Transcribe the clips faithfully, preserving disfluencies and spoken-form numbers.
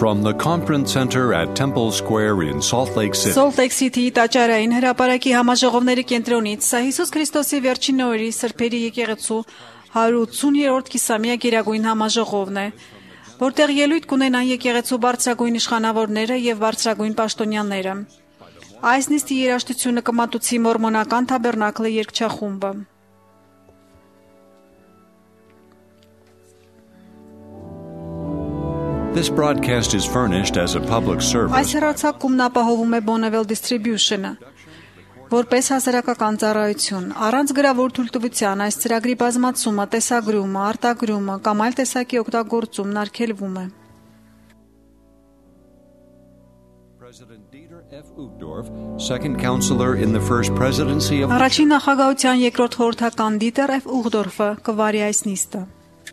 From the Conference Center at Temple Square in Salt Lake City. Salt Lake City տաճարային հրապարակի համաժողովների կենտրոնից սա Հիսուս Քրիստոսի վերջին օրերի սրբերի եկեղեցու հարյուր ութսուներորդ կիսամյա գերագույն համաժողովն է, որտեղ ելույթ կունենան եկեղեցու բարձրագույն իշխանավորները եւ բարձրագույն պաշտոնյաները։ Այս նիստի երաժշտությունը կմատուցի մորմոնական թաբերնակլը երգչախումբը։ This broadcast is furnished as a public service. Այս հեռարձակումն ապահովում է Bonneville Distribution-ը, որպես հասարակական ծառայություն։ Առանց գրավոր թույլտվության այս ծրագրի բազմացումը, տեսագրումը, արտագրումը կամ այլ տեսակի օգտագործումն արգելվում է։ President Dieter F. Uchtdorf, second counselor in the first presidency of Առաջին նախագահության երկրորդ խորհրդական Դիտեր F. Ուխտդորֆը կվարի այս նիստը։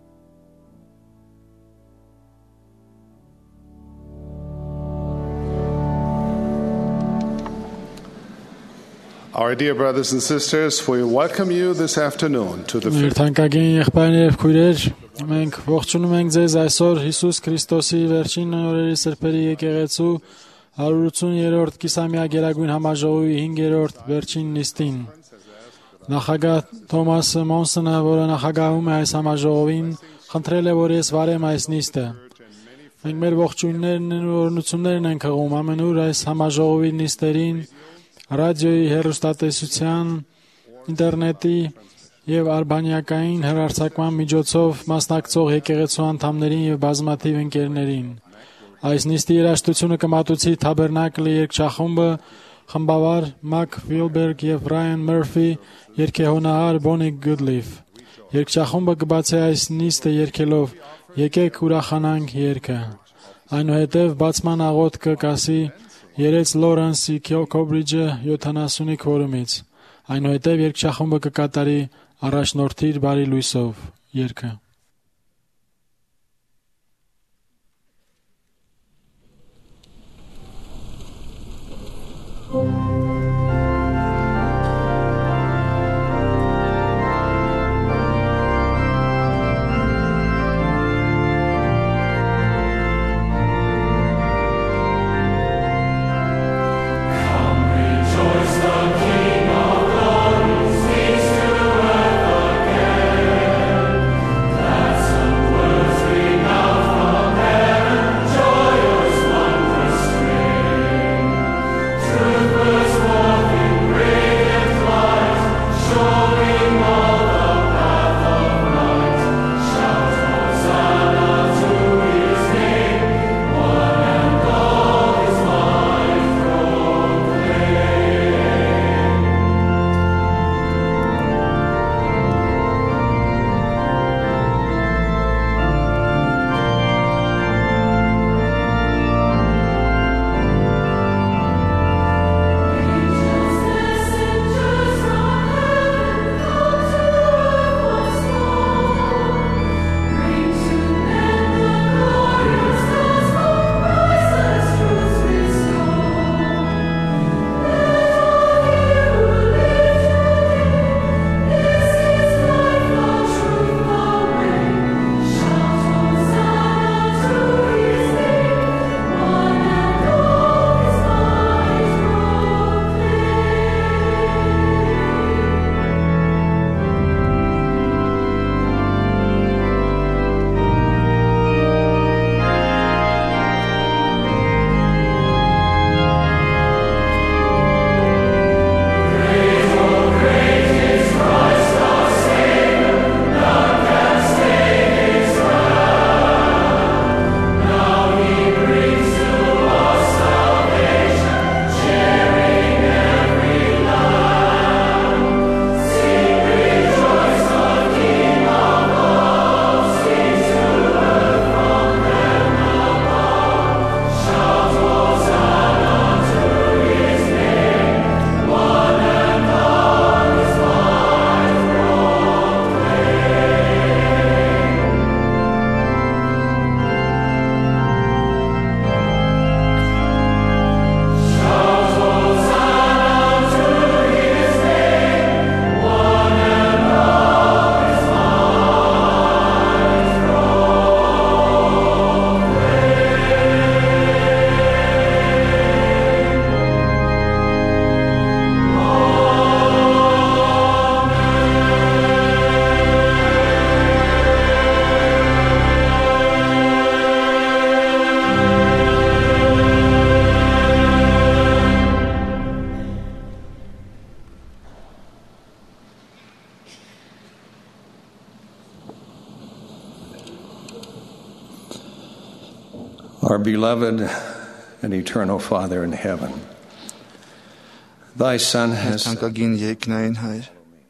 Our dear brothers and sisters, we welcome you this afternoon to the Թանկագին եղբայրներ եւ քույրեր, մենք ողջունում ենք ձեզ այսօր Հիսուս Քրիստոսի վերջին օրերի սրբերի եկեղեցու հարյուր ութսուներորդ կիսամյա գերագույն համաժողովի հինգերորդ վերջին նիստին։ Նախագահ Թոմաս Մոնսոնը, որը նախագահում է այս համաժողովին, խնդրել է, որ ես վարեմ այս նիստը։ Մենք մեր ողջույններն ու օրհնություններն ենք հղում ամենուր այս համաժողովի նիստերին, ռադիոյի, հեռուստատեսության, ինտերնետի եւ արբանյակային հեռարձակման միջոցով մասնակցող եկեղեցու անդամներին եւ բազմաթիվ ընկերներին։ Այս նիստի երաժշտությունը կմատուցի Թաբերնակլի երգչախումբը, խմբավար Մակ Վիլբերգ եւ Բրայան Մըրֆի, երգեհոնահար Բոնի Գուդլիֆ։ Երգչախումբը կբացի այս նիստը երգելով «Եկեք ուրախանանք» երգը։ Այնուհետև բացման աղոթքը կասի Երեց Լորենսի Քոբրիջը յոթանասունի քորումից։ Այնուհետև երգչախումբը կկատարի «Առաջնորդիր բարի լույսով» երգը։ Come Our beloved and eternal Father in heaven, Thy Son has Թանկագին երկնային Հայր,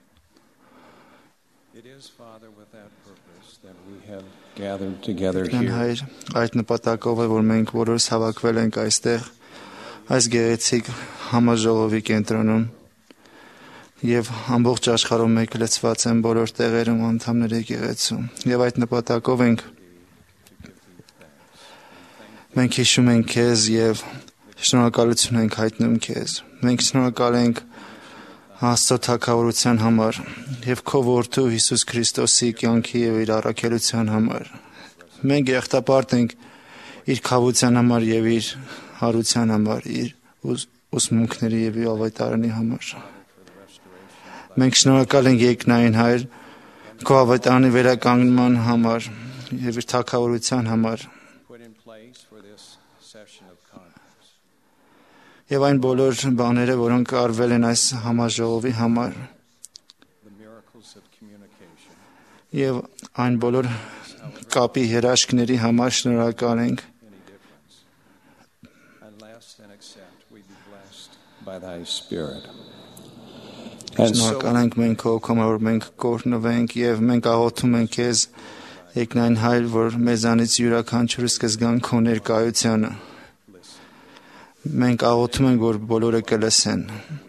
It is, Father, with that purpose that we have gathered together Երկնային here. Հայր, այդ նպատակով է, որ մենք բոլորս հավաքվել ենք այստեղ, այս գեղեցիկ համաժողովի կենտրոնում, եւ ամբողջ աշխարհում մեկ լցված են բոլոր տեղերում անդամների եկեղեցու, եւ այդ նպատակով ենք մենք հիշում ենք քեզ եւ շնորհակալություն ենք հայտնում քեզ։ Մենք շնորհակալ ենք Աստծո թագավորության համար եւ քո որդու Հիսուս Քրիստոսի կյանքի եւ իր առաքելության համար։ Մենք եղտապարտ ենք իր խաղության համար եւ իր հարության համար, իր ուսմունքների եւ իր ավետարանի համար։ Մենք շնորհակալ ենք երկնային Հայր քո ավետարանի վերականգնման համար եւ իր թագավորության համար։ Եվ այն բոլոր բաները, որոնք արվել են այս համաժողովի համար, եւ այն բոլոր կապի հրաշքների համար շնորհակալ ենք։ Շնորհակալ ենք մենք քո կամավոր մենք կօրհնվենք եւ մենք աղոթում ենք քեզ երկնային Հայր, որ մեզանից յուրաքանչյուրս կզգան քո ներկայությունը։ Մենք աղոթում ենք, որ բոլորը կլսեն,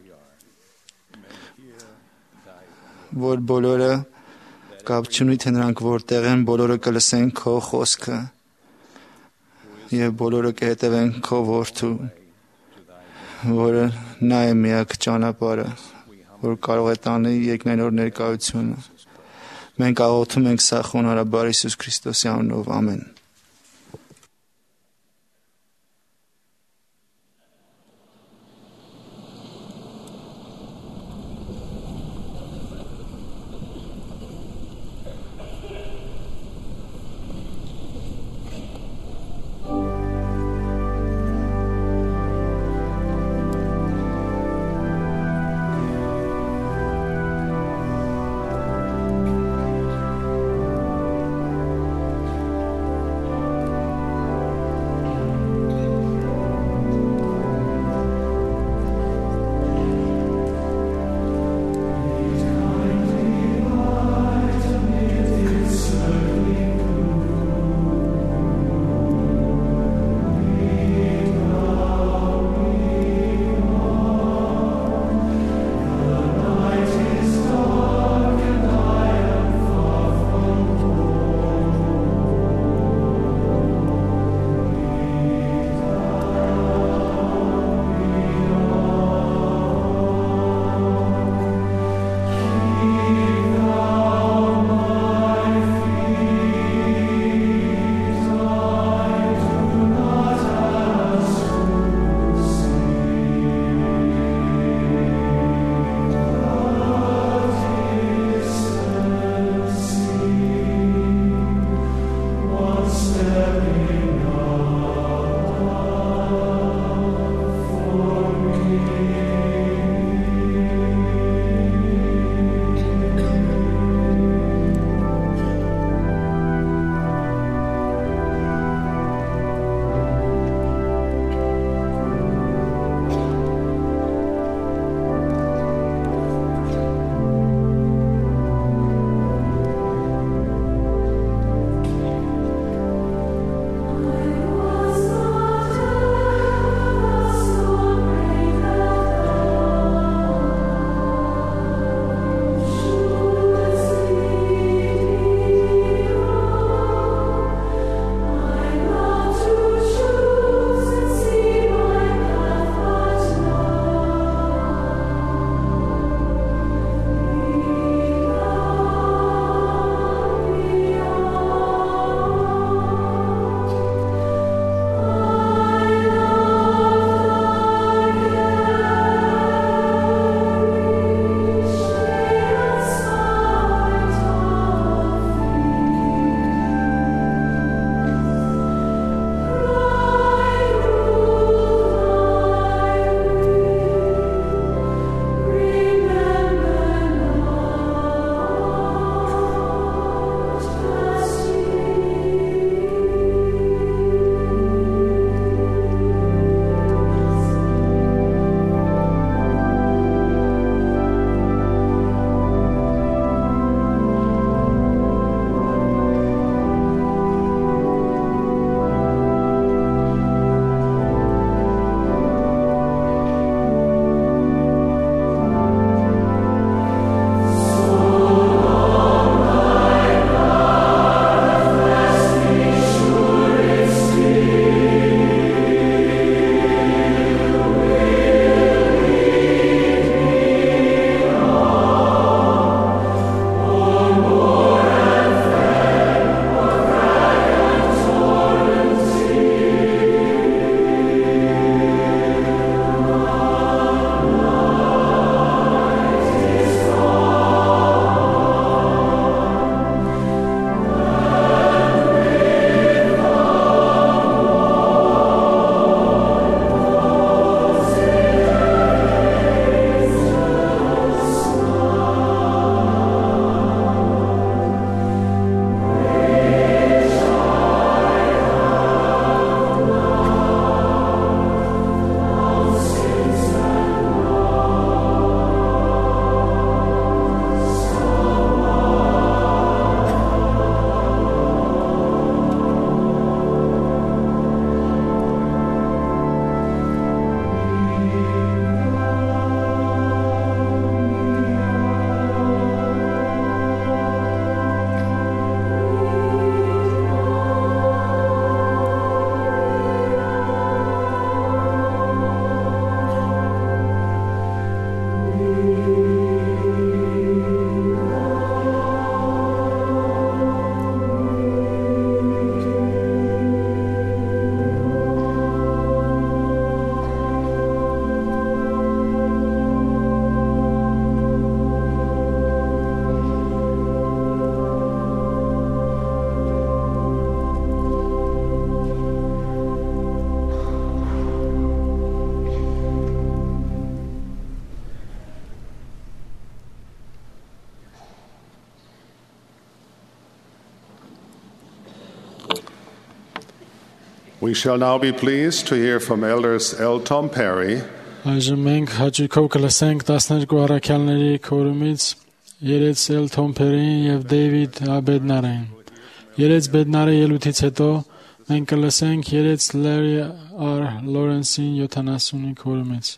որ բոլորը կապ չունի, թե նրանք որտեղ են, բոլորը կլսեն քո խոսքը եւ բոլորը կհետևեն քո որդու, որը նա է միակ ճանապարհը, որ կարող է տանել երկնային օր ներկայությունը։ Մենք աղոթում ենք սա խոնարհաբար Հիսուս Քրիստոսի անունով, ամեն։ We shall now be pleased to hear from elders L. Tom Perry Այժմ մենք հաճույքով կլսենք տասներկու առաքյալների քորումից Երեց Էլ Թոմփերին եւ Դեյվիդ Աբեդնարին։ Երեց Բեդնարի ելույթից հետո մենք կլսենք Երեց Լերի Ար Լորենսին յոթանասունի քորումից։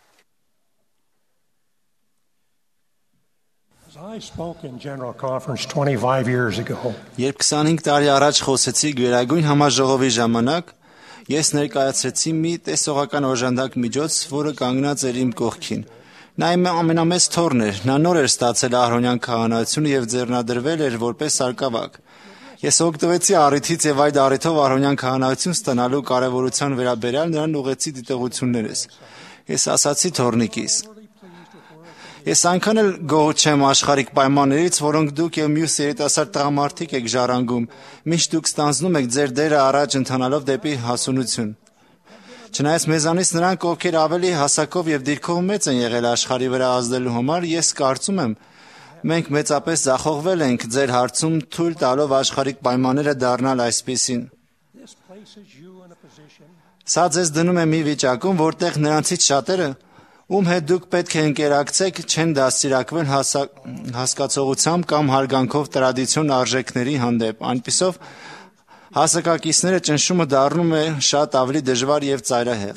I spoke in General Conference twenty-five years ago. Երբ քսանհինգ տարի առաջ խոսեցի Գերագույն համաժողովի ժամանակ, ես ներկայացրեցի մի տեսողական օժանդակ միջոց, որը կանգնած էր իմ կողքին։ Նա իմ ամենամեծ թոռն էր, նա նոր էր ստացել Ահրոնյան քահանայությունը եւ ձեռնադրվել էր որպես արկավակ։ Ես օգտվեցի առիթից եւ այդ առիթով Ահրոնյան քահանայություն ստանալու կարեւորության վերաբերյալ նրան ուղեցի դիտողություններս։ Ես ասացի թոռնիկիս. Ես այնքան էլ գոհ չեմ աշխարհիկ պայմաններից, որոնք դուք եւ մյուս երիտասարդ տղամարդիկ եք ժառանգում, միշտ դուք ստանձնում եք ձեր դերը առաջ ընթանալով դեպի հասունություն։ Չնայած մեզանից նրանք, ովքեր ավելի հասակով եւ դիրքով մեծ են եղել աշխարհի վրա ազդելու համար, ես կարծում եմ, մենք մեծապես ձախողվել ենք ձեր հարցում թույլ տալով աշխարհիկ պայմանները դառնալ այսպիսին։ Սա ձեզ դնում է մի վիճակում, որտեղ նրանցից շատերը ում հետ դուք պետք է ընկերակցեք, չեն դաստիարակվել հասկացողությամբ կամ հարգանքով տրադիցիոն արժեքների հանդեպ։ Այնպիսով հասակակիցները ճնշումը դառնում է շատ ավելի դժվար եւ ծայրահեղ։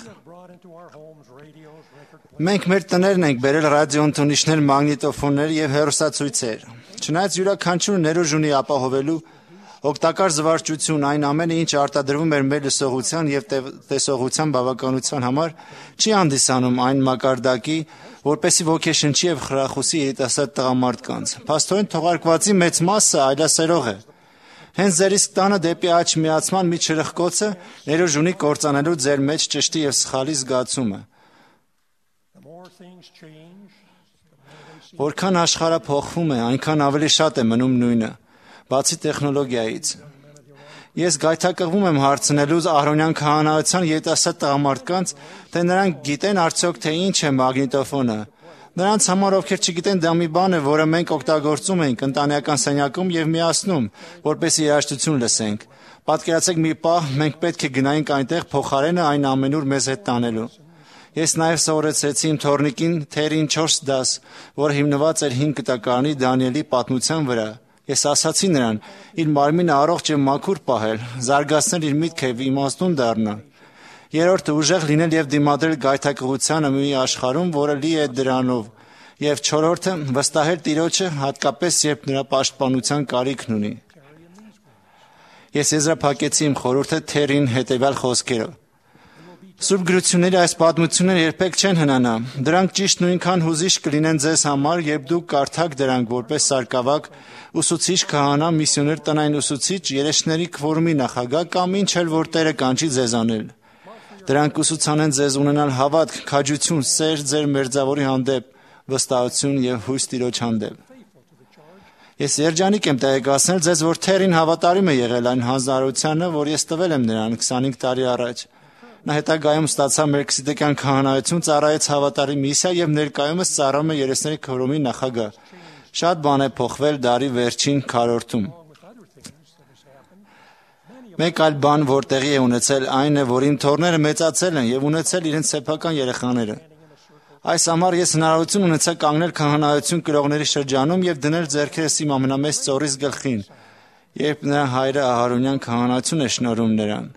Մենք մեր տներն ենք բերել ռադիոընդունիչներ, մագնիտոֆոններ եւ հեռուստացույցեր։ Չնայած յուրաքանչյուրը ներուժ ունի ապահովելու օգտակար զվարճություն, այն ամենը, ինչ արտադրվում էր մեր լսողության եւ տեսողության բավականության համար, չի հանդիսանում այն մակարդակի, որպեսզի ոգեշնչի եւ խրախուսի երիտասարդ տղամարդկանց։ Փաստորեն թողարկվածի մեծ մասը այլասերող է։ Հենց ձեր իսկ տանը դեպի աճ միացման մի չրխկոցը ներուժ ունի կործանելու ձեր մեջ ճշտի եւ սխալի զգացումը։ Որքան աշխարհը փոխվում է, այնքան ավելի շատ է մնում նույնը։ Բացի տեխնոլոգիայից։ Ես գայթակղվում եմ հարցնելու Ահրոնյան քահանայության երիտասարդ տղամարդկանց, թե նրանք գիտեն արդյոք թե ինչ է մագնիտոֆոնը։ Նրանց համար, ովքեր չգիտեն, դա մի բան է, որը մենք օգտագործում ենք ընտանեկան սենյակում եւ միացնում, որպեսզի երաժշտություն լսենք։ Պատկերացեք մի պահ, մենք պետք է գնայինք այնտեղ փոխարենը այն ամենուր մեզ հետ տանելու։ Ես նաև սովորեցրեցի իմ թոռնիկին թերին չորս դաս, որը հիմնված էր հինգ կտակարանի Դանիելի պատմության վրա։ Ես ասացի նրան, իր մարմինը առողջ եւ մաքուր պահել, զարգացնել իր միտքը եւ իմաստուն դառնալ։ Երրորդը ուժեղ լինել եւ դիմադրել գայթակղությանը մի աշխարհում, որը լի է դրանով, եւ չորրորդը վստահել Տիրոջը, հատկապես երբ նրա պաշտպանության կարիքն ունի։ Ես եզրափակեցի իմ խորհուրդը թերին հետեւյալ խոսքերով. Սուրբ գրությունների այս պատմությունները երբեք չեն հնանա։ Դրանք ճիշտ նույնքան հուզիչ կլինեն ձեզ համար, երբ դուք կարդաք դրանք որպես սարկավակ, ուսուցիչ, քահանա, միսիոներ, տնային ուսուցիչ, երեշտների քվորումի նախագահ կամ ինչ էլ որ Տերը կանչի ձեզ անել։ Դրանք ուսուցանեն ձեզ ունենալ հավատք, քաջություն, սեր ձեր մերձավորի հանդեպ, վստահություն եւ հույս Տիրոջ հանդեպ։ Ես երջանիկ եմ տեղեկացնել ձեզ, որ Թերին հավատարիմ է եղել այն հանձնարարությանը, որ ես տվել եմ նրան քսանհինգ տարի առաջ։ Նա հետագայում ստացավ Մելքիսեդեկյան քահանայություն, ծառայեց հավատարի միսիա եւ ներկայումս ծառայում է երեսների քվորումի նախագահ։ Շատ բան է փոխվել դարի վերջին քառորդում։ Մեկ այլ բան, որ տեղի է ունեցել, այն է, որ իմ թոռները մեծացել են եւ ունեցել իրենց սեփական երեխաները։ Այս համար ես հնարավորություն ունեցա կանգնել քահանայություն կրողների շրջանում եւ դնել ձեռքերս իմ ամենամեծ ծառից գլխին, երբ նրա հայրը Ահարոնյան քահանայություն է շնորհում նրան։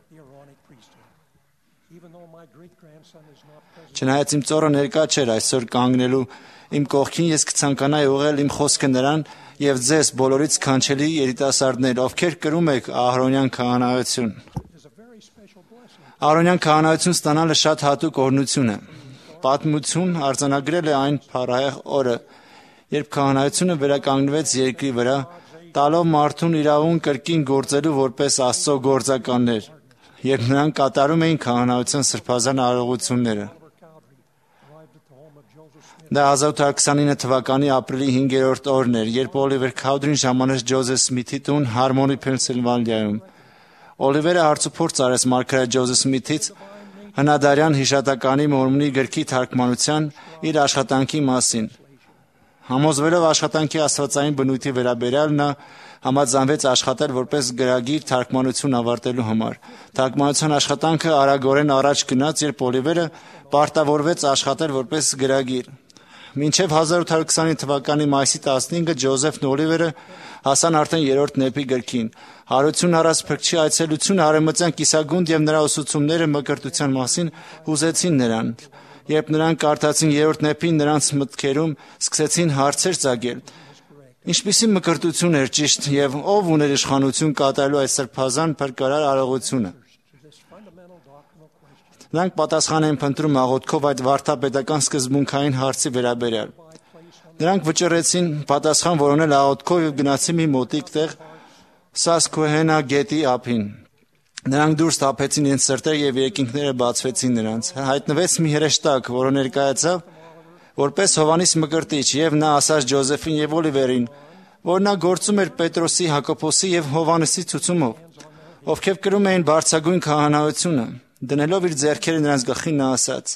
Չնայած իմ ծառը ներկա չէր այսօր կանգնելու իմ կողքին, ես կցանկանայի ուղղել իմ խոսքը նրան եւ ձեզ բոլորից քանչելի երիտասարդներ, ովքեր կրում եք Ահարոնյան քահանայություն։ Ահարոնյան քահանայություն ստանալը շատ հատուկ օրհնություն է։ Պատմություն արձանագրել է այն փառահեղ օրը, երբ քահանայությունը վերականգնվեց երկրի վրա, տալով մարդուն իրավունք կրկին գործելու որպես Աստծո գործականներ, երբ նրանք կատարում էին քահանայության սրբազան արարողությունները։ Դա հազար ութ հարյուր քսանինը թվականի ապրիլի հինգերորդ օրն էր, երբ Օլիվեր Քաուդրին ժամանեց Ջոզեֆ Սմիթի տուն Հարմոնի, Փենսիլվանիայում։ Օլիվերը հարցուփորձ արեց մարգարետ Ջոզեֆ Սմիթից հնադարյան հիշատականի Մորմոնի գրքի թարգմանության իր աշխատանքի մասին։ Համոզվելով աշխատանքի աստվածային բնույթի վերաբերյալ նա համաձայնվեց աշխատել որպես գրագիր թարգմանություն ավարտելու համար։ Թարգմանության աշխատանքը արագորեն առաջ գնաց, երբ Օլիվերը պարտավորվեց աշխատել որպես գրագիր։ Մինչև հազար ութ հարյուր քսանինը թվականի մայիսի տասնհինգը Ջոզեֆն ու Օլիվերը հասան արդեն երրորդ նեպի գրքին։ Հարություն առած փրկչի այցելությունը արևմտյան կիսագունդ եւ նրա ուսուցումները մկրտության մասին հուզեցին նրան։ Երբ նրանք կարդացին երրորդ նեպին, նրանց մտքերում սկսեցին հարցեր ծագել։ Ինչպիսի մկրտություն էր ճիշտ եւ ով ուներ իշխանություն կատարելու այս սրբազան փրկարար արարողությունը։ Նրանք պատասխան են փնտրում աղոթքով այդ վարդապետական սկզբունքային հարցի վերաբերյալ։ Նրանք վճռեցին պատասխան որոնել աղոթքով եւ գնացին մի մոտիկ տեղ Սասկուհենա գետի ափին։ Նրանք դուրս թափեցին իրենց սրտերը եւ երկինքները բացվեցին նրանց։ Հայտնվեց մի հրեշտակ, որը ներկայացավ որպես Հովանես Մկրտիչ, եւ նա ասաց Ջոզեֆին եւ Օլիվերին, որ նա գործում էր Պետրոսի, Հակոբոսի եւ Հովանեսի ցուցումով, ովքեր կրում էին բարձրագույն քահանայությունը։ Դնելով իր ձեռքերը նրանց գլխին նա ասաց.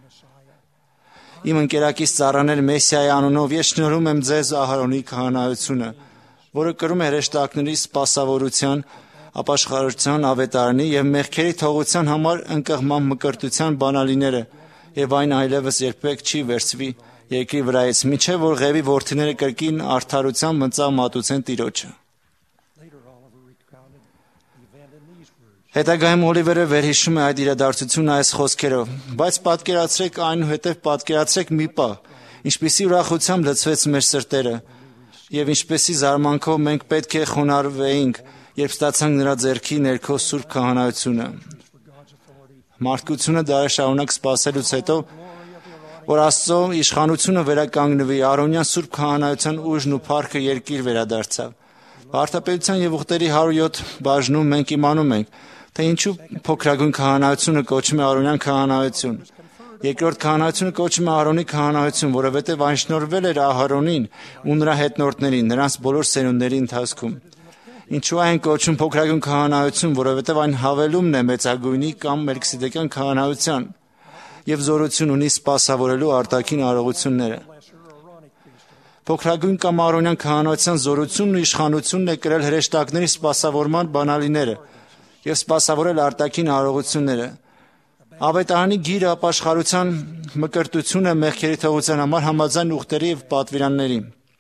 Իմ ընկերակից ծառաներ Մեսիայի անունով ես շնորհում եմ ձեզ Ահարոնի քահանայությունը, որը կրում է հրեշտակների սպասավորության, ապաշխարության ավետարանի եւ մեղքերի թողության համար ընկղման մկրտության բանալիները, եւ այն այլևս երբեք չի վերցվի երկրի վրայից, մինչեւ որ Ղևի որդիները կրկին արդարության մծա մատուցեն Տիրոջը։ Հետագայում Օլիվերը վերհիշում է այդ իրադարձությունը այս խոսքերով. բայց պատկերացրեք այնուհետև պատկերացրեք մի պահ, ինչպիսի ուրախությամբ լցվեց մեր սրտերը, եւ ինչպիսի զարմանքով մենք պետք է խոնարհվեինք, երբ ստացանք նրա ձեռքի ներքո սուրբ քահանայությունը։ Մարդկությունը դարաշարունակ սպասելուց հետո, որ Աստծո իշխանությունը վերականգնվի, Արոնյան սուրբ քահանայության ուժն ու փառքը երկիր վերադարձավ։ Վարդապետության եւ ուխտերի հարյուր յոթ բաժնում մենք իմանում ենք, թե ինչու փոքրագույն քահանայությունը կոչվում է Արոնյան քահանայություն։ Երկրորդ քահանայությունը կոչվում է Արոնի քահանայություն, որովհետև այն շնորհվել էր Ահարոնին ու նրա հետնորդներին, նրանց բոլոր սերունդների ընթացքում։ Ինչու այն կոչվում փոքրագույն քահանայություն, որովհետև այն հավելումն է մեծագույնի կամ մելքսիդեկյան քահանայության եւ զորություն ունի սպասավորելու արտաքին արարողությունները։ Փոքրագույն կամ Արոնյան քահանայության զորությունն ու իշխանությունն է կրել հրեշտակների սպասավորման բանալիները եւ սպասավորել արտաքին արարողությունները։ Ավետարանի գիրը ապաշխարության մկրտությունը մեղքերի թողության համար համաձայն ուխտերի եւ պատվիրանների։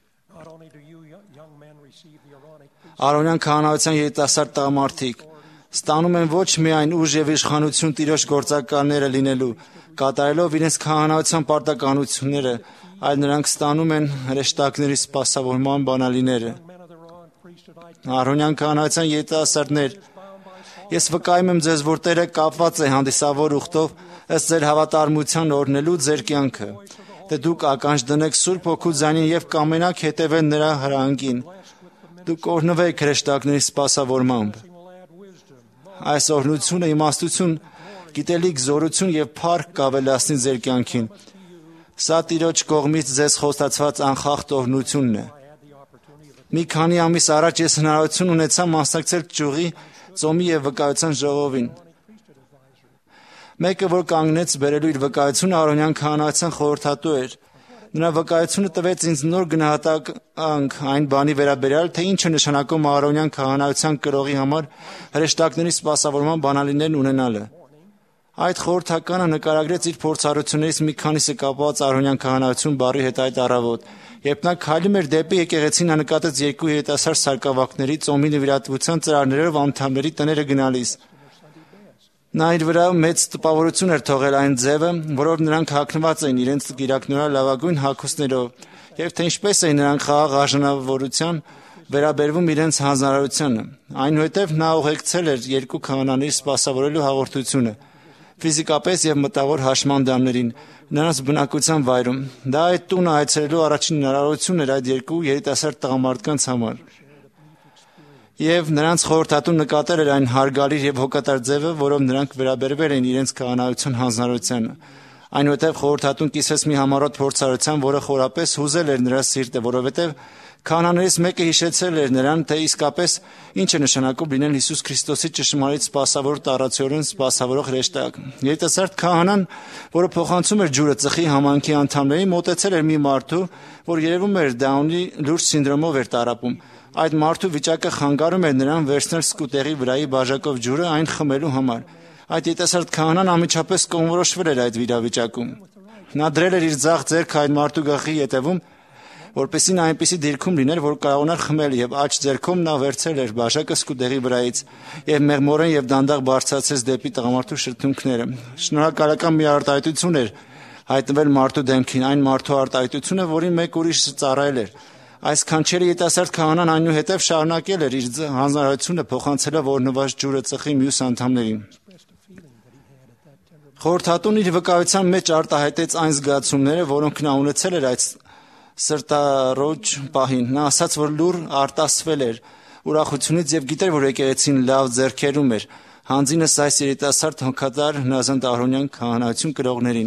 Արոնյան քահանայության երիտասարդ տղամարդիկ ստանում են ոչ միայն ուժ եւ իշխանություն Տիրոջ գործակալները լինելու, կատարելով իրենց քահանայության պարտականությունները, այլ նրանք ստանում են հրեշտակների սպասավորման բանալիները։ Արոնյան քահանայության երիտասարդներ, ես վկայում եմ ձեզ, որ Տերը կապված է հանդիսավոր ուխտով ըստ ձեր հավատարմության օրհնելու ձեր կյանքը, թե դուք ականջ դնեք Սուրբ Հոգու ձայնին եւ կամենաք հետևել նրա հրահանգին։ Դուք օրհնվեք հրեշտակների սպասավորմամբ։ Այս օրհնությունը իմաստություն, գիտելիք, զորություն եւ փառք կավելացնի ձեր կյանքին։ Սա Տիրոջ կողմից ձեզ խոստացված անխախտ օրհնությունն է։ Մի քանի ամիս առաջ ես հնարավորություն ունեցա մասնակցել ճյուղի, ծոմի եւ վկայության ժողովին։ Մեկը, որ կանգնեց բերելու իր վկայությունը, Արոնյան քահանայության խորհրդատու էր։ Նրա վկայությունը տվեց ինձ նոր գնահատականք այն բանի վերաբերյալ, թե ինչ է նշանակում Արոնյան քահանայության կրողի համար հրեշտակների սպասավորման բանալիներն ունենալը։ Այդ խորհրդականը նկարագրեց իր փորձառություններից մի քանիսը կապված Արոնյան քահանայություն բառի հետ այդ առավոտ, երբ նա քայլում էր դեպի եկեղեցին, նա նկատեց երկու երիտասարդ սարկավակների ծոմի նվիրատվության ծրարներով անդամների տները գնալիս։ Նա իր վրա մեծ տպավորություն էր թողել այն ձևը, որով նրանք հագնված էին իրենց գիրակնորա լավագույն հագուստներով, եւ թե ինչպես էին նրանք խաղաղ արժանավորության վերաբերվում իրենց հանձնարարությանը։ Այնուհետև նա ուղեկցել էր երկու քահանաների սպասավորելու հաղորդությունը, ֆիզիկապես եւ մտավոր հաշմանդամներին, նրանց բնակության վայրում։ Դա այդ տունը այցելելու առաջին հնարավորությունն էր այդ երկու երիտասարդ տղամարդկանց համար։ Եվ նրանց խորհրդատուն նկատել էր այն հարգալից եւ հոգատար ձևը, որով նրանք վերաբերվել էին իրենց քահանայության հանձնարարությանը։ Այնուհետև խորհրդատուն կիսվեց մի համառոտ փորձառության, որը խորապես հուզել էր նրա սիրտը, որովհետև Քահանաներից մեկը հիշեցրել էր նրան, թե իսկապես ինչ է նշանակում լինել Հիսուս Քրիստոսի ճշմարիտ սպասավոր տարածորեն սպասավորող հրեշտակ։ Երիտասարդ քահանան, որը փոխանցում էր ջուրը ծխի համայնքի անդամներին, մոտեցել էր մի մարդու, որ երևում էր Դաունի լուրջ սինդրոմով էր տառապում։ Այդ մարդու վիճակը խանգարում էր նրան վերցնել սկուտերի վրայի բաժակով ջուրը այն խմելու համար։ Այդ երիտասարդ քահանան անմիջապես կողմնորոշվել էր այդ վիճակում։ Նա դրել էր իր ձախ ձեռքը այդ մարդու գլխի ետևում, որպեսզի նա այնպիսի դիրքում լիներ, որ կարողանար խմել, եւ աջ ձեռքում նա վերցրել էր բաժակը սկուտերի վրայից եւ մեղմորեն եւ դանդաղ բարձրացրեց դեպի տղամարդու շրթունքները։ Շնորհակալական մի արտահայտություն էր հայտնվել մարդու դեմքին, այն մարդու արտահայտությունը, որին մեկ ուրիշ ծառայել էր։ Այս կանչելի երիտասարդ քահանան այնուհետև շարունակել էր իր հանձնարարությունը, փոխանցելով օրնված ջուրը ծխի մյուս անդամներին։ Խորհրդատուն իր վկայության մեջ արտահայտեց այն զգացումները, որոնք նա ունեցել էր այդ սրտարոճ պահին։ Նա ասաց, որ լուր արտասվել էր ուրախությունից եւ գիտեր, որ եկեղեցին լավ ձեռքերում էր։ Հանձինս այս երիտասարդ հոգատար Նազանտ Ահրոնյան քահանայություն կրողներին։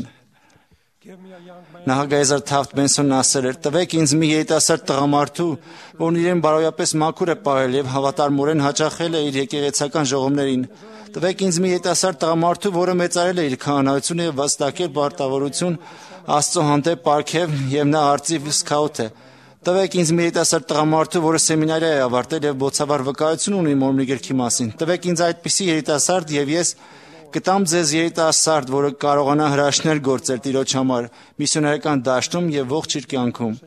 Նախագահ Թավթ Բենսոնն ասել էր. «Տվեք ինձ մի երիտասարդ տղամարդու, որն իրեն բարոյապես մաքուր է պահել եւ հավատարմորեն հաճախել է իր եկեղեցական ժողովներին։ Տվեք ինձ մի երիտասարդ տղամարդու, որը մեծարել է իր քահանայությունը եւ վաստակել պարտավորություն Աստծո հանդեպ պարգև եւ նա արծիվ սքաութ է։ Տվեք ինձ մի երիտասարդ տղամարդու, որը սեմինարիա է ավարտել եւ բոցավառ վկայություն ունի Մորմոնի գրքի մասին։ Տվեք ինձ այդպիսի երիտասարդ եւ ես կտամ ձեզ երիտասարդ, որը կարողանա հրաշքներ գործել Տիրոջ համար միսիոներական դաշտում եւ ողջ իր կյանքում»։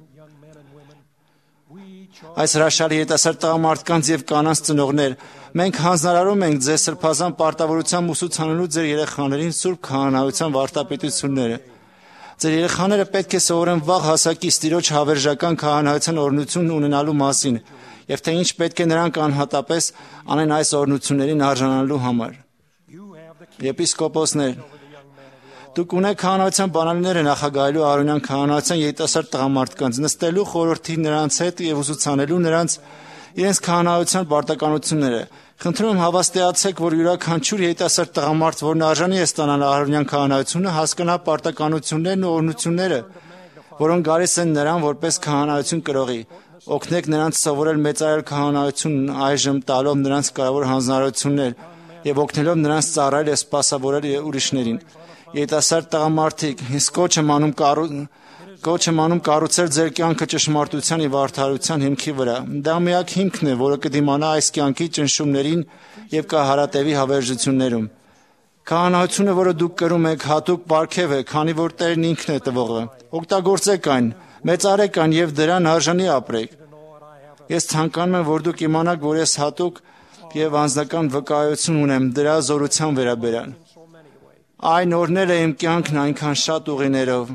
Այս հրաշալի երիտասարդ տղամարդկանց եւ կանանց ծնողներ, մենք հանձնարարում ենք ձեզ սրբազան պարտավորությամբ ուսուցանելու ձեր երեխաներին սուրբ քահանայության վարդապետությունները։ Ձեր երեխաները պետք է սովորեն վաղ հասակից Տիրոջ հավերժական քահանայության օրհնություն ունենալու մասին եւ թե ինչ պետք է նրանք անհատապես անեն այս օրհնություններին արժանանալու համար։ Եպիսկոպոսներ, դուք ունեք քահանայության բանալիները նախագահելու Ահրոնյան քահանայության երիտասարդ տղամարդկանց, նստելու խորհրդի նրանց հետ եւ ուսուցանելու նրանց իրենց քահանայության պարտականությունները։ Խնդրում եմ հավաստիացեք, որ յուրաքանչյուր երիտասարդ տղամարդ, որն արժանի է ստանալ Ահրոնյան քահանայությունը, հասկանա պարտականություններն ու օրհնությունները, որոնք գալիս են նրան որպես քահանայություն կրողի։ Օգնեք նրանց սովորել մեծարել քահանայությունն, այժմ տալով նրանց կարևոր հանձնարարություններ եւ օգնելով նրանց ծառայել եւ սպասավորել ուրիշներին։ Երիտասարդ տղամարդիկ, իսկ կոչ եմ անում կառու Կոչ եմ անում կառուցել ձեր կյանքը ճշմարտության եւ արդարության հիմքի վրա։ Դա միակ հիմքն է, որը կդիմանա այս կյանքի ճնշումներին եւ կհարատեվի հավերժություններում։ Քահանայությունը, որը դուք կրում եք, հատուկ պարգև է, քանի որ Տերն ինքն է տվողը։ Օգտագործեք այն, մեծարեք այն եւ դրան արժանի ապրեք։ Ես ցանկանում եմ, որ դուք իմանաք, որ ես հատուկ եւ անձնական վկայություն ունեմ դրա զորության վերաբերյալ։ Այն օրները իմ կյանքն այնքան շատ ուղիներով։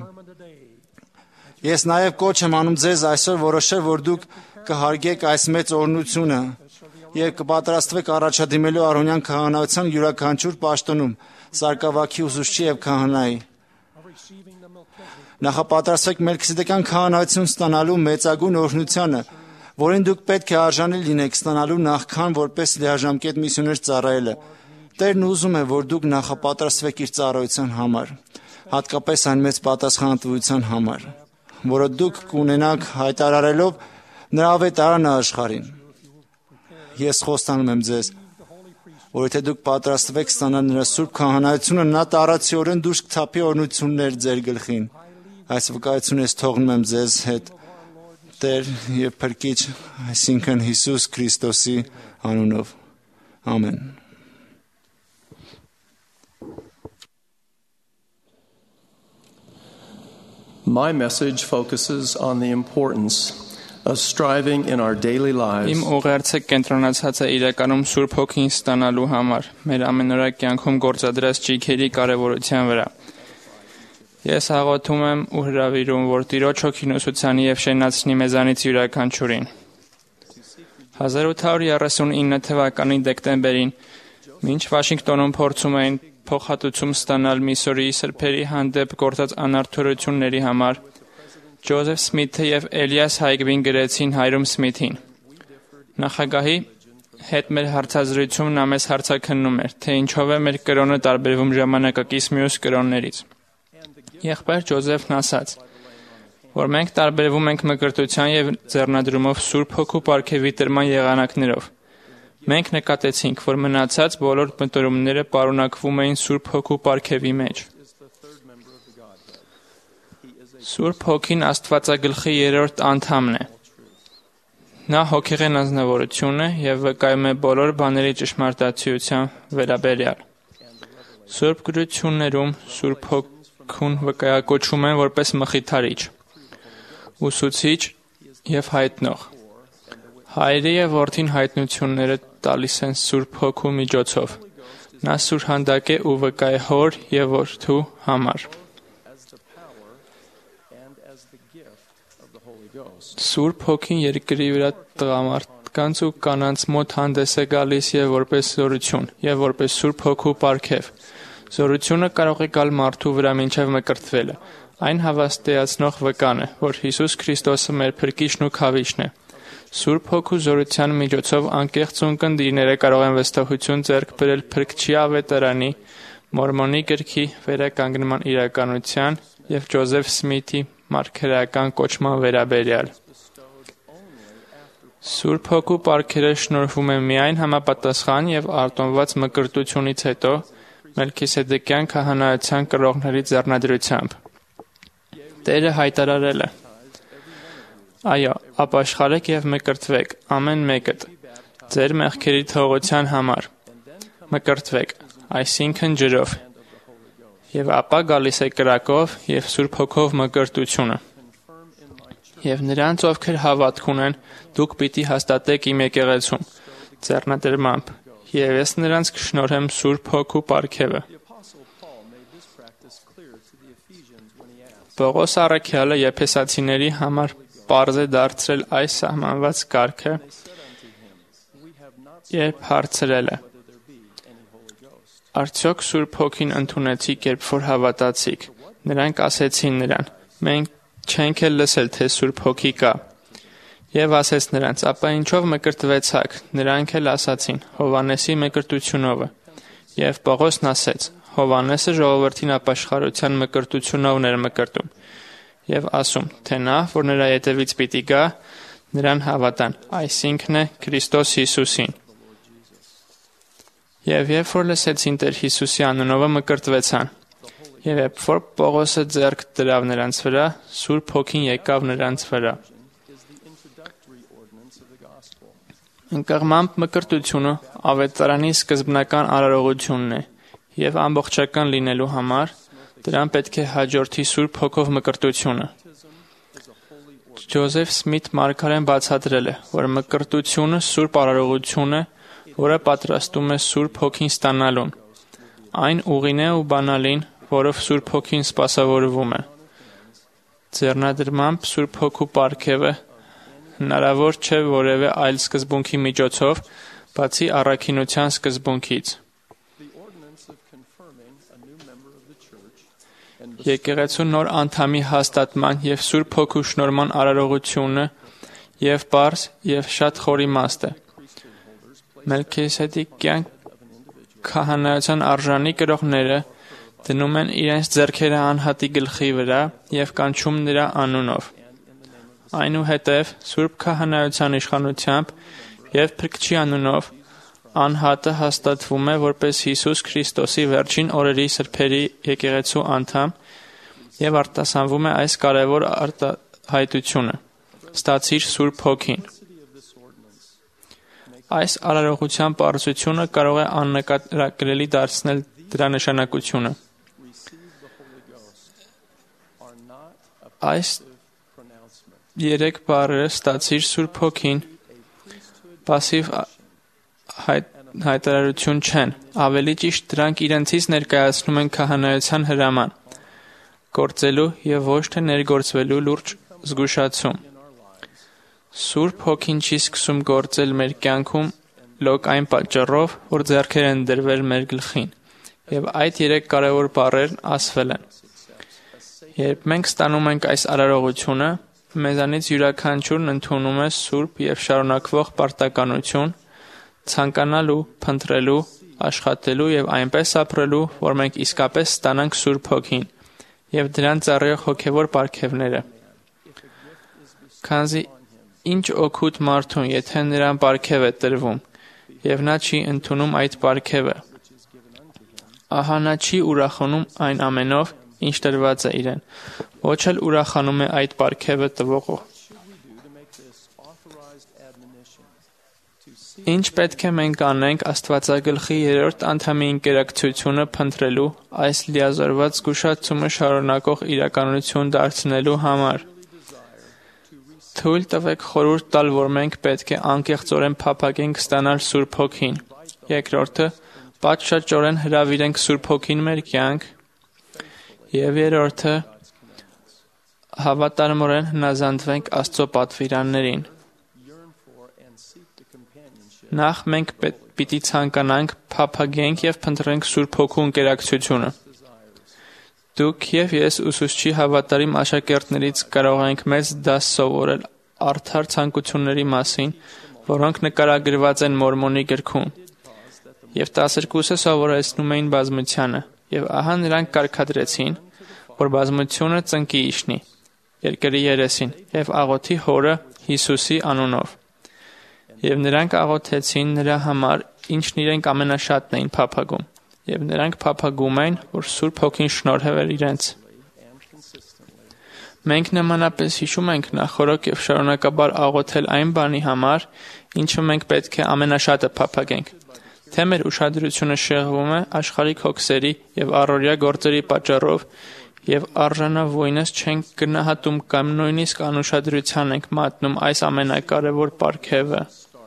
Ես նաև կոչ եմ անում ձեզ այսօր որոշել, որ դուք կհարգեք այս մեծ օրհնությունը եւ կպատրաստվեք առաջադիմելու Ահրոնյան քահանայության յուրաքանչյուր պաշտոնում, սարկավաքի ուսուցչի եւ քահանայի։ Նախապատրաստվեք Մելքիսեդեկյան քահանայություն ստանալու մեծագույն օրհնությանը, որին դուք պետք է արժանի լինեք ստանալու նախքան որպես լիաժամկետ միսիոներ ծառայելը։ Տերն ուզում է, որ դուք նախապատրաստվեք իր ծառայության համար, հատկապես այն մեծ պատասխանատվության համար, որը դուք կունենաք հայտարարելով նրա ավետարանը աշխարհին։ Ես խոստանում եմ ձեզ, որ եթե դուք պատրաստվեք ստանալ նրա սուրբ քահանայությունը, նա տարածիորեն դուրս կթափի օրհնություններ ձեր գլխին։ Այս վկայությունը ես թողնում եմ ձեզ հետ Տեր եւ Փրկիչ, այսինքն Հիսուս Քրիստոսի անունով։ Ամեն։ My message focuses on the importance of striving in our daily lives. Իմ ուղերձը կենտրոնացած է իրականում Սուրբ Հոգին ստանալու համար, մեր ամենօրյա կյանքում գործադրած ճիգերի կարևորության վրա։ Ես աղոթում եմ ու հրավիրում, որ Տիրոջ Հոգին ուսուցանի եւ շենացնի մեզանից յուրաքանչյուրին։ հազար ութ հարյուր երեսունինը թվականի դեկտեմբերին, մինչ Վաշինգտոնում փորձում էին փոխհատուցում ստանալ Միսսուրիի սրբերի հանդեպ գործած անարդարությունների համար, Ջոզեֆ Սմիթը եւ Էլիաս Հայգվին գրեցին Հայրում Սմիթին։ Նախագահի հետ մեր հարցազրույցում նա մեզ հարցաքննում էր, թե ինչով է մեր կրոնը տարբերվում ժամանակակից մյուս կրոններից։ Եղբայր Ջոզեֆն ասաց. որ մենք տարբերվում ենք մկրտության եւ ձեռնադրումով Սուրբ Հոգու պարգևի տրման եղանակներով։ Մենք նկատեցինք, որ մնացած բոլոր մտորումները պարունակվում էին Սուրբ Հոգու պարգևի մեջ։ Սուրբ Հոգին Աստվածագլխի երրորդ անդամն է։ Նա հոգեղեն անձնավորություն է եւ վկայում է բոլոր բաների ճշմարտացիության վերաբերյալ։ Սուրբ գրություններում Սուրբ Հոգուն վկայակոչում են որպես մխիթարիչ, ուսուցիչ եւ հայտնող։ Հայրը եւ որդին հայտնությունները տալիս են Սուրբ Հոգու միջոցով։ Նա սուրհանդակ է ու վկա է հոր եւ որդու համար։ Սուրբ Հոգին երկրի վրա տղամարդկանց ու կանանց մոտ հանդես է գալիս եւ որպես զորություն եւ որպես Սուրբ Հոգու պարգև։ Զորությունը կարող է գալ մարդու վրա մինչև մկրտվելը։ Այն հավաստիացնող վկան է, որ Հիսուս Քրիստոսը մեր փրկիչն ու քավիչն է։ Սուրբ Հոգու զորության միջոցով անկեղծ ունկնդիրները կարող են վստահություն ձեռք բերել Փրկչի ավետարանի, Մորմոնի գրքի վերականգնման իրականության եւ Ջոզեֆ Սմիթի մարգարեական կոչման վերաբերյալ։ Սուրբ Հոգու պարգևը շնորհվում է միայն համապատասխան եւ արտոնված մկրտությունից հետո Մելքիսեդեկյան քահանայության կրողների ձեռնադրությամբ։ Տերը հայտարարել է. Այո, ապաշխարեք եւ մկրտվեք, ամեն մեկդ, ձեր մեղքերի թողության համար։ Մկրտվեք, այսինքն ջրով։ Եվ ապա գալիս է կրակով եւ Սուրբ Հոգով մկրտությունը։ Եվ նրանց, ովքեր հավատք ունեն, դուք պիտի հաստատեք իմ եկեղեցում, ձեռնադրմամբ, եւ ես նրանց կշնորհեմ Սուրբ Հոգու պարգևը։ Պողոս առաքյալը Եփեսացիների համար պարզ է դարձրել այս սահմանված կարգը, երբ հարցրել է. Արդյոք Սուրբ Հոգին ընդունեցիք, երբ որ հավատացիք։ Նրանք ասեցին նրան. մենք չենք էլ լսել, թե Սուրբ Հոգի կա։ Եվ ասեց նրանց. ապա ինչով մկրտվեցաք։ Նրանք էլ ասացին. Հովանեսի մկրտությունով։ Եվ Պողոսն ասեց. Հովանեսը ժողովրդին ապաշխարության մկրտությունով էր մկրտում։ Եվ ասում, թե նա, որ նրա ետևից պիտի գա, նրան հավատան, այսինքն է Քրիստոս Հիսուսին։ Եվ երբ որ լսեցին Տեր Հիսուսի անունով մկրտվեցան, եւ երբ որ Պողոսը ձեռք դրավ նրանց վրա, Սուրբ Հոգին եկավ նրանց վրա։ Ընկղմամբ մկրտությունը ավետարանի սկզբնական արարողությունն է, եւ ամբողջական լինելու համար դրան պետք է հաջորդի Սուրբ Հոգով մկրտությունը։ Ջոզեֆ Սմիթ մարգարեն բացատրել է, որ մկրտությունը Սուրբ արարողություն է, որը պատրաստում է Սուրբ Հոգին ստանալուն։ Այն ուղին է ու բանալին, որով Սուրբ Հոգին սպասավորվում է։ Ձեռնադրմամբ Սուրբ Հոգու պարգևը հնարավոր չէ որևէ այլ սկզբունքի միջոցով, բացի առաքինության սկզբունքից։ Եկեղեցու նոր անդամի հաստատման եւ Սուրբ Հոգու շնորհման արարողությունը եւ պարզ եւ շատ խոր իմաստ է։ Մելքիսեդեկյան քահանայության արժանի կրողները դնում են իրենց ձեռքերը անհատի գլխի վրա եւ կանչում նրա անունով։ Այնուհետև Սուրբ քահանայության իշխանությամբ եւ Փրկչի անունով անհատը հաստատվում է որպես Հիսուս Քրիստոսի վերջին օրերի սրբերի եկեղեցու անդամ եւ արտասանվում է այս կարևոր արտահայտությունը. Ստացիր Սուրբ Հոգին։ Այս արարողության պարզությունը կարող է աննկարագրելի դարձնել դրա նշանակությունը։ Այս երեք բառերը ստացիր Սուրբ Հոգին պասիվ հայտ, հայտարարություն չեն, ավելի ճիշտ դրանք իրենցից ներկայացնում են քահանայության հրաման, գործելու եւ ոչ թե ներգործվելու լուրջ զգուշացում։ Սուրբ Հոգին չի սկսում գործել մեր կյանքում լոկ այն պատճառով, որ ձեռքեր են դրվել մեր գլխին, եւ այդ երեք կարևոր բառերն ասվել են։ Երբ մենք ստանում ենք այս արարողությունը, մեզանից յուրաքանչյուրն ընդունում է սուրբ եւ շարունակվող պարտականություն, ցանկանալու, փնտրելու, աշխատելու եւ այնպես ապրելու, որ մենք իսկապես ստանանք Սուրբ Հոգին եւ դրան ծառայող հոգեվոր պարգևները։ Քանզի ինչ օգուտ մարդուն, եթե նրան պարգև է տրվում, եւ նա չի ընդունում այդ պարգևը։ Ահա նա չի ուրախանում այն ամենով, ինչ տրված է իրեն, ոչ էլ ուրախանում է այդ պարգևը տվողով։ Ինչ պետք է մենք անենք Աստվածագլխի երրորդ անդամի ինտերակցիությունը փնտրելու, այս լիազորված զգուշացումը շարունակող իրականություն դարձնելու համար։ Թույլ տվեք խորհուրդ տալ, որ մենք պետք է անկեղծորեն փափագենք ստանալ Սուրբ Հոգին։ Երկրորդը, պատշաճորեն հրավիրենք Սուրբ Հոգին մեր կյանք։ Եվ երրորդը, հավատարմորեն հնազանդվենք Աստծո պատվիրաններին։ Նախ մենք պիտի ցանկանանք, փափագենք եւ փնտրենք Սուրբ Հոգու ինտերակցիությունը։ Դուք եւ ես ուսուցչի հավատարիմ աշակերտներից կարող ենք մեծ դաս սովորել արդար ցանկությունների մասին, որոնք նկարագրված են Մորմոնի գրքում։ Եվ տասներկուսը սովորեցնում էին բազմությանը, եւ ահա նրանք կարգադրեցին, որ բազմությունը ծնկի իջնի երկրի երեսին եւ աղոթի հորը Հիսուսի անունով։ Եվ նրանք աղոթեցին նրա համար, ինչն իրենք ամենաշատն էին փափագում, եւ նրանք փափագում էին, որ Սուրբ Հոգին շնորհել իրենց։ Մենք նմանապես հիշում ենք նախորոք եւ շարունակաբար աղոթել այն բանի համար, ինչը մենք պետք է ամենաշատը փափագենք։ Թե մեր ուշադրությունը շեղվում է աշխարհիկ հոգսերի եւ առօրյա գործերի պատճառով եւ արժանավույնս չենք գնահատում կամ նույնիսկ անուշադրության ենք մատնում այս ամենակարևոր պարգևը։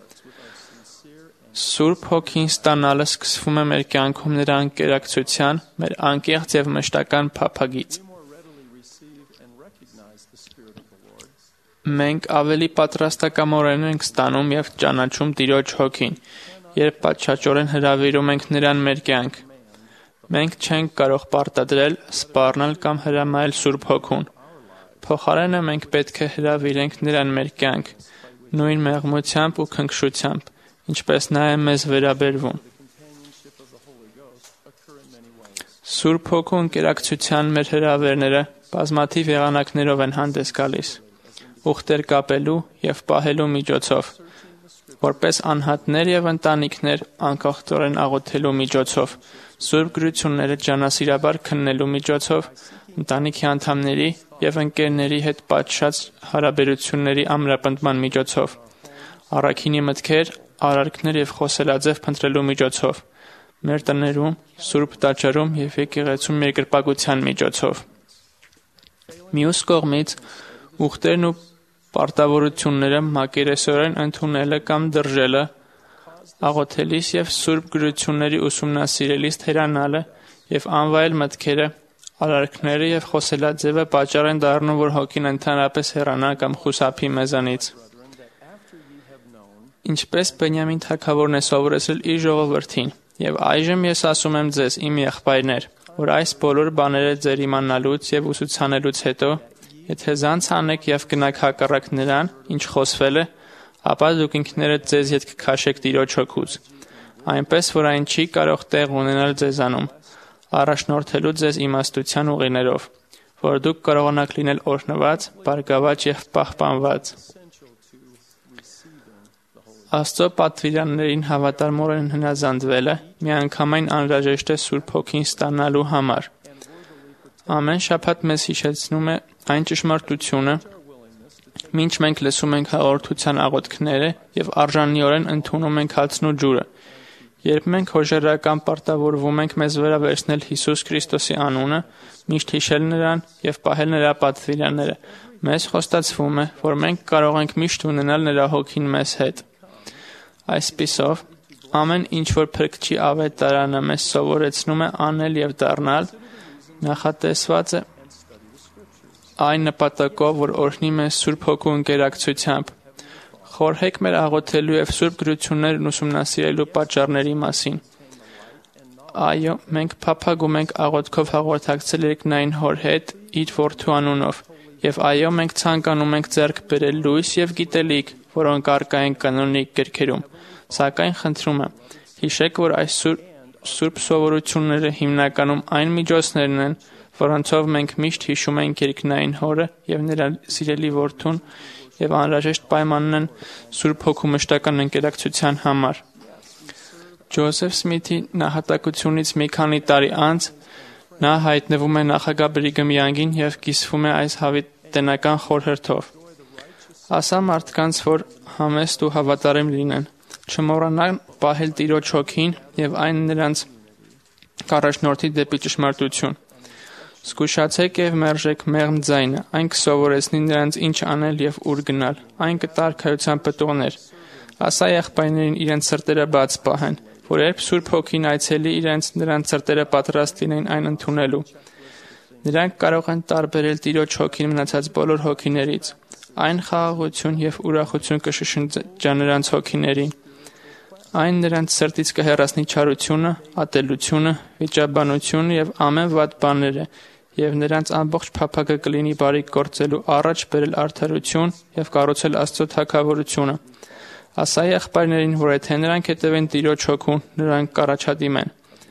Սուրբ Հոգին ստանալը սկսվում է մեր կյանքում նրա ընկերակցության, մեր անկեղծ եւ մշտական փափագից։ Մենք ավելի պատրաստակամորեն ենք ստանում եւ ճանաչում Տիրոջ Հոգին, երբ պատշաճորեն հրավիրում ենք նրան մեր կյանք։ Մենք չենք կարող պարտադրել, սպառնել կամ հրամայել Սուրբ Հոգուն։ Փոխարենը մենք պետք է հրավիրենք նրան մեր կյանք, նույն մեղմությամբ ու քնքշությամբ, ինչպես նա է մեզ վերաբերվում։ Սուրբ Հոգու ընկերակցության մեր հրավերները բազմաթիվ եղանակներով են հանդես գալիս, ուխտեր կապելու եւ պահելու միջոցով, որպես անհատներ եւ ընտանիքներ անկախորեն աղոթելու միջոցով, Սուրբ գրությունները ջանասիրաբար քննելու միջոցով, ընտանիքի անդամների եւ ընկերների հետ պատշաճ հարաբերությունների ամրապնդման միջոցով, առաքինի մտքեր, արարքներ եւ խոսելաձև փնտրելու միջոցով, մեր տներում, Սուրբ տաճարում եւ եկեղեցում երկրպագության միջոցով։ Մյուս կողմից, ուխտերն ու պարտավորությունները մակերեսորեն ընդունելը կամ դրժելը, աղոթելիս եւ Սուրբ գրությունների ուսումնասիրելիս թերանալը եւ անվայել մտքերը, արարքները եւ խոսելաձևը պատճառ են դառնում, որ հոգին ընդհանրապես հեռանա կամ խուսափի մեզանից։ Ինչպես Բենյամին թագավորն է սովորեցրել իր ժողովրդին, եւ այժմ ես ասում եմ ձեզ, իմ եղբայրներ, որ այս բոլոր բաները ձեր իմանալուց եւ ուսուցանելուց հետո, եթե զանց անեք եւ գնաք հակառակ նրան, ինչ խոսվել է, ապա դուք ինքներդ ձեզ հետ կքաշեք Տիրոջ Հոգուց, այնպես որ այն չի կարող տեղ ունենալ ձեզանում, առաջնորդելու ձեզ իմաստության ուղիներով, որ դուք կարողանաք լինել օրհնված, բարգավաճ եւ պահպանված։ Աստծո պատվիրաններին հավատարմորեն հնազանդվելը միանգամայն անհրաժեշտ է Սուրբ Հոգին ստանալու համար։ Ամեն շաբաթ մեզ հիշեցնում է այն ճշմարտությունը, մինչ մենք լսում ենք հաղորդության աղոթքները եւ արժանիորեն ընդունում ենք հացն ու ջուրը, երբ մենք հոժերական պարտավորվում ենք մեզ վերաբերցնել Հիսուս Քրիստոսի անունը, միշտ հիշել նրան եւ պահել նրա պատվիրանները, մեզ խոստացվում է, որ մենք կարող ենք միշտ ունենալ նրա Հոգին մեզ հետ։ Այսպիսով, ամեն ինչ որ Փրկչի ավետարանը մեզ սովորեցնում է անել եւ դառնալ, նախատեսված է այն նպատակով, որ օրհնի մեզ Սուրբ Հոգու ընկերակցությամբ։ Խորհեք մեր աղոթելու եւ Սուրբ գրություններն ուսումնասիրելու պատճառների մասին։ Այո, մենք փափագում ենք աղոթքով հաղորդակցել երկնային Հոր հետ իր Որդու անունով, եւ այո, մենք ցանկանում ենք ձեռք բերել լույս եւ գիտելիք, որոնք առկա են կանոնիկ գրքերում, սակայն խնդրում եմ, հիշեք, որ այս սուրբ սովորությունները հիմնականում այն միջոցներն են, որոնցով մենք միշտ հիշում ենք երկնային Հորը եւ նրա սիրելի Որդուն եւ անհրաժեշտ պայմանն են Սուրբ Հոգու մշտական ընկերակցության համար։ Ջոզեֆ Սմիթի նահատակությունից մի քանի տարի անց նա հայտնվում է նախագահ Բրիգեմ Յանգին եւ կիսվում է այս հավիտենական խորհրդով։ Ասա մարդկանց, որ համեստ ու հավատարիմ լինեն, չմոռանան պահել Տիրոջ հոգին եւ այն նրանց կառաջնորդի դեպի ճշմարտություն։ Զգուշացեք եւ մերժեք մեղմ ձայնը, այն կսովորեցնի նրանց ինչ անել եւ ուր գնալ, այն կտարքայության պտուղներ։ Ասա եղբայրներին իրենց սրտերը բաց պահեն, որ երբ Սուրբ Հոգին այցելի իրենց, նրանց սրտերը պատրաստ լինեն այն ընդունելու։ Նրանք կարող են տարբերել Տիրոջ հոգին մնացած բոլոր հոգիներից։ Այն խաղաղություն եւ ուրախություն կշշնջա նրանց հոգիներին։ Այն նրանց սրտից կհեռացնի չարությունը, ատելությունը, վիճաբանությունը եւ ամեն վատ բաները, եւ նրանց ամբողջ փափագը կլինի բարիք գործելու, առաջ բերել արդարություն եւ կառուցել Աստծո թագավորությունը։ Ասա եղբայրներին, որ եթե նրանք հետևեն Տիրոջ հոգուն, նրանք կառաջադիմեն։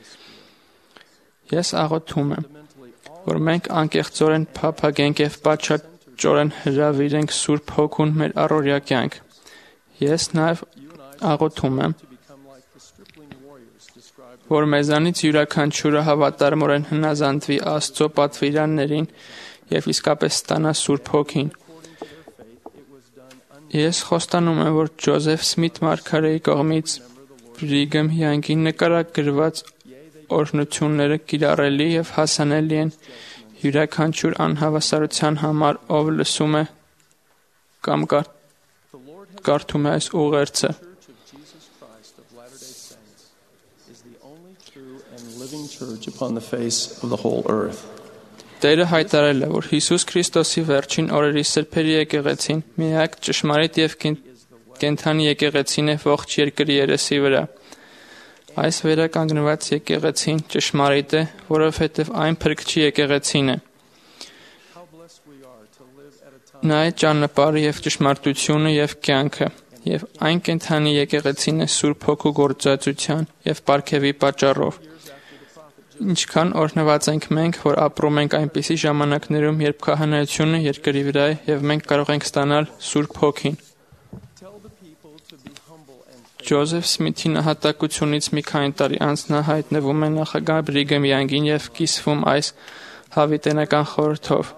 Ես աղոթում եմ, որ մենք անկեղծորեն փափագենք եւ պատշաճորեն հրավիրենք Սուրբ Հոգուն մեր առօրյա կյանք։ Ես նաեւ աղոթում եմ, որ մեզանից յուրաքանչյուրը հավատարմորեն հնազանդվի Աստծո պատվիրաններին եւ իսկապես ստանա Սուրբ Հոգին։ Ես խոստանում եմ, որ Ջոզեֆ Սմիթ մարգարեի կողմից Բրիգեմ Յանգի նկարագրված օրհնությունները կիրառելի եւ հասանելի են յուրաքանչյուր անհավասարության համար, ով լսում է կամ կարդում է այս ուղերձը։ Տերը հայտարարել է, որ Հիսուս Քրիստոսի վերջին օրերի սրբերի եկեղեցին միակ ճշմարիտ եւ կենդանի եկեղեցին է ողջ երկրի երեսի վրա։ Այս վերականգնված եկեղեցին ճշմարիտ է, որովհետեւ այն փրկչի եկեղեցին է։ Նա է ճանապարհը եւ ճշմարտությունը եւ կյանքը, եւ այն կենդանի եկեղեցին է Սուրբ Հոգու գործածության եւ պարգևի պատճառով։ Ինչքան օրհնված ենք մենք, որ ապրում ենք այնպիսի ժամանակներում, երբ քահանայությունը երկրի վրա է եւ մենք կարող ենք ստանալ Սուրբ Հոգին։ Ջոզեֆ Սմիթի նահատակությունից մի քանի տարի անց նա հայտնվում է նախագահ Բրիգեմ Յանգին եւ կիսվում այս հավիտենական խորհրդով։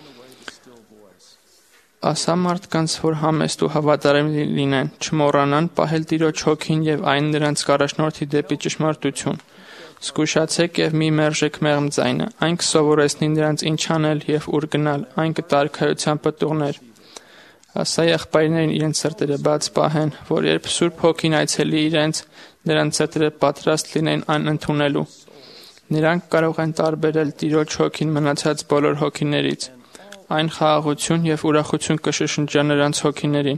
Ասա մարդկանց, որ համեստ ու հավատարիմ լինեն, չմոռանան պահել Տիրոջ հոգին եւ այն նրանց կառաջնորդի դեպի ճշմարտություն։ Զգուշացեք եւ մի մերժեք մեղմ ձայնը, այն կսովորեցնի նրանց ինչ անել եւ ուր գնալ, այն կտարքայության պտուղներ։ Ասա եղբայրներին իրենց սրտերը բաց պահեն, որ երբ Սուրբ Հոգին այցելի իրենց, նրանց սրտերը պատրաստ լինեն այն ընդունելու։ Նրանք կարող են տարբերել Տիրոջ հոգին մնացած բոլոր հոգիներից։ Այն խաղաղություն եւ ուրախություն կշշնջա նրանց հոգիներին։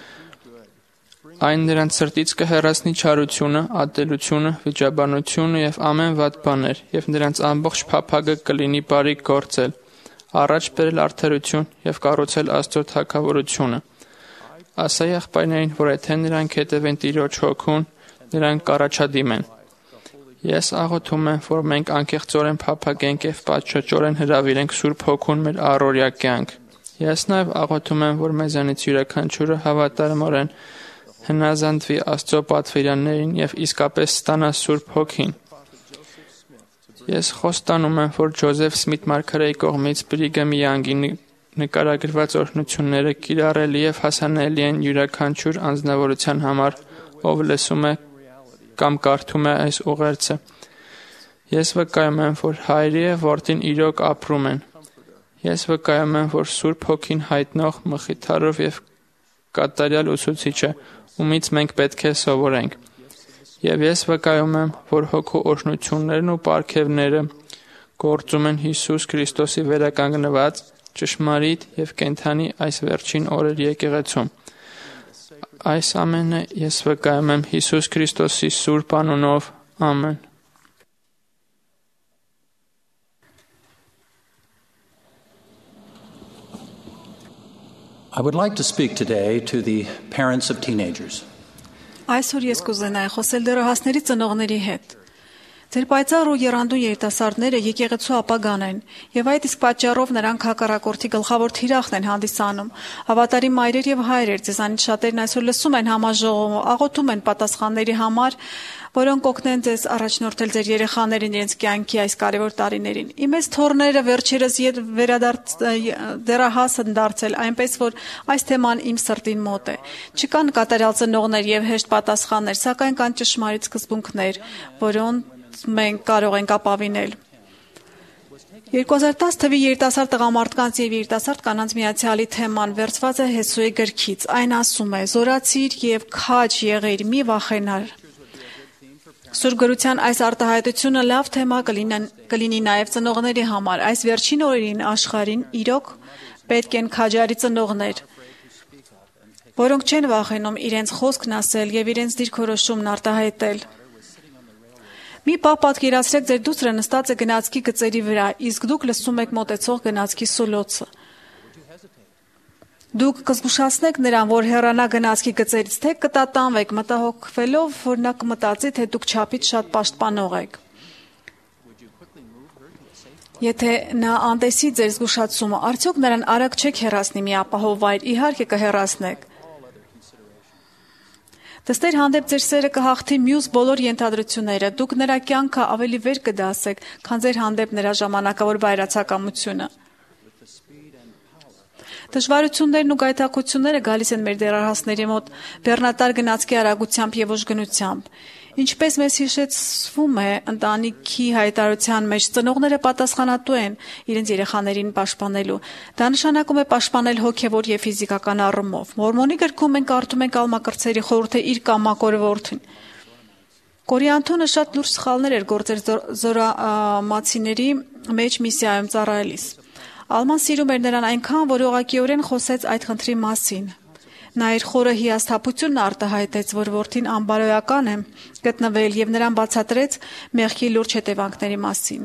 Այն նրանց սրտից կհեռացնի չարությունը, ատելությունը, վիճաբանությունը եւ ամեն վատ բաներ, եւ նրանց ամբողջ փափագը կլինի բարիք գործել, առաջ բերել արդարություն եւ կառուցել Աստծո թագավորությունը։ Ասա եղբայրներին, որ եթե նրանք հետևեն Տիրոջ հոգուն, նրանք կառաջադիմեն։ Ես աղոթում եմ, որ մենք անկեղծորեն փափագենք եւ պատշաճորեն հրավիրենք Սուրբ Հոգուն մեր առօրյա կյանք։ Ես նաեւ աղոթում եմ, որ մեզանից յուրաքանչյուրը հավատարմորեն հնազանդվի Աստծո պատվիրաններին եւ իսկապես ստանա Սուրբ Հոգին։ Ես խոստանում եմ, որ Ջոզեֆ Սմիթ մարգարեի կողմից Բրիգեմ Յանգի նկարագրված օրհնությունները կիրառելի եւ հասանելի են յուրաքանչյուր անձնավորության համար, ով լսում է կամ կարդում է այս ուղերձը։ Ես վկայում եմ, որ Հայրի եւ Որդին իրոք ապրում են։ Ես վկայում եմ, որ Սուրբ Հոգին հայտնող, մխիթարով եւ կատարյալ ուսուցիչ է, ումից մենք պետք է սովորենք։ Եվ ես վկայում եմ, որ Հոգու օրհնություններն ու պարգևները գործում են Հիսուս Քրիստոսի վերականգնված, ճշմարիտ եւ կենդանի այս վերջին օրերի եկեղեցում։ Այս ամենը ես վկայում եմ Հիսուս Քրիստոսի սուրբ անունով, ամեն։ I would like to speak today to the parents of teenagers. Այսօր ես կուզենայի խոսել դեռահասների ծնողների հետ։ Ձեր պայծառ ու եռանդուն երիտասարդները եկեղեցու ապագան են, եւ այդ իսկ պատճառով նրանք հակառակորդի գլխավոր թիրախն են հանդիսանում։ Հավատարիմ մայրեր եւ հայրեր, ձեզանից շատերն այսօր լսում են համաժողովը, աղոթում են պատասխանների համար, որոնք կօգնեն ձեզ առաջնորդել ձեր երեխաներին իրենց կյանքի այս կարևոր տարիներին։ Իմես թոռները վերջերս վերադարձ դեռահաս են դարձել, այնպես որ այս թեման իմ սրտին մոտ է։ Չկան կատարյալ ծնողներ եւ հեշտ պատասխաններ, սակայն կան ճշմարիտ սկզբունքներ, որոնց մենք կարող ենք ապավինել։ երկու հազար տասը թվականի երիտասարդ տղամարդկանց եւ երիտասարդ կանանց միացյալի թեման վերցված է Հեսուի գրքից։ Այն ասում է. «Զորացիր եւ քաջ եղիր, մի վախենար»։ Սուրբ գրության այս արտահայտությունը լավ թեմա կլինի նաև ծնողների համար։ Այս վերջին օրերին աշխարհին իրոք պետք են քաջարի ծնողներ, որոնք չեն վախենում իրենց խոսքն ասել եւ իրենց դիրքորոշումն արտահայտել։ Մի պահ պատկերացրեք, ձեր դուստրը նստած է գնացքի գծերի վրա, իսկ դուք լսում եք մոտեցող գնացքի սուլոցը։ Դուք կզգուշացնեք նրան, որ հեռանա գնացքի գծերից, թե կտատանվեք, մտահոգվելով, որ նա կմտածի, թե դուք չափից շատ պաշտպանող եք։ Եթե նա անտեսի ձեր զգուշացումը, արդյոք նրան արագ չեք հեռացնի մի ապահով վայր, իհարկե կհեռացնեք։ Դստեր հանդեպ ձեր սերը կհաղթի մյուս բոլոր ենթադրությունները, դուք նրա կյանքը ավելի վեր կդասեք, քան ձեր հանդեպ նրա ժամանակավոր վայրացակամությունը։ Դժվարություններն ու գայթակղությունները գալիս են մեր դեռահասների մոտ բեռնատար գնացքի արագությամբ եւ ուժգնությամբ։ Ինչպես մեզ հիշեցվում է ընտանիքի հայտարարության մեջ, ծնողները պատասխանատու են իրենց երեխաներին պաշտպանելու։ Դա նշանակում է պաշտպանել հոգեվոր եւ ֆիզիկական առումով։ Մորմոնի գրքում մենք կարդում ենք Ալմակրտսերի խորհուրդը իր կամակոր որդին։ Կորիանթոնը շատ լուրջ սխալներ էր գործել զորամացիների մեջ միսիայում ծառայելիս։ Ալման սիրում էր նրան այնքան, որ ուղղակիորեն խոսեց այդ խնդրի մասին։ Նա իր խորը հիասթափությունն արտահայտեց, որ որդին անբարոյական է գտնվել եւ նրան բացատրեց մեղքի լուրջ հետևանքների մասին։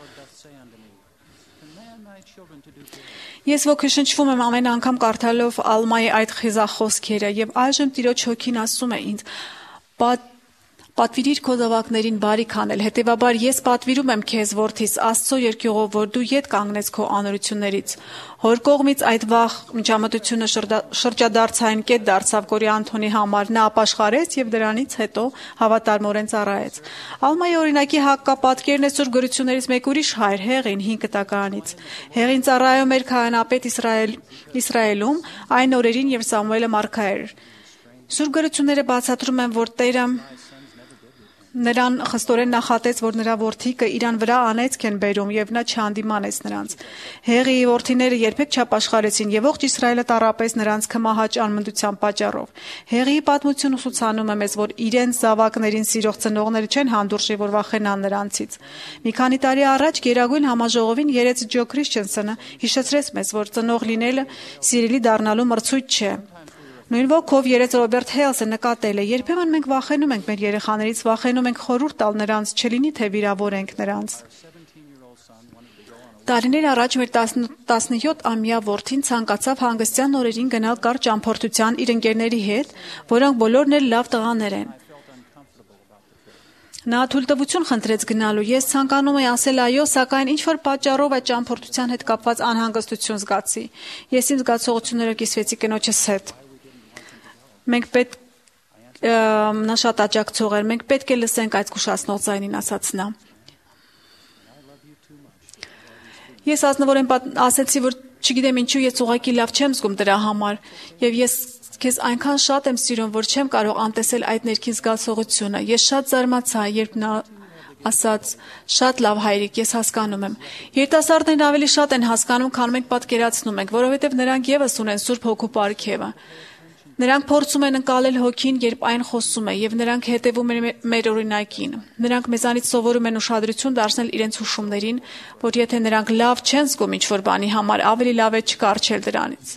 Ես ոգեշնչվում եմ ամեն անգամ կարդալով Ալմայի այդ խիզախ խոսքերը եւ այժմ Տիրոջ հոգին ասում է ինձ. «Պատվիրիր քո զավակներին բարիք անել, հետևաբար ես պատվիրում եմ քեզ, որդիս, Աստծո երկյուղով, որ դու ետ կանգնես քո անօրություններից»։ Հոր կողմից այդ վաղ միջամտությունը շրջադարձային կետ դարձավ Կորիանթոնի համար, նա ապաշխարեց եւ դրանից հետո հավատարմորեն ծառայեց։ Ալմայի օրինակի հակապատկերն է Սուրբ գրություններից մեկ ուրիշ հայր, Հեղին, հինգ տականից։ Հեղին ծառայում էր քահանապետ Իսրայել, Իսրայելում այն օրերին, երբ Սամուելը մարգա էր։ Սուրբ գրությունները բացատրում են, որ Տերը նրան խստորեն նախատեց, որ նրա որդիկը իրան վրա անեծք են բերում եւ նա չհանդիմանեց նրանց։ Հեղիի որդիները երբեք չապաշխարեցին եւ ողջ Իսրայելը տառապեց նրանց քմահաճ անմնդության պատճառով։ Հեղիի պատմությունը ցուցանում է մեզ, որ իրենց զավակներին սիրող ծնողները չեն հանդուրժի, որ վախենան նրանցից։ Մի քանի տարի առաջ Գերագույն համաժողովին երեց Ջո Քրիշչենսոնը հիշեցրեց մեզ, որ ծնող լինելը սիրելի դառնալու մրցույթ չէ։ Նույն ոգով երեց Ռոբերտ Հեյլսը նկատել է. երբեմն մենք վախենում ենք մեր երեխաներից, վախենում ենք խորհուրդ տալ նրանց, չլինի թե վիրավորենք նրանց։ Տարիներ առաջ մեր տասնյոթ-ամյա որդին ցանկացավ հանգստյան օրերին գնալ կարճ ճամփորդության իր ընկերների հետ, որոնք բոլորն էլ լավ տղաներ են։ Նա թույլտվություն խնդրեց գնալու։ Ես ցանկանում էի ասել այո, սակայն ինչ որ պատճառով այդ ճամփորդության հետ կապված անհանգստություն զգացի։ Ես իմ զգացողություններով կիսվեցի կնոջս հետ։ Մենք պետք նա շատ աջակցող էր, մենք պետք է լսենք այդ զգուշացնող ձայնին, ասաց նա։ Ես ազնվորեն ասեցի, որ չգիտեմ ինչու ես ուղղակի լավ չեմ զգում դրա համար, եւ ես քեզ այնքան շատ եմ սիրում, որ չեմ կարող անտեսել այդ ներքին զգացողությունը։ Ես շատ զարմացա, երբ նա ասաց. «Շատ լավ հայրիկ, ես հասկանում եմ»։ Երիտասարդներն ավելի շատ են հասկանում, քան մենք պատկերացնում ենք, որովհետև նրանք եւս ունեն Սուրբ Հոգու պարգևը։ Նրանք փորձում են ընկալել հոգին, երբ այն խոսում է, եւ նրանք հետևում են մեր օրինակին։ Նրանք մեզանից սովորում են ուշադրություն դարձնել իրենց հուշումներին, որ եթե նրանք լավ չեն զգում ինչ-որ բանի համար, ավելի լավ է չկառչել դրանից։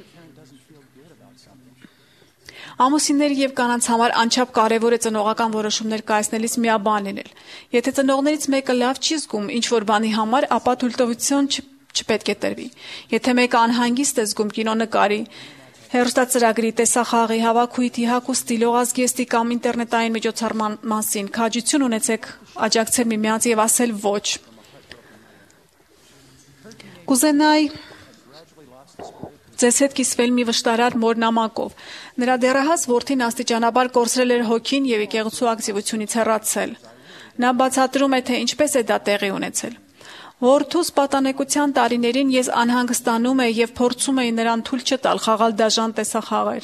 Ամուսինների եւ կանանց համար անչափ կարեւոր է ծնողական որոշումներ կայացնելիս միաբան լինել։ Եթե ծնողներից մեկը լավ չի զգում ինչ-որ բանի համար, ապա թույլտվություն չպետք է տրվի։ Եթե մեկը անհանգիստ է զգում կինո նկարի Հերոստացրագրի, տեսախաղի, հավաքույթի, հագուստի, լողազգեստի կամ ինտերնետային միջոցառման մասին քաջություն ունեցեք աջակցել միմյանց եւ ասել ոչ։ Կուզենայի ձեզ հետ կիսվել մի վշտարար մոր նամակով։ Նրա դեռահաս որդին աստիճանաբար կորցրել էր հոգին եւ եկեղեցու ակտիվությունից հեռացել։ Նա բացատրում է, թե ինչպես է դա տեղի ունեցել։ Որդուս պատանեկության տարիներին ես անհանգստանում էի եւ փորձում էի նրան թույլ չտալ խաղալ դաժան տեսախաղեր։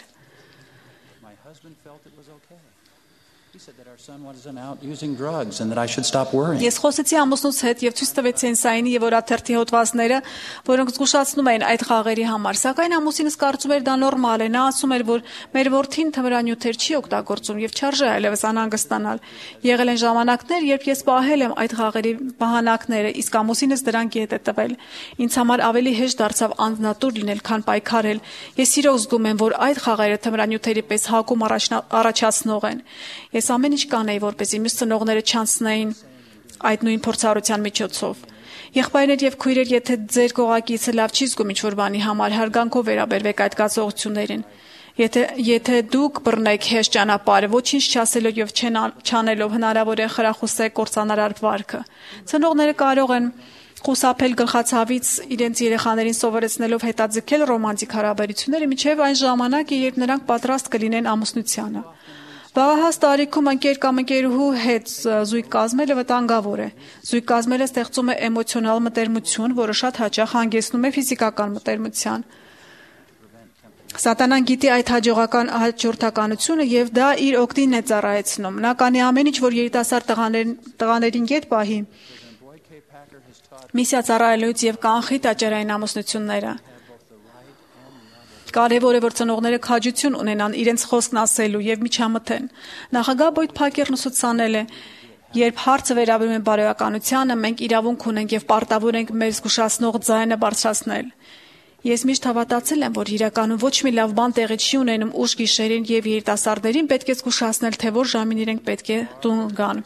Ես խոսեցի ամուսնուս հետ եւ ցույց տվեցի Սենսայինի եւ օրաթերթի հոդվածները, որոնք զգուշացնում էին այդ խաղերի համար, սակայն ամուսինս կարծում էր դա նորմալ է։ Նա ասում էր, որ մեր որդին թմրանյութեր չի օգտագործում եւ չարժե այլևս անհանգստանալ։ Եղել են ժամանակներ, երբ ես պահել եմ այդ խաղերի բահանակները, իսկ ամուսինս դրանք ետ է տվել։ Ինձ համար ավելի հեշտ դարձավ անձնատուր լինել, քան պայքարել։ Ես իրոք զգում եմ, որ այդ խաղերը թմրանյութերի պես հակում առաջացնող են։ Ես ամեն ինչ կանեի, որպեսզի մյուս ծնողները չանցնեին այդ նույն փորձառության միջոցով։ Եղբայրներ եւ քույրեր, եթե ձեր կողակիցը լավ չի զգում ինչ-որ բանի համար, հարգանքով վերաբերվեք այդ կացողություններին։ Եթե եթե դուք բռնեք հեշտ ճանապարհը, ոչինչ չասելով եւ չանելով, հնարավոր է խրախուսեք կործանարար վարքը։ Ծնողները կարող են խուսափել գլխացավից իրենց երեխաներին սովորեցնելով հետաձգել ռոմանտիկ հարաբերությունները մինչև այն ժամանակը, երբ նրանք պատրաստ կլինեն ամուսնությանը։ Բաղահաս տարիքում ընկեր կամ ընկերուհու հետ զույգ կազմելը վտանգավոր է։ Զույգ կազմելը ստեղծում է էմոցիոնալ մտերմություն, որը շատ հաճախ հանգեցնում է ֆիզիկական մտերմության։ Սատանան գիտի այդ հաջողական հաջորդականությունը եւ դա իր օգտին է ծառայեցնում։ Նա կանի ամեն ինչ, որ երիտասարդ տղաներին տղաներին գետ պահի։ Միսիա ծառայելուց եւ կանխի տաճարային ամուսնությունները։ Կարևոր է, որ ծնողները քաջություն ունենան իրենց խոսքն ասելու եւ միջամտեն։ Նախագահ Բոյդ Փակերն ուսուցանել է, երբ հարցը վերաբերում է բարոյականությանը, մենք իրավունք ունենք եւ պարտավոր ենք մեր զգուշացնող ձայնը բարձրացնել։ Ես միշտ հավատացել եմ, որ իրականում ոչ մի լավ բան տեղի չի ունենում ուշ գիշերին եւ երիտասարդներին պետք է զգուշացնել, թե որ ժամին իրենք պետք է տուն գան։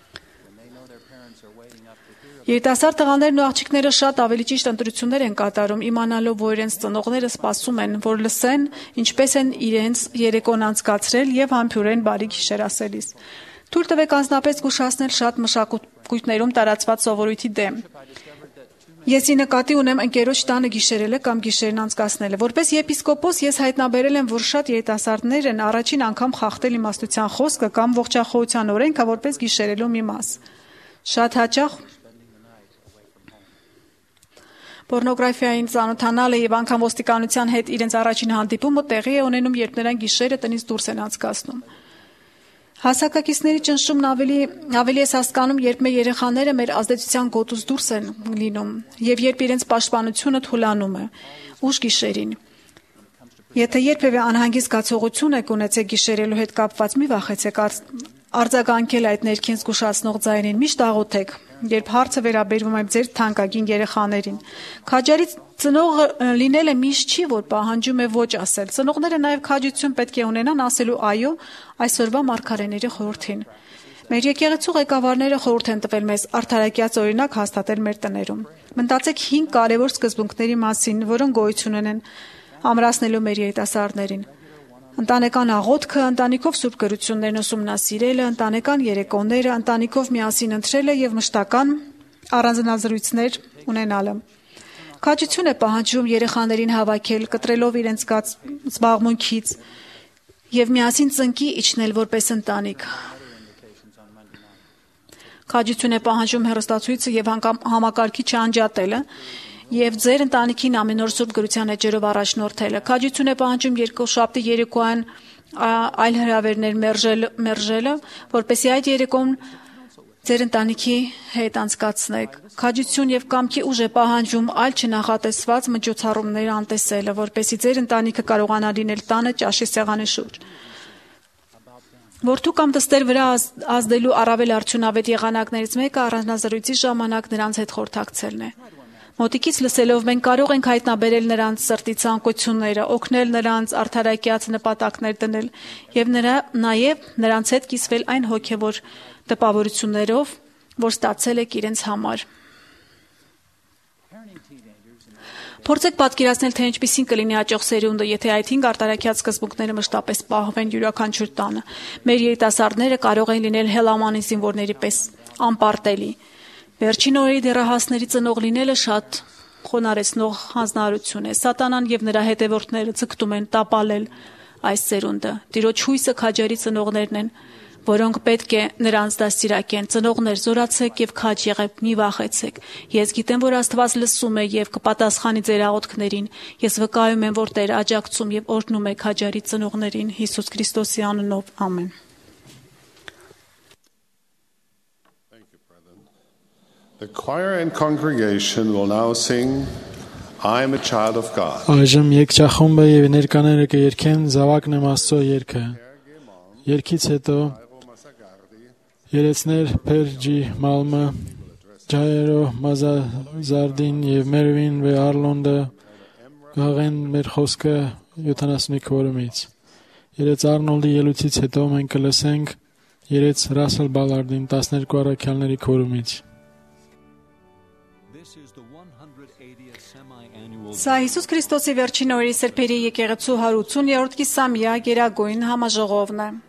Երիտասարդ տղաներն ու աղջիկները շատ ավելի ճիշտ ընտրություններ են կատարում, իմանալով, որ իրենց ծնողները սպասում են, որ լսեն, ինչպես են իրենց երեկոն անցկացրել եւ համբուրեն բարի գիշեր ասելիս։ Թույլ տվեք անձնապես զգուշացնել շատ մշակույթներում տարածված սովորույթի դեմ։ Ես ի նկատի ունեմ ընկերոջ տանը գիշերելը կամ գիշերն անցկացնելը։ Որպես եպիսկոպոս ես հայտնաբերել եմ, որ շատ երիտասարդներ են առաջին անգամ խախտել իմաստության խոսքը կամ ողջախոհության օրենքը որպես գիշերելու մի մաս։ Շատ հաճախ Պորնոգրաֆիային ծանոթանալը եւ անգամ ոստիկանության հետ իրենց առաջին հանդիպումը տեղի է ունենում, երբ նրանք գիշերը տնից դուրս են անցկացնում։ Հասակակիցների ճնշումն ավելի ավելի ես հասկանում, երբ մեր երեխաները մեր ազդեցության գոտուց դուրս են լինում եւ երբ իրենց պաշտպանությունը թուլանում է ուշ գիշերին։ Եթե երբևէ անհանգիստ զգացողություն եք ունեցել գիշերելու հետ կապված, մի վախեցեք արձագանքել այդ ներքին զգուշացնող ձայնին, միշտ աղոթեք, երբ հարցը վերաբերվում է ձեր թանկագին երեխաներին։ Քաջարի ծնող լինելը միշտ չի, որ պահանջում է ոչ ասել։ Ծնողները նաև քաջություն պետք է ունենան ասելու այո այսօրվա մարգարեների խորհրդին։ Մեր եկեղեցու ղեկավարները խորհուրդ են տվել մեզ արդարակյաց օրինակ հաստատել մեր տներում։ Մտածեք հինգ կարևոր սկզբունքների մասին, որոնք գոյություն ունեն ամրացնելու մեր երիտասարդներին։ Ընտանեկան աղոթքը, ընտանիքով սուրբ գրություններն ուսումնասիրելը, ընտանեկան երեկոները, ընտանիքով միասին ընթրելը եւ մշտական առանձնազրույցներ ունենալը։ Քաջություն է պահանջում երեխաներին հավաքել, կտրելով իրենց զբաղմունքից եւ միասին ծնկի իջնել որպես ընտանիք։ Քաջություն է պահանջում հեռուստացույցը եւ համակարգիչը անջատելը եւ ձեր ընտանիքին ամեն օր սուրբ գրության էջերով առաջնորդելը։ Քաջություն է պահանջում երկուշաբթի երեկոյան այլ հրավերներ մերժել, մերժելը, որպեսզի այդ երեկոն ձեր ընտանիքի հետ անցկացնեք։ Քաջություն եւ կամքի ուժ է պահանջում այլ չնախատեսված միջոցառումներ անտեսելը, որպեսզի ձեր ընտանիքը կարողանա լինել տանը ճաշի սեղանի շուրջ։ Որդու կամ դստեր վրա ազդելու առավել արդյունավետ եղանակներից մեկը առանձնազրույցի ժամանակ նրանց հետ խորհրդակցելն է։ Մոտիկից լսելով մենք կարող ենք հայտնաբերել նրանց սրտի ցանկությունները, օգնել նրանց արդարակյաց նպատակներ դնել եւ նրա նաեւ նրանց հետ կիսվել այն հոգեվոր տպավորություններով, որ ստացել եք իրենց համար։ Փորձեք պատկերացնել, թե ինչպիսին կլինի հաջող սերունդը, եթե այդ հինգ արտարակյաց սկզբունքները մշտապես պահվեն յուրաքանչյուր տանը։ Մեր երիտասարդները կարող են լինել հելամանի զինվորների պես անպարտելի։ Վերջին օրերի դեռահասների ծնող լինելը շատ խոնարհեցնող հանձնարարություն է։ Սատանան եւ նրա հետևորդները ցկտում են տապալել այս սերունդը։ Տիրոջ հույսը քաջերի ծնողներն են, որոնք պետք է նրանց դաստիարակեն։ Ծնողներ, զորացեք եւ քաջ եղեք, մի վախեցեք։ Ես գիտեմ, որ Աստված լսում է եւ կպատասխանի ձեր աղոթքներին։ Ես վկայում եմ, որ Տերը աջակցում եւ օրհնում է քաջերի ծնողներին Հիսուս Քրիստոսի անունով։ Ամեն։ The choir and congregation will now sing I am a child of God. Այժմ եկչախումբը եւ ներկաները կերքեն Զավակն եմ Աստծո երգը։ Երգից հետո երեցներ Փերջի Մալմը, Ջայերո Մազազարդին եւ Մերվին վե Արլոնդը գաղեն մեր խոսքը յոթանասունի քորումից։ Երեց Արնոլդի ելույթից հետո մենք կլսենք երեց Ռասել Բալարդին տասներկու առաքյալների քորումից։ Սա Հիսուս Քրիստոսի վերջին օրերի սրբերի եկեղեցու հարյուր ութսուներորդ կիսամյա գերագույն համաժողովն է։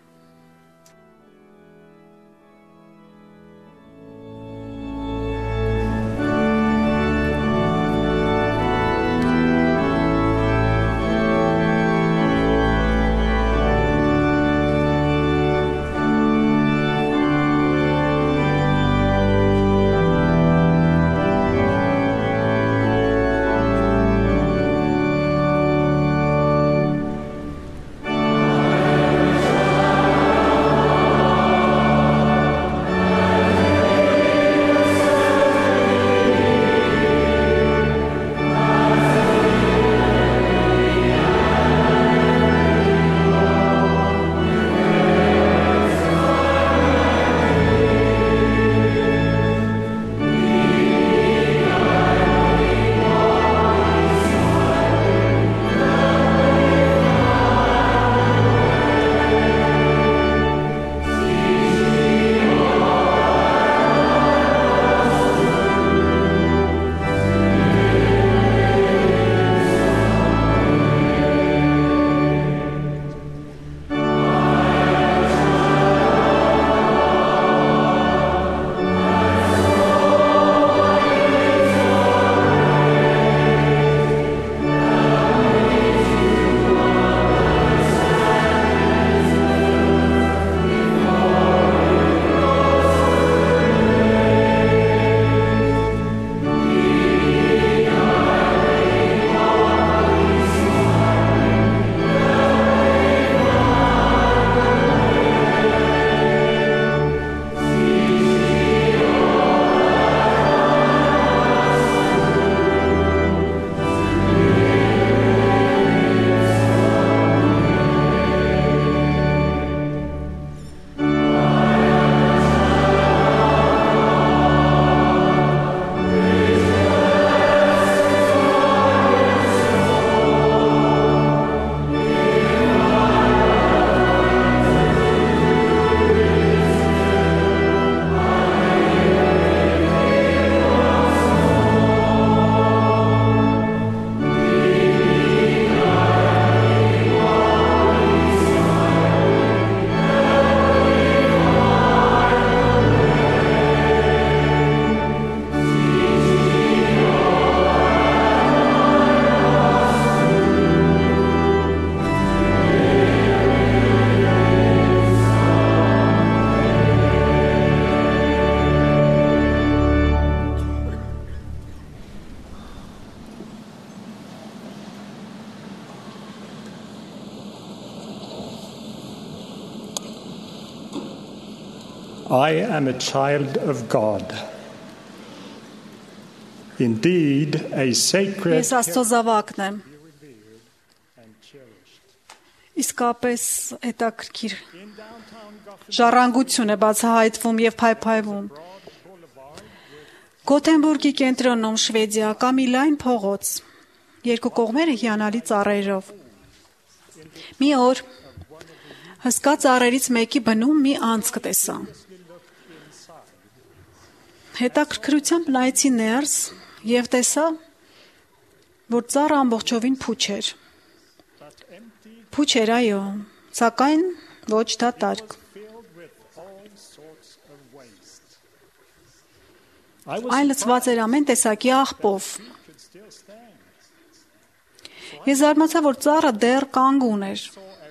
I am a child of God. Indeed, a sacred Ես Աստծո զավակն եմ։ Իսկապես հետաքրքիր ժառանգություն է բացահայտվում եւ փայփայվում։ Գոթենբուրգի կենտրոնում Շվեդիա կա մի լայն փողոց, երկու կողմերը հիանալի ծառերով։ Մի օր հսկա ծառերից մեկի բնում մի անցք տեսա։ Հետաքրքրությամբ նայեցի ներս եւ տեսա որ ծառը ամբողջովին փուչ էր։ Փուչ էր, այո, սակայն ոչ դատարկ։ Այն լցված էր ամեն տեսակի աղբով։ Ես զարմացա, որ ծառը դեռ կանգուն էր։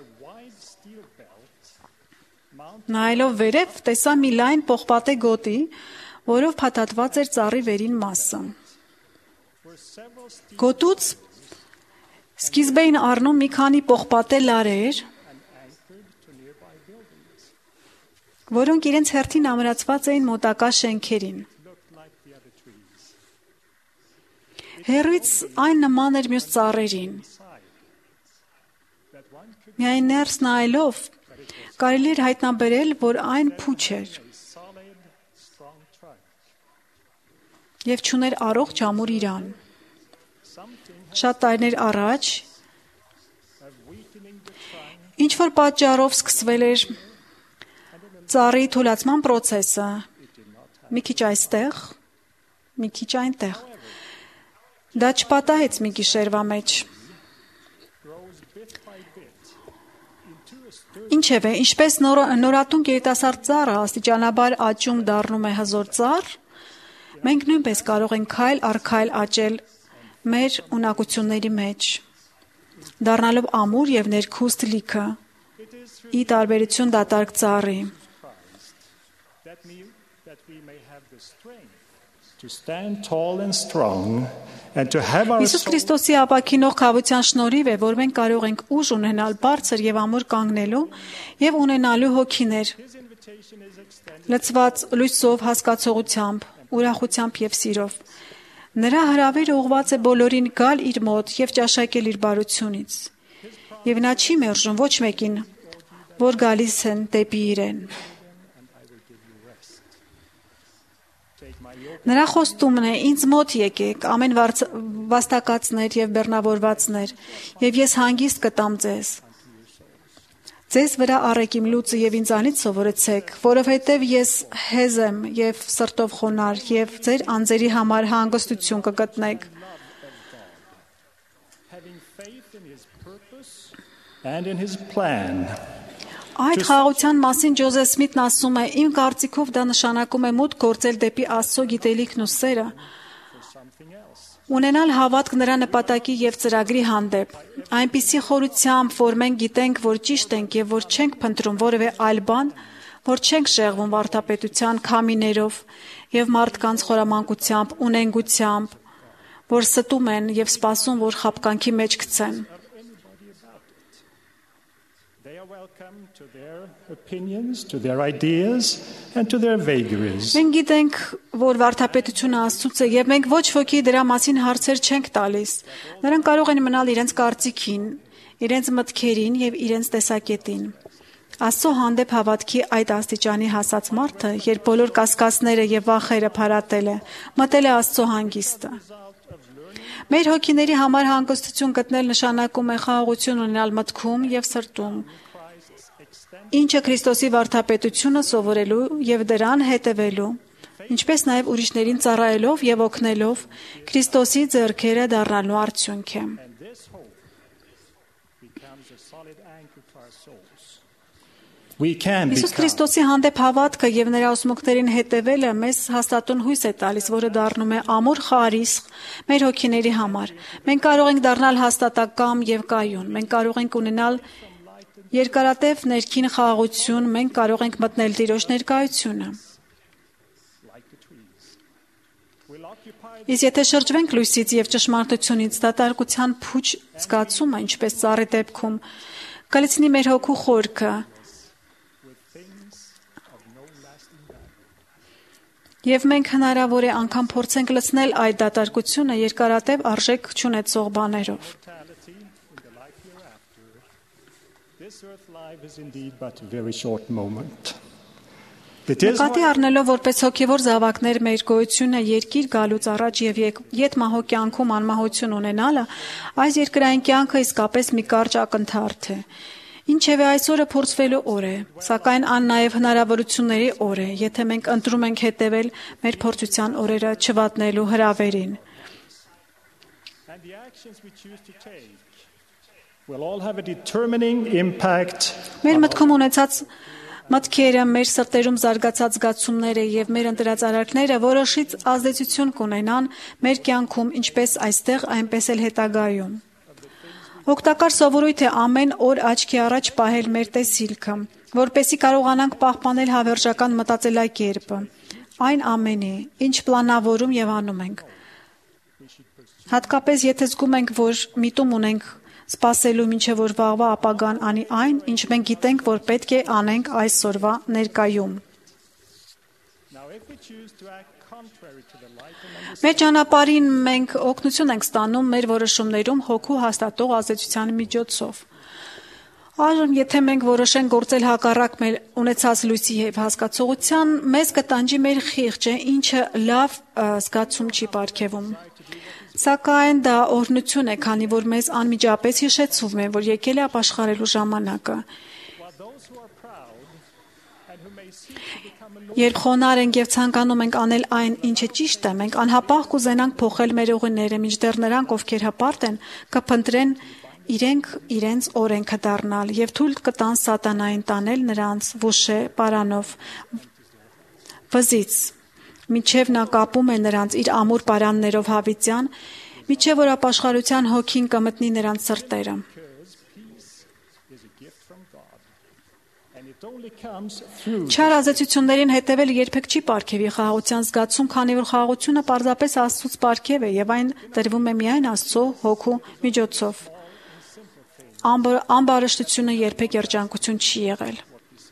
Նայելով վերև, տեսա մի լայն պողպատե գոտի, որով փաթաթված էր ծառի վերին մասը։ Գոտուց սկիզբ էին առնում մի քանի պողպատե լարեր, որոնք իրենց հերթին ամրացված էին մոտակա շենքերին։ Հեռվից այն նման էր մյուս ծառերին։ Միայն ներս նայելով կարելի էր հայտնաբերել, որ այն փուչ էր և չուներ առողջ ամուր իրան։ Շատ տարիներ առաջ ինչ-որ պատճառով սկսվել էր ծառի թուլացման պրոցեսը, մի քիչ այստեղ, մի քիչ այնտեղ։ Դա չպատահեց մի գիշերվա մեջ։ Ինչևէ, ինչպես նոր, նորատունկ երիտասարդ ծառը աստիճանաբար աճում դառնում է հզոր ծառ, մենք նույնպես կարող ենք քայլ առ քայլ աճել մեր ունակությունների մեջ, դառնալով ամուր եւ ներքուստ լիքը, ի տարբերություն դատարկ ծառի։ To stand tall and strong and to have our Հիսուս Քրիստոսի ապաքինող քավության շնորհիվ է, որ մենք կարող ենք ուժ ունենալ բարձր եւ ամուր կանգնելու եւ ունենալու հոգիներ, լցված լույսով, հասկացողությամբ, ուրախությամբ եւ սիրով։ Նրա հրավերը ուղղված է բոլորին գալ իր մոտ եւ ճաշակել իր բարությունից։ Եվ նա չի մերժում ոչ մեկին, որ գալիս են դեպի իրեն։ Նրա խոստումն է. ինձ մոտ եկեք, ամեն վաստակածներ եւ բեռնավորվածներ, եւ ես հանգիստ կտամ ձեզ։ Ձեզ վրա առեք իմ լուծը եւ ինձանից սովորեցեք, որովհետեւ ես հեզ եմ եւ սրտով խոնար եւ ձեր անձերի համար հանգստություն կգտնեք։ and in his plan. Այդ խաղաղության մասին Ջոզեֆ Սմիթն ասում է. իմ կարծիքով դա նշանակում է մուտք գործել դեպի Աստծո գիտելիքն ու սերը, ունենալ հավատք նրա նպատակի եւ ծրագրի հանդեպ, այնպիսի խորությամբ, որ մենք գիտենք, որ ճիշտ ենք եւ որ չենք փնտրում որևէ այլ բան, որ չենք շեղվում վարդապետության քամիներով եւ մարդկանց խորամանկությամբ, ունենգությամբ, որ ստում են եւ սպասում, որ խապկանքի մեջ գցեն։ To their opinions, to their ideas, and to their vagaries. Մենք գիտենք, որ վարդապետությունը Աստծուց է եւ մենք ոչ ոքի դրա մասին հարցեր չենք տալիս։ Նրանք կարող են մնալ իրենց կարծիքին, իրենց մտքերին եւ իրենց տեսակետին։ Աստծո հանդեպ հավատքի այդ աստիճանի հասած մարդը, երբ բոլոր կասկածները եւ վախերը փարատել է, մտել է Աստծո հանգիստը։ Մեր հոգիների համար հանգստություն գտնել նշանակում է խաղաղություն ունենալ մտքում եւ սրտում, ինչը Քրիստոսի վարդապետությունը սովորելու եւ դրան հետևելու, ինչպես նաեւ ուրիշներին ծառայելով եւ օգնելով Քրիստոսի ձեռքերը դառնալու արդյունք է։ Հիսուս Քրիստոսի հանդեպ հավատքը եւ նրա ուսմունքներին հետևելը մեզ հաստատուն հույս է տալիս, որը դառնում է ամուր խարիսխ մեր հոգիների համար։ Մենք կարող ենք դառնալ հաստատակամ եւ կայուն։ Մենք կարող ենք ունենալ երկարատև ներքին խաղաղություն, մենք կարող ենք մտնել Տիրոջ ներկայությունը։ Իսկ եթե շրջվենք լույսից եւ ճշմարտությունից, դատարկության փուչ զգացումը, ինչպես ծառի դեպքում, կլցնի մեր հոգու խորքը։ Եվ մենք հնարավոր է անգամ փորձենք լցնել այդ դատարկությունը երկարատև արժեք չունեցող բաներով։ Նկատի առնելով որպես հոգևոր զավակներ մեր գոյությունը երկիր գալուց առաջ եւ ետ մահո կյանքում անմահություն ունենալը, այս երկրային կյանքը իսկապես մի կարճ ակնթարթ է։ Ինչևէ այսօրը փորձվելու օր է, սակայն ան նաև հնարավորությունների օր է, եթե մենք ընտրում ենք հետևել մեր փորձության օրերը չվատնելու հրավերին։ the actions we choose to take will all have a determining impact. Մեր մտքում ունեցած մտքերը, մեր սրտերում զարգացած զգացումները եւ մեր ընտրած արարքները որոշիչ ազդեցություն կունենան մեր կյանքում ինչպես այստեղ, այնպես էլ հետագայում։ Օգտակար սովորույթ է ամեն օր աչքի առաջ պահել մեր տեսիլքը, որպեսզի կարողանանք պահպանել հավերժական մտածելակերպը, այն ամենի, ինչ պլանավորում եւ անում ենք։ Հատկապես եթե զգում ենք, որ միտում ունենք սպասելու մինչև որ վաղվա ապագան անի այն, ինչ մենք գիտենք, որ պետք է անենք այսօրվա ներկայում։ Մեր ճանապարհին մենք օգնություն ենք ստանում մեր որոշումներում հոգու հաստատող ազդեցության միջոցով։ Այժմ, եթե մենք որոշենք գործել հակառակ մեր ունեցած լույսի եւ հասկացողության, մեզ կտանջի մեր խիղճը, ինչը լավ զգացում չի պարգևում։ Սակայն դա օրհնություն է, քանի որ մեզ անմիջապես հիշեցվում է, որ եկել է ապաշխարելու ժամանակը։ Երբ խոնարհ ենք եւ ցանկանում ենք անել այն, ինչը ճիշտ է, մենք անհապաղ կուզենանք փոխել մեր ուղիները, մինչդեռ նրանք, ովքեր հպարտ են, կփնտրեն իրենք իրենց օրենքը դառնալ եւ թույլ կտան սատանային տանել նրանց վուշե պարանով վզից, միջև նա կապում է նրանց իր ամուր պարաններով հավիտյան, միջև որ ապաշխարության հոգին կմտնի նրանց սրտերը։ Չար ազդեցություններին հետևել երբեք չի պարգևի խաղաղության զգացում, քանի որ խաղաղությունը պարզապես Աստծուց պարգև է եւ այն տրվում է միայն Աստծո հոգու միջոցով։ Ամբարշտությունը երբեք երջանկություն չի եղել։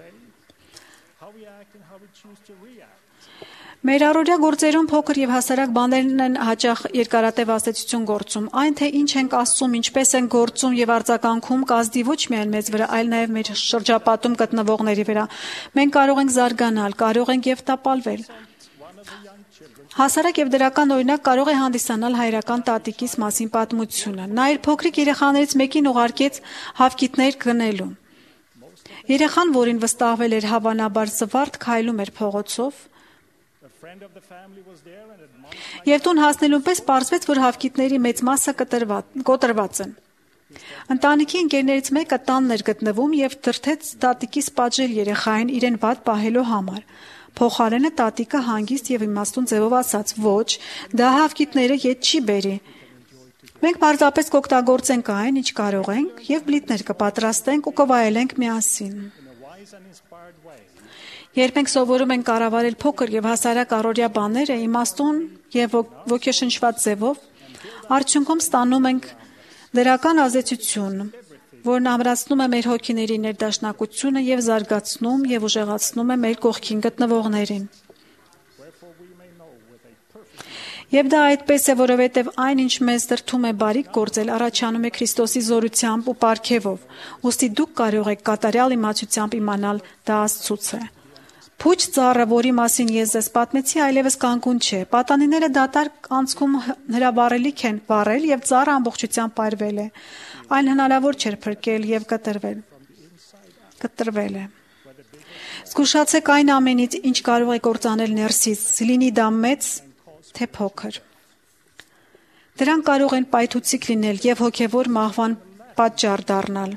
Մեր առօրյա գործերում փոքր եւ հասարակ բաներն են հաճախ երկարատև ազդեցություն գործում։ Այն թե ինչ ենք ասում, ինչպես են գործում եւ արձագանքում կազդի ոչ միայն մեզ վրա, այլ նաեւ մեր շրջապատում գտնվողների վրա։ Մենք կարող ենք զարգանալ, կարող ենք եւ տապալվել։ Հասարակ եւ դրական օրինակ կարող է հանդիսանալ հայրական տատիկիս մասին պատմությունը։ Նա իր փոքրիկ երեխաներից մեկին ուղարկեց հավկիթներ գնելու։ Երեխան, որին վստահվել էր հավանաբար զվարթ, քայլում էր փողոցով։ Եվ տուն հասնելուն պես պարզվեց, որ հավկիթների մեծ մասը կոտրված են։ Ընտանիքի ընկերներից մեկը տանն էր գտնվում եւ դրթեց տատիկիս պատժել երեխային իրեն վատ պահելու համար։ Փոխարենը տատիկը հանգիստ եւ իմաստուն ձևով ասաց. «Ոչ, դա հավկիթները ետ չի բերի։ Մենք պարզապես կօգտագործենք այն, ինչ կարող ենք, եւ բլիթներ կպատրաստենք ու կվայելենք միասին»։ Երբ մենք սովորում ենք կառավարել փոքր եւ հասարակ առօրյա բաները իմաստուն եւ ոգեշնչված ձևով, արդյունքում ստանում ենք դրական ազդեցություն, որն ամրացնում է մեր հոգիների ներդաշնակությունը եւ զարգացնում եւ ուժեղացնում է մեր կողքին գտնվողներին։ Եվ դա այդպես է, որովհետև այն, ինչ մեզ դրդում է բարիք գործել, առաջանում է Քրիստոսի զորությամբ ու պարգևով, ուստի դուք կարող եք կատարյալ իմացությամբ իմանալ դա Աստծուց է։ Փուչ ծառը, որի մասին ես ձեզ պատմեցի, այլևս կանգուն չէ։ Պատանիները դատարկ անցքում հրավառելիք են վառել եւ ծառը ամբողջությամբ պարվել է։ Այն հնարավոր չէր փրկել եւ կտրվել։ Կտրվել է։ Զգուշացեք այն ամենից, ինչ կարող է կործանել ներսից, լինի դա մեծ թե փոքր։ Դրանք կարող են պայթուցիկ լինել եւ հոգեվոր մահվան պատճառ դառնալ։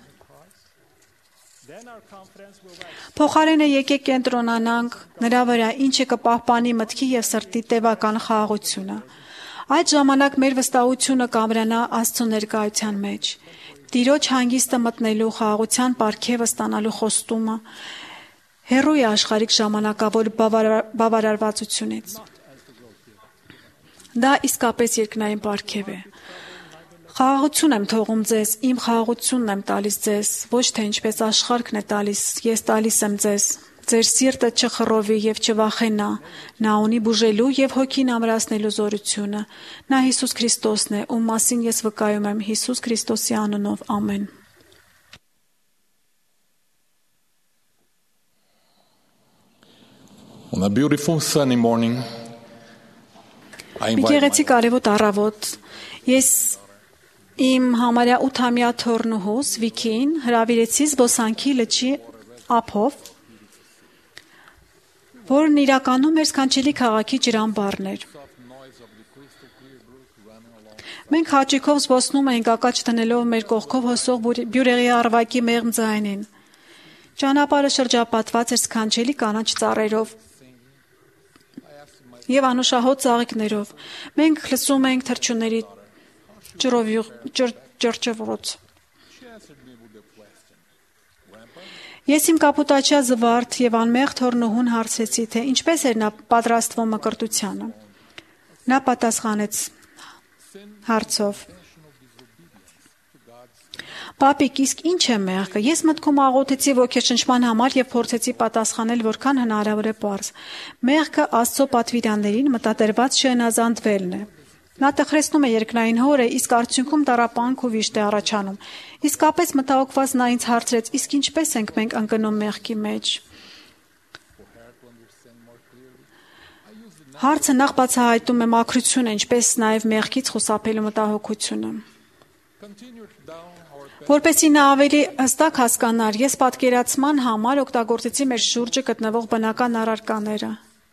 Փոխարենը եկեք կենտրոնանանք նրա վրա, ինչը կպահպանի մտքի եւ սրտի տևական խաղաղությունը։ Այդ ժամանակ մեր վստահությունը կամրանա Աստծո ներկայության մեջ։ Տիրոջ հանգիստը մտնելու խաղաղության պարգևը ստանալու խոստումը հեռու է աշխարհիկ ժամանակավոր բավարարվածությունից։ Դա իսկապես երկնային պարգև է։ Խաղաղություն եմ թողում ձեզ, իմ խաղաղությունն եմ տալիս ձեզ, ոչ թե ինչպես աշխարհքն է տալիս, ես տալիս եմ ձեզ։ Ձեր սիրտը չխռովի եւ չվախենա, նա ունի բուժելու եւ հոգին ամրացնելու զորությունը։ Նա Հիսուս Քրիստոսն է, ում մասին ես վկայում եմ Հիսուս Քրիստոսի անունով, ամեն։ On a beautiful sunny morning, I invite Գեղեցիկ արևոտ առավոտ, ես իմ համարյա ութամյա թորնուհուս Վիկին հրավիրեցի զբոսանքի լճի ափով, որն իրականում մեր սքանչելի քաղաքի ջրամբարն էր։ Մենք հաճիկով զբոսնում էինք ակաչ տնելով մեր կողքով հոսող բյուրեղի արվակի մեղմ ձայնին։ Ճանապարհը շրջապատված էր սքանչելի կանաչ ծառերով եւ անուշահոտ ծաղիկներով։ Մենք լսում էինք թռչունների ճռճռոց։ Ես իմ կապուտաչյա զվարթ եւ անմեղ թորնուհուն հարցրեցի, թե ինչպես էր նա պատրաստվում մկրտությանը։ Նա պատասխանեց հարցով. Պապիկ, իսկ ինչ է մեղքը։ Ես մտքում աղոթեցի ոգեշնչման համար եւ փորձեցի պատասխանել որքան հնարավոր է պարզ։ Մեղքը Աստծո պատվիրաններին մտադրված չհնազանդվելն է։ Նա տխրեցնում է երկնային հորը, իսկ արդյունքում տառապանք ու վիշտ է առաջանում։ Իսկապես մտահոգված նա ինձ հարցրեց. իսկ ինչպես ենք մենք ընկնում մեղքի մեջ։ Հարցը նախ բացահայտում է մաքրությունը, ինչպես նաև մեղքից խուսափելու մտահոգությունը։ Որպեսզի նա ավելի հստակ հասկանար, ես պատկերացման համար օգտագործեցի մեր շուրջը գտնվող բնական առարկաները։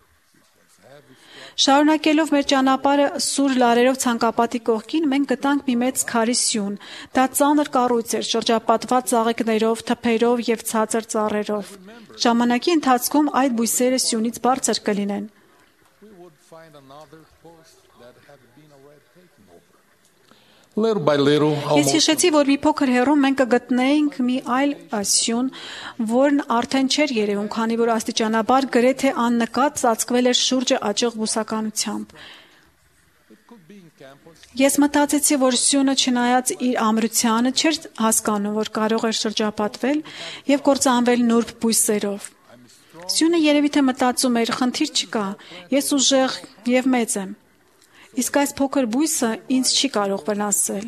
Շարունակելով մեր ճանապարհը սուր լարերով ցանկապատի կողքին, մենք գտանք մի մեծ քարի սյուն։ Դա ծանր կառույց էր, շրջապատված ծաղիկներով, թփերով եւ ցածր ծառերով։ Ժամանակի ընթացքում այդ բույսերը սյունից բարձր կլինեն։ Little by little, Ես հիշեցի, որ մի փոքր հեռու մենք կգտնեինք մի այլ սյուն, որն արդեն չէր երևում, քանի որ աստիճանաբար գրեթե աննկատ ծածկվել էր շուրջը աճող բուսականությամբ։ Ես մտածեցի, որ սյունը չնայած իր ամրությանը չէր հասկանում, որ կարող էր շրջապատվել եւ կործանվել նուրբ բույսերով։ Սյունը երևի թե մտածում էր, խնդիր չկա, ես ուժեղ եւ մեծ եմ։ Իսկ այս փոքր բույսը ինձ չի կարող վնասել։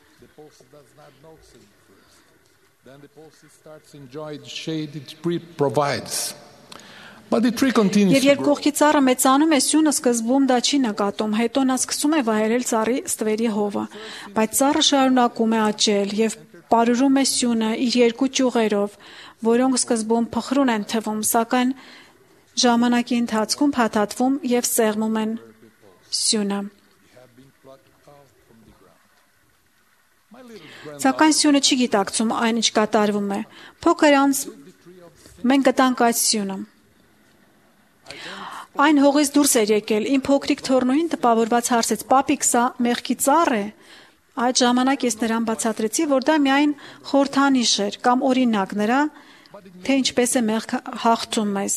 Եվ երբ կողքի ծառը մեծանում է, սյունը սկզբում դա չի նկատում, հետո նա սկսում է վայելել ծառի ստվերի հովը, բայց ծառը շարունակում է աճել եւ պարուրում է սյունը իր երկու ճյուղերով, որոնք սկզբում փխրուն են թվում, սակայն ժամանակի ընթացքում փաթաթվում եւ սեղմում են սյունը։ Սակայն սյունը չի գիտակցում այն, ինչ կատարվում է։ Փոքր անց մենք գտանք այդ սյունը։ Այն հողից դուրս էր եկել, իմ փոքրիկ թորնուհին տպավորված հարցեց. «Պապիկ, սա մեղքի ծառ է»։ Այդ ժամանակ ես նրան բացատրեցի, որ դա միայն խորհրդանիշ էր կամ օրինակ նրա, թե ինչպես է մեղքը հաղթում մեզ։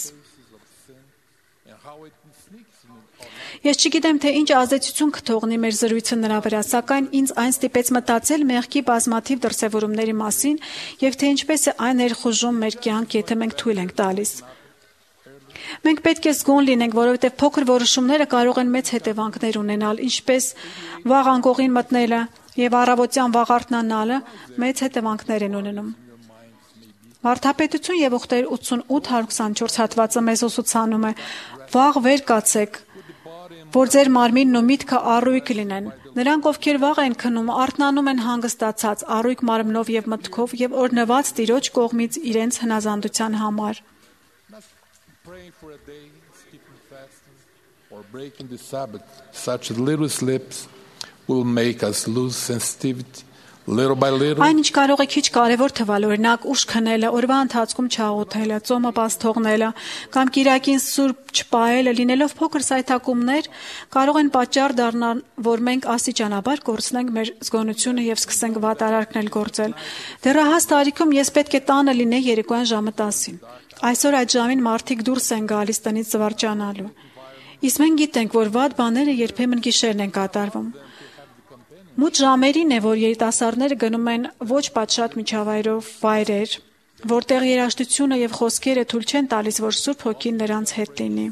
Ես չգիտեմ, թե ինչ ազդեցություն կթողնի մեր զրույցը նրա վրա, սակայն ինձ այն ստիպեց մտածել մեղքի բազմաթիվ դրսևորումների մասին եւ թե ինչպես է այն ներխուժում մեր կյանք, եթե մենք թույլ ենք տալիս։ Մենք պետք է զգոն լինենք, որովհետեւ փոքր որոշումները կարող են մեծ հետևանքներ ունենալ, ինչպես վաղ անկողին մտնելը եւ առավոտյան վաղ արթնանալը մեծ հետևանքներ են ունենում։ Վարդապետություն եւ ուխտեր ութսունութ հարյուր քսանչորս հատվածը մեզ ուսուցանում է. «Վաղ վեր կացեք, որ ձեր մարմինն ու միտքը առույգ լինեն։ Նրանք, ովքեր վաղ են քնում, արթնանում են հանգստացած, առույգ մարմնով եւ մտքով եւ օրհնված Տիրոջ կողմից իրենց հնազանդության համար»։ Այն, ինչ կարող է քիչ կարևոր թվալ, օրինակ ուշ քնելը, օրվա ընթացքում չաղոթելը, ծոմը բաց թողնելը կամ կիրակին սուրբ չպահելը, լինելով փոքր սայթակումներ, կարող են պատճառ դառնալ, որ մենք աստիճանաբար կորցնենք մեր զգոնությունը եւ սկսենք վատ արարքներ գործել։ Դեռահաս տարիքում ես պետք է տանը լինեի երեկոյան ժամը տասին։ Այսօր այդ ժամին մարդիկ դուրս են գալիս տնից զվարճանալու։ Իսկ մենք գիտենք, որ վատ բաները երբեմն գիշերն են կատարվում։ Մութ ժամերին է, որ երիտասարդները գնում են ոչ պատշաճ միջավայրով վայրեր, որտեղ երաժշտությունը եւ խոսքերը թույլ չեն տալիս, որ Սուրբ Հոգին նրանց հետ լինի։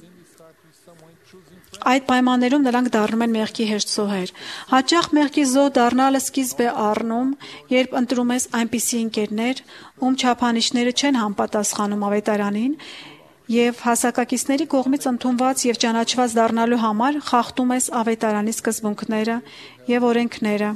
Այդ պայմաններում նրանք դառնում են մեղքի հեշտ զոհեր։ Հաճախ մեղքի զոհ դառնալը սկիզբ է առնում, երբ ընտրում ես այնպիսի ընկերներ, ում չափանիշները չեն համապատասխանում ավետարանին, եւ հասակակիցների կողմից ընդունված եւ ճանաչված դառնալու համար խախտում ես ավետարանի սկզբունքները եւ օրենքները։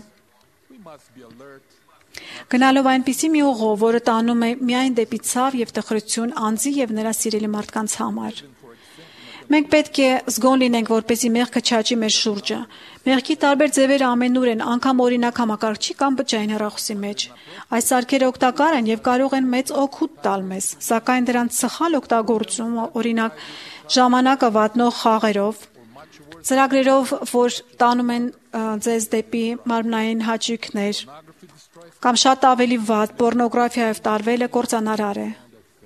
Գնալով այնպիսի մի ուղով, որը տանում է միայն դեպի ցավ եւ տխրություն անձի եւ նրա սիրելի մարդկանց համար։ Մենք պետք է զգոն լինենք, որպեսզի մեղքը չաճի մեր շուրջը։ Մեղքի տարբեր ձևերը ամենուր են, անգամ օրինակ համակարգչի կամ բջջային հեռախոսի մեջ։ Այս սարքերը օգտակար են եւ կարող են մեծ օգուտ տալ մեզ, սակայն դրանց սխալ օգտագործումը, օրինակ ժամանակը վատնող խաղերով, ծրագրերով, որ տանում են ձեզ դեպի մարմնային հաճույքներ, կամ շատ ավելի վատ պոռնոգրաֆիայով տարվելը կործանարար է։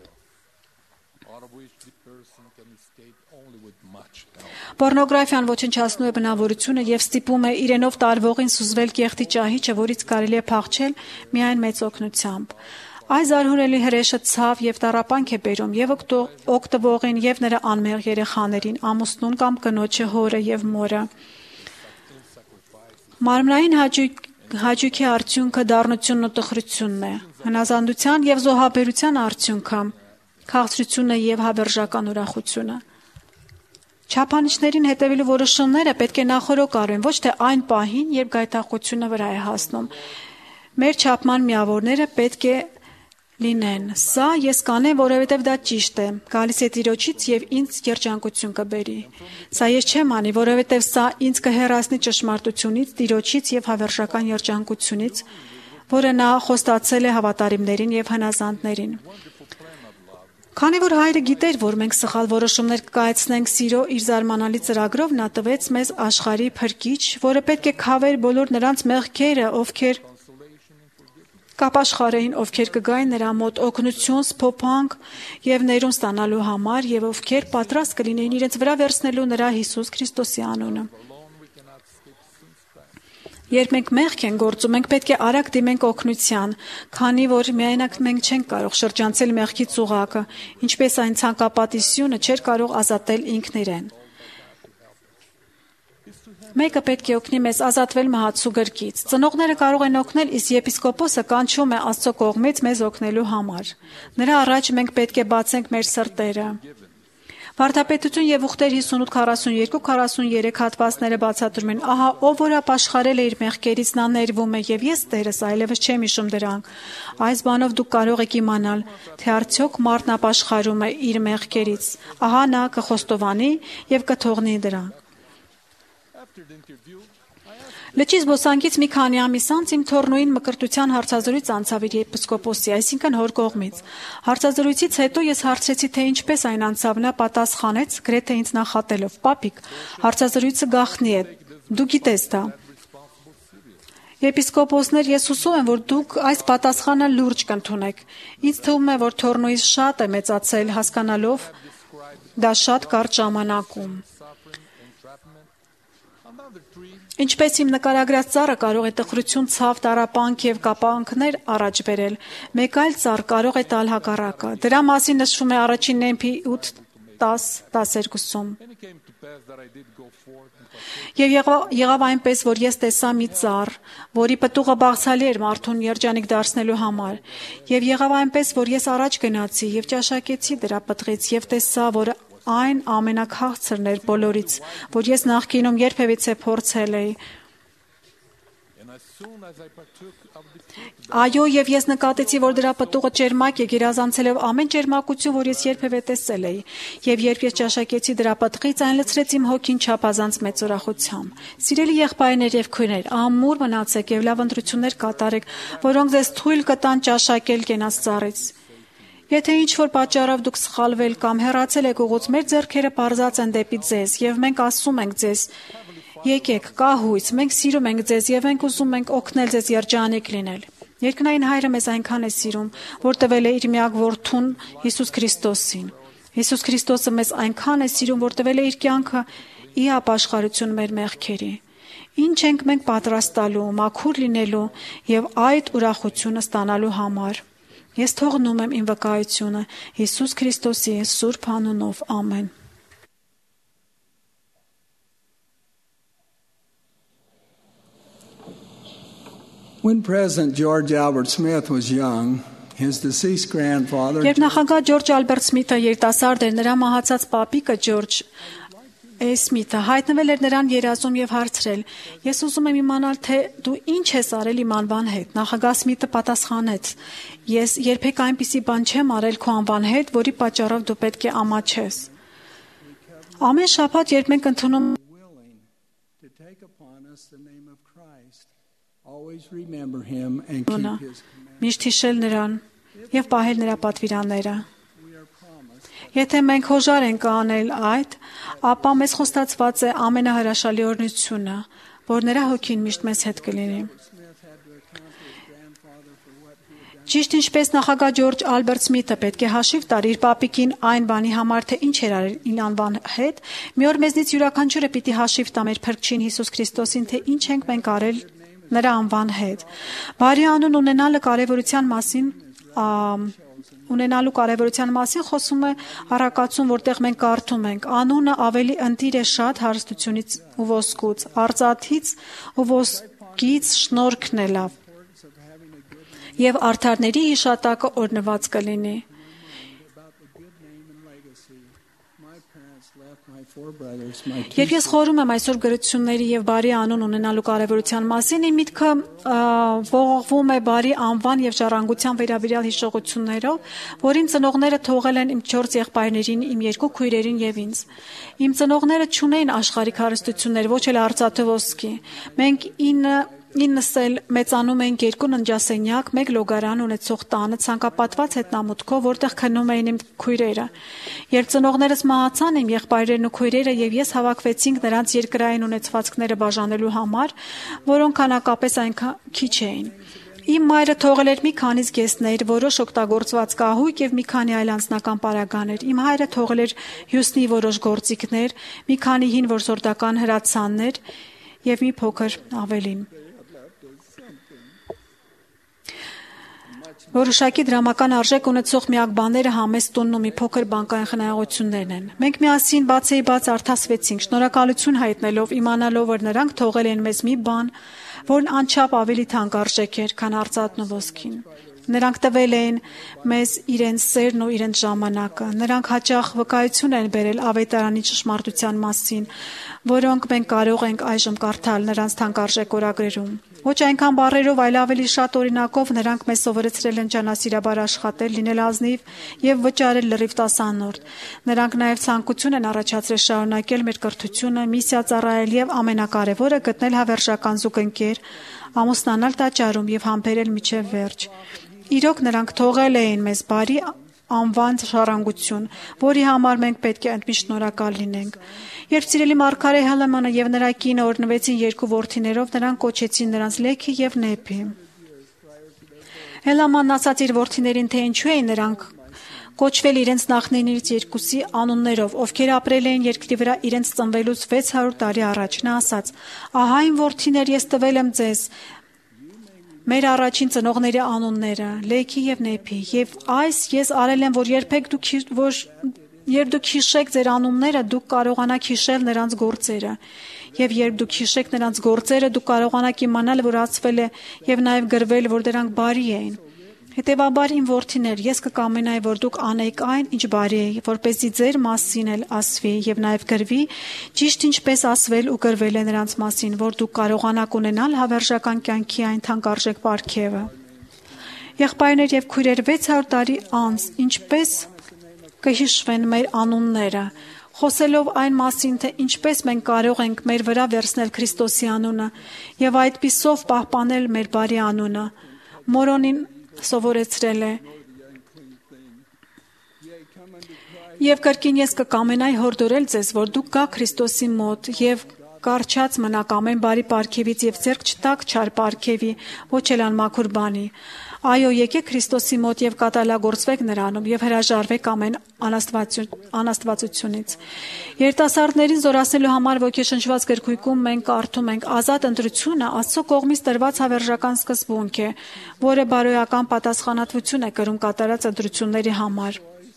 Պոռնոգրաֆիան ոչնչացնում է բնավորությունը եւ ստիպում է իրենով տարվողին սուզվել կեղտի ճահիճը, որից կարելի է փախչել միայն մեծ օգնությամբ։ Այս զարհուրելի հրեշը ցավ եւ տառապանք է բերում եւ օգտվողին եւ նրա անմեղ երեխաներին, ամուսնուն կամ կնոջը, հորը եւ մորը։ Մարմնային հաճույք հաճույքի արդյունքը դառնությունն ու տխրությունն է, հնազանդության եւ զոհաբերության արդյունքը, քաղցրությունը եւ հավերժական ուրախությունը։ Չափանիշներին հետևելու որոշումները պետք է նախօրոք արվեն, ոչ թե այն պահին, երբ գայթակղությունը վրա է հասնում։ Մեր չափման միավորները պետք է լինեն. սա ես կանեմ, որովհետև դա ճիշտ է, գալիս է Տիրոջից եւ ինձ երջանկություն կբերի։ Սա ես չեմ անի, որովհետև սա ինձ կհեռացնի ճշմարտությունից, Տիրոջից եւ հավերժական երջանկությունից, որը նա խոստացել է հավատարիմներին եւ հնազանդներին։ Քանի որ Հայրը գիտեր, որ մենք սխալ որոշումներ կկայացնենք սիրո իր զարմանալի ծրագրով, նա տվեց մեզ աշխարհի փրկիչ, որը պետք է քավեր բոլոր նրանց մեղքերը, ովքեր կապաշխարեին, ովքեր կգային նրա մոտ օգնություն, սփոփանք եւ ներում ստանալու համար, եւ ովքեր պատրաստ կլինեին իրենց վրա վերցնելու նրա Հիսուս Քրիստոսի անունը։ Երբ մենք մեղք ենք գործում, մենք պետք է արագ դիմենք օգնության, քանի որ միայնակ մենք չենք կարող շրջանցել մեղքի ծուղակը, ինչպես այն ցանկապատի սյունը չէր կարող ազատել ինքն իրեն։ Մեկը պետք է օգնի մեզ ազատվել մահացու գրկից։ Ծնողները կարող են օգնել, իսկ եպիսկոպոսը կանչում է Աստծո կողմից մեզ օգնելու համար։ Նրա առաջ մենք պետք է բացենք մեր սրտերը։ Վարդապետություն եւ ուխտեր հիսունութ քառասունյոթ քառասունյուրի հատվածները բացատրում են. ահա ով որ ապաշխարել է իր մեղքերից, նա ներվում է եւ ես Տերս այլևս չեմ հիշում դրանք։ Այս բանով դուք կարող եք իմանալ, թե արդյոք մարդն ապաշխարում է իր մեղքերից։ Ահա նա կխոստովանի եւ կթողնի դրանք։ Լճի զբոսանքից մի քանի ամիս անց իմ թոռնուին մկրտության հարցազրույց անցավ իր եպիսկոպոսի, այսինքն հոր կողմից։ Հարցազրույցից հետո ես հարցրեցի, թե ինչպես այն անցավ, նա պատասխանեց, գրեթե ինձ նախատելով. «Պապիկ, հարցազրույցը գաղտնի է, դու գիտես դա»։ Եպիսկոպոսներ, ես հուսով եմ, որ դուք այս պատասխանը լուրջ կընդունեք։ Ինձ թվում է, որ թոռնուիս շատ է մեծացել, հասկանալով դա շատ կարճ ժամանակում։ Ինչպես իմ նկարագրած ծառը կարող է տխրություն, ցավ, տառապանք եւ կապանքներ առաջ բերել, մեկ այլ ծառ կարող է տալ հակառակը։ Դրա մասին նշվում է առաջին Նեմփի ութ տաս տասներկուսում։ Եվ եղավ այնպես, որ ես տեսա մի ծառ, որի պտուղը բաղցալի էր մարդուն երջանիկ դարձնելու համար։ Եվ եղավ այնպես, որ ես առաջ գնացի եւ ճաշակեցի դրա պտղից եւ տեսա, որ այն ամենաքաղցրն էր բոլորից, որ ես նախկինում երբևիցե փորձել էի։ Այո, եւ ես նկատեցի, որ դրա պտուղը ճերմակ է, գերազանցելով ամեն ճերմակություն, որ ես երբևէ տեսել էի։ Եվ երբ ես ճաշակեցի դրա պտղից, այն լցրեց իմ հոգին չափազանց մեծ ուրախությամբ։ Սիրելի եղբայրներ եւ քույրեր, ամուր մնացեք եւ լավ ընտրություններ կատարեք, որոնք ձեզ թույլ կտան ճաշակել կենաց ծառից։ Եթե ինչ-որ պատճառով դուք սխալվել կամ հեռացել եք ուղուց, մեր ձեռքերը պարզած են դեպի ձեզ, եւ մենք ասում ենք ձեզ. եկեք, կա հույս, մենք սիրում ենք ձեզ եւ մենք ուզում ենք օգնել ձեզ երջանիկ լինել։ Երկնային Հայրը մեզ այնքան է սիրում, որ տվել է իր միակ որդուն Հիսուս Քրիստոսին։ Հիսուս Քրիստոսը մեզ այնքան է սիրում, որ տվել է իր կյանքը ի ապաշխարություն մեր մեղքերի։ Ինչ ենք մենք պատրաստալու, մաքուր լինելու եւ այդ ուրախությունը ստանալու համար։ Ես թողնում եմ իմ վկայությունը Հիսուս Քրիստոսի սուրբ անունով, ամեն։ When President George Albert Smith was young, his deceased grandfather Երբ նախագահ Ջորջ Ալբերտ Սմիթը երիտասարդ էր, նրա մահացած պապիկը Ջորջ Է. Սմիթը հայտնվել էր նրան երազում եւ հարցրել. Ես ուզում եմ իմանալ, թե դու ինչ ես արել իմ անվան հետ։ Նախագահ Սմիթը պատասխանեց. Ես երբեք այնպիսի բան չեմ արել քո անվան հետ, որի պատճառով դու պետք է ամաչես։ Ամեն շաբաթ, երբ մենք ընդունում willing to take upon us the name of Christ, always remember him and keep ենք, his commandments. միշտ հիշել նրան եւ պահել նրա պատվիրանները։ Եթե մենք հոժար ենք անել այդ, ապա մեզ խոստացված է ամենահրաշալի օրհնությունը, որ նրա հոգին միշտ մեզ հետ կլինի։ Ճիշտ ինչպես նախագահ Ջորջ Ալբերտ Սմիթը պետք է հաշիվ տար իր պապիկին այն բանի համար, թե ինչ էր արել իր անվան հետ, մի օր մեզնից յուրաքանչյուրը պիտի հաշիվ տա մեր Փրկչին Հիսուս Քրիստոսին, թե ինչ ենք մենք արել նրա անվան հետ։ Բարի անուն ունենալը կարևորության մասին ունենալու կարևորության մասին խոսում է առակացում, որտեղ մենք կարդում ենք. անունը ավելի ընտիր է շատ հարստությունից ու ոսկուց, արծաթից ու ոսկից շնորհքն է լավ, եւ արդարների հիշատակը օրհնված կլինի։ Երբ ես խորհում եմ այսօր գրությունների եւ բարի անուն ունենալու կարևորության մասին, իմ միտքը ողողվում է բարի անվան եւ ժառանգության վերաբերյալ հիշողություններով, որ իմ ծնողները թողել են իմ չորս եղբայրներին, իմ երկու քույրերին եւ ինձ։ Իմ ծնողները չունեին աշխարհիկ հարստություններ, ոչ էլ արծաթ ոսկի։ Մենք ինը Իննս էլ մեծանում էինք երկու ննջասենյակ, մեկ լոգարան ունեցող տանը ցանկապատված հետնամուտքով, որտեղ քնում էին իմ քույրերը։ Երբ ծնողներս մահացան, իմ եղբայրերն ու քույրերը եւ ես հավաքվեցինք նրանց երկրային ունեցվածքները բաժանելու համար, որոնք քանակապես այնքան քիչ էին։ Իմ մայրը թողել էր մի քանի զգեստներ, որոշ օգտագործված կահույք եւ մի քանի այլ անձնական պարագաներ։ Իմ հայրը թողել էր հյուսնի որոշ գործիքներ, մի քանի հին որսորդական հրացաններ եւ մի փոքր ավելին։ Որոշակի դրամական արժեք ունեցող միակ բաները համեստ տունն ու մի փոքր բանկային խնայողություններն են։ Մենք միասին բացեի բաց արտասվեցինք, շնորհակալություն հայտնելով, իմանալով, որ նրանք թողել են մեզ մի բան, որն անչափ ավելի թանկարժեք էր, քան արծաթն ու ոսկին։ Նրանք տվել էին մեզ իրենց սերն ու իրենց ժամանակը։ Նրանք հաճախ վկայություն են բերել ավետարանի ճշմարտության մասին, որոնք մենք կարող ենք այժմ կարդալ նրանց թանկարժեք օրագրերում։ Ոչ այնքան բառերով, այլ ավելի շատ օրինակով նրանք մեզ սովորեցրել են ջանասիրաբար աշխատել, լինել ազնիվ եւ վճարել լրիվ տասանորդ։ Նրանք նաեւ ցանկություն են առաջացրել շարունակել մեր կրթությունը, միսիա ծառայել եւ ամենակարևորը գտնել հավերժական զուգընկեր, ամուսնանալ տաճարում եւ համբերել միջև վերջ։ Իրոք նրանք թողել էին մեզ բարի անվան ժառանգություն, որի համար մենք պետք է ընդմիշտ շնորհակալ լինենք։ Երբ սիրելի Մարգարե Հելեմանը եւ նրա կինը օրհնվեցին երկու որդիներով, նրանք կոչեցին նրանց Լեքի եւ Նեփի։ Հելամանն ասաց իր որդիներին, թե ինչու էին նրանք կոչվել իրենց նախնիներից երկուսի անուններով, ովքեր ապրել էին երկրի վրա իրենց ծնվելուց վեց հարյուր տարի առաջ։ Նա ասաց. «Ահա իմ որդիներ, ես տվել եմ ձեզ մեր առաջին ծնողների անունները, Լեքի եւ Նեփի, եւ այս ես արել եմ, որ երբեք դուք որ երբ դուք հիշեք ձեր անունները, դուք կարողանաք հիշել նրանց գործերը, եւ երբ դուք հիշեք նրանց գործերը, դուք կարողանաք իմանալ, որ ածվել է եւ նաեւ գրվել, որ դրանք բարի էին։ Հետևաբար իմ որդիներ, ես կկամենայի, որ դուք անեիք այն, ինչ բարի է, որպեսզի ձեր մասին էլ ասվի եւ նաեւ գրվի, ճիշտ ինչպես ասվել ու գրվել է նրանց մասին, որ դուք կարողանաք ունենալ հավերժական կյանքի այն թանկարժեք պարգևը։ Եղբայրներ եւ քույրեր, վեց հարյուր տարի անց, ինչպես կհիշվեն մեր անունները, խոսելով այն մասին, թե ինչպես մենք կարող ենք մեր վրա վերցնել Քրիստոսի անունը եւ այդպիսով պահպանել մեր բարի անունը։ Մորոնին սովորեցրել է. Եվ կրկին ես կկամենայի հորդորել ձեզ, որ դուք գաք Քրիստոսի մոտ եւ կարճած մնաք ամեն բարի պարգևից եւ ձեռք չտաք չար պարգևի, ոչ էլ անմաքուր բանի։ Այո, եկեք Քրիստոսի մոտ եւ կատարելագործվեք նրանում եւ հրաժարվեք ամեն անաստվածությունից։ Երիտասարդներին զորացնելու համար ոգեշնչված գրքույկում մենք կարդում ենք. ազատ ընտրությունը Աստծո կողմից տրված հավերժական սկզբունք է, որը բարոյական պատասխանատվություն է կրում կատարած ընտրությունների համար։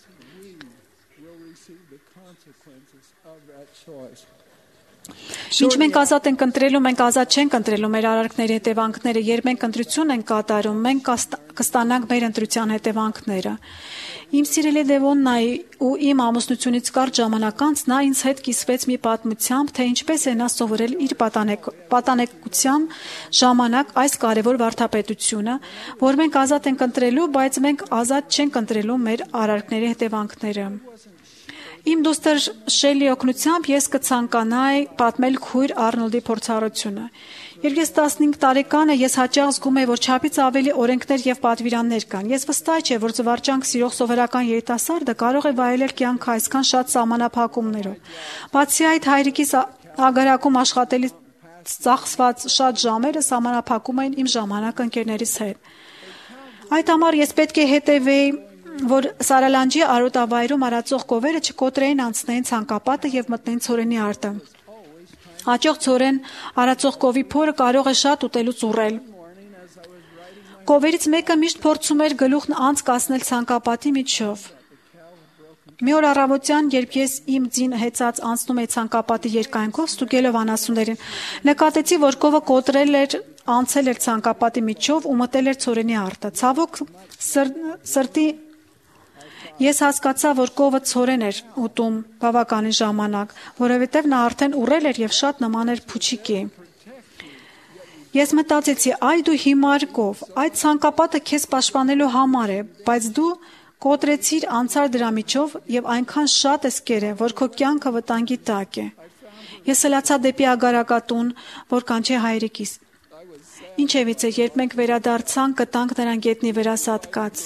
Ինչ մենք ազատ ենք ընտրելու, մենք ազատ չենք ընտրելու մեր արարքների հետևանքները։ Երբ մենք ընտրություն ենք կատարում, մենք կստանանք մեր ընտրության հետևանքները։ Իմ սիրելի Դևոննայի ու իմ ամուսնությունից կարճ ժամանակ անց նա ինձ հետ կիսվեց մի պատմությամբ, թե ինչպես է նա սովորել իր պատանեկ, պատանեկության ժամանակ այս կարևոր վարդապետությունը, որ մենք ազատ ենք ընտրելու, բայց մենք ազատ չենք ընտրելու մեր արարքների հետևանքները։ Իմ դուստր Շելի օգնությամբ ես կցանկանայի պատմել քույր Արնոլդի փորձառությունը։ Երբ ես տասնհինգ տարեկան եմ, ես հաճախ զգում եմ, որ չափից ավելի օրենքներ եւ պատվիրաններ կան։ Ես վստահ չէ, որ զվարճանք սիրող սովորական երիտասարդը կարող է վայելել կյանքը այսքան շատ սահմանափակումներով։ Բացի այդ, հայրիկիս ագարակում աշխատելիս ծախսված շատ ժամերը սահմանափակում էին իմ ժամանակը ընկերներիս հետ։ Այդ համար ես պետք է հետևեի, որ Սարալանջի արոտավայրում արածող կովերը չկոտրեին անցնեին ցանկապատը եւ մտնեին ցորենի արտը։ Հաջող ցորեն արածող կովի փորը կարող է շատ ուտելուց ուռել։ Կովերից մեկը միշտ փորձում էր գլուխն անց կասնել ցանկապատի միջով։ Մի օր առավոտյան, երբ ես իմ ձին հեծած անցնում էի ցանկապատի երկայնքով ստուգելով անասուններին, նկատեցի, որ կովը կոտրել էր, անցել էր ցանկապատի միջով ու մտել էր ցորենի արտը։ Ցավոք սր, սրտի ես հասկացա, որ կովը ցորեն էր ուտում բավականին ժամանակ, որովհետև նա արդեն ուռել էր եւ շատ նման էր փուչիկի։ Ես մտածեցի, այ դու հիմար կով, այդ ցանկապատը քեզ պաշտպանելու համար է, բայց դու կոտրեցիր անցար դրա միջով եւ այնքան շատ ես կերել, որ քո կյանքը վտանգի տակ է։ Ես սլացա դեպի ագարակատուն, որ կանչե հայրիկիս։ Ինչևից է, երբ մենք վերադարձանք, գտանք նրան գետնի վրա սատկած։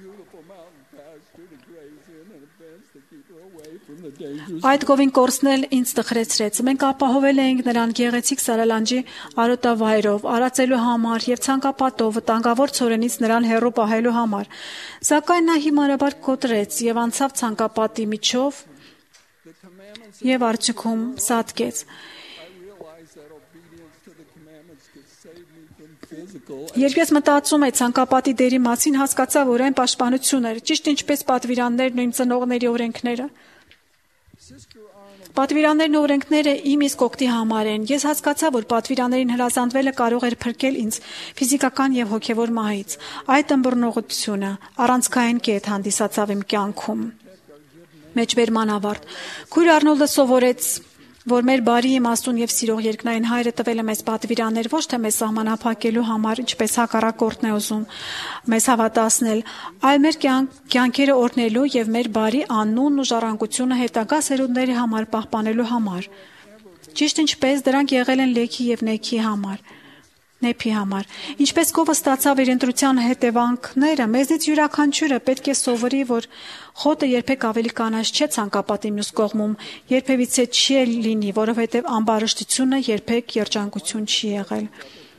Այդ կովին կորցնել ինձ տխրեցրեց։ Մենք ապահովել էինք նրան գեղեցիկ Սարալանջի արոտավայրով, արածելու համար եւ ցանկապատով վտանգավոր ցորենից նրան հեռու պահելու համար։ Սակայն նա հիմարաբար կոտրեց եւ անցավ ցանկապատի միջով եւ արդյունքում սատկեց։ Երբ ես մտածում եմ ցանկապատի դերի մասին, հասկացա, որ այն պաշտպանություն էր, ճիշտ ինչպես պատվիրաններն ու իմ ծնողների օրենքները։ Պատվիրաններն ու օրենքները իմ իսկ օգտի համար են։ Ես հասկացա, որ պատվիրաններին հրաժարվելը կարող էր փրկել ինձ ֆիզիկական եւ հոգեվոր մահից։ Այդ ըմբռնողությունը առանցքային կետ հանդիսացավ իմ կյանքում։ Մեջբերման ավարտ։ Քույր Արնոլդը սովորեց, որ մեր բարի իմաստուն եւ սիրող երկնային հայրը տվել է մեզ պատվիրաններ ոչ թե մեզ սահմանափակելու համար, ինչպես հակառակորդն է ուզում մեզ հավատացնել, այլ մեր կյանքերը օրհնելու եւ մեր բարի անունն ու ժառանգությունը հետագա սերունդների համար պահպանելու համար։ Ճիշտ ինչպես դրանք եղել են լեքի եւ նեքի համար։ Նեփի համար։ Ինչպես կովը ստացավ իր ընտրության հետևանքները, մեզնից յուրաքանչյուրը պետք է սովորի, որ խոտը երբեք ավելի կանաչ չէ ցանկապատի մյուս կողմում, երբևիցե չի լինի, որովհետև ամբարշտությունը երբեք երջանկություն չի եղել։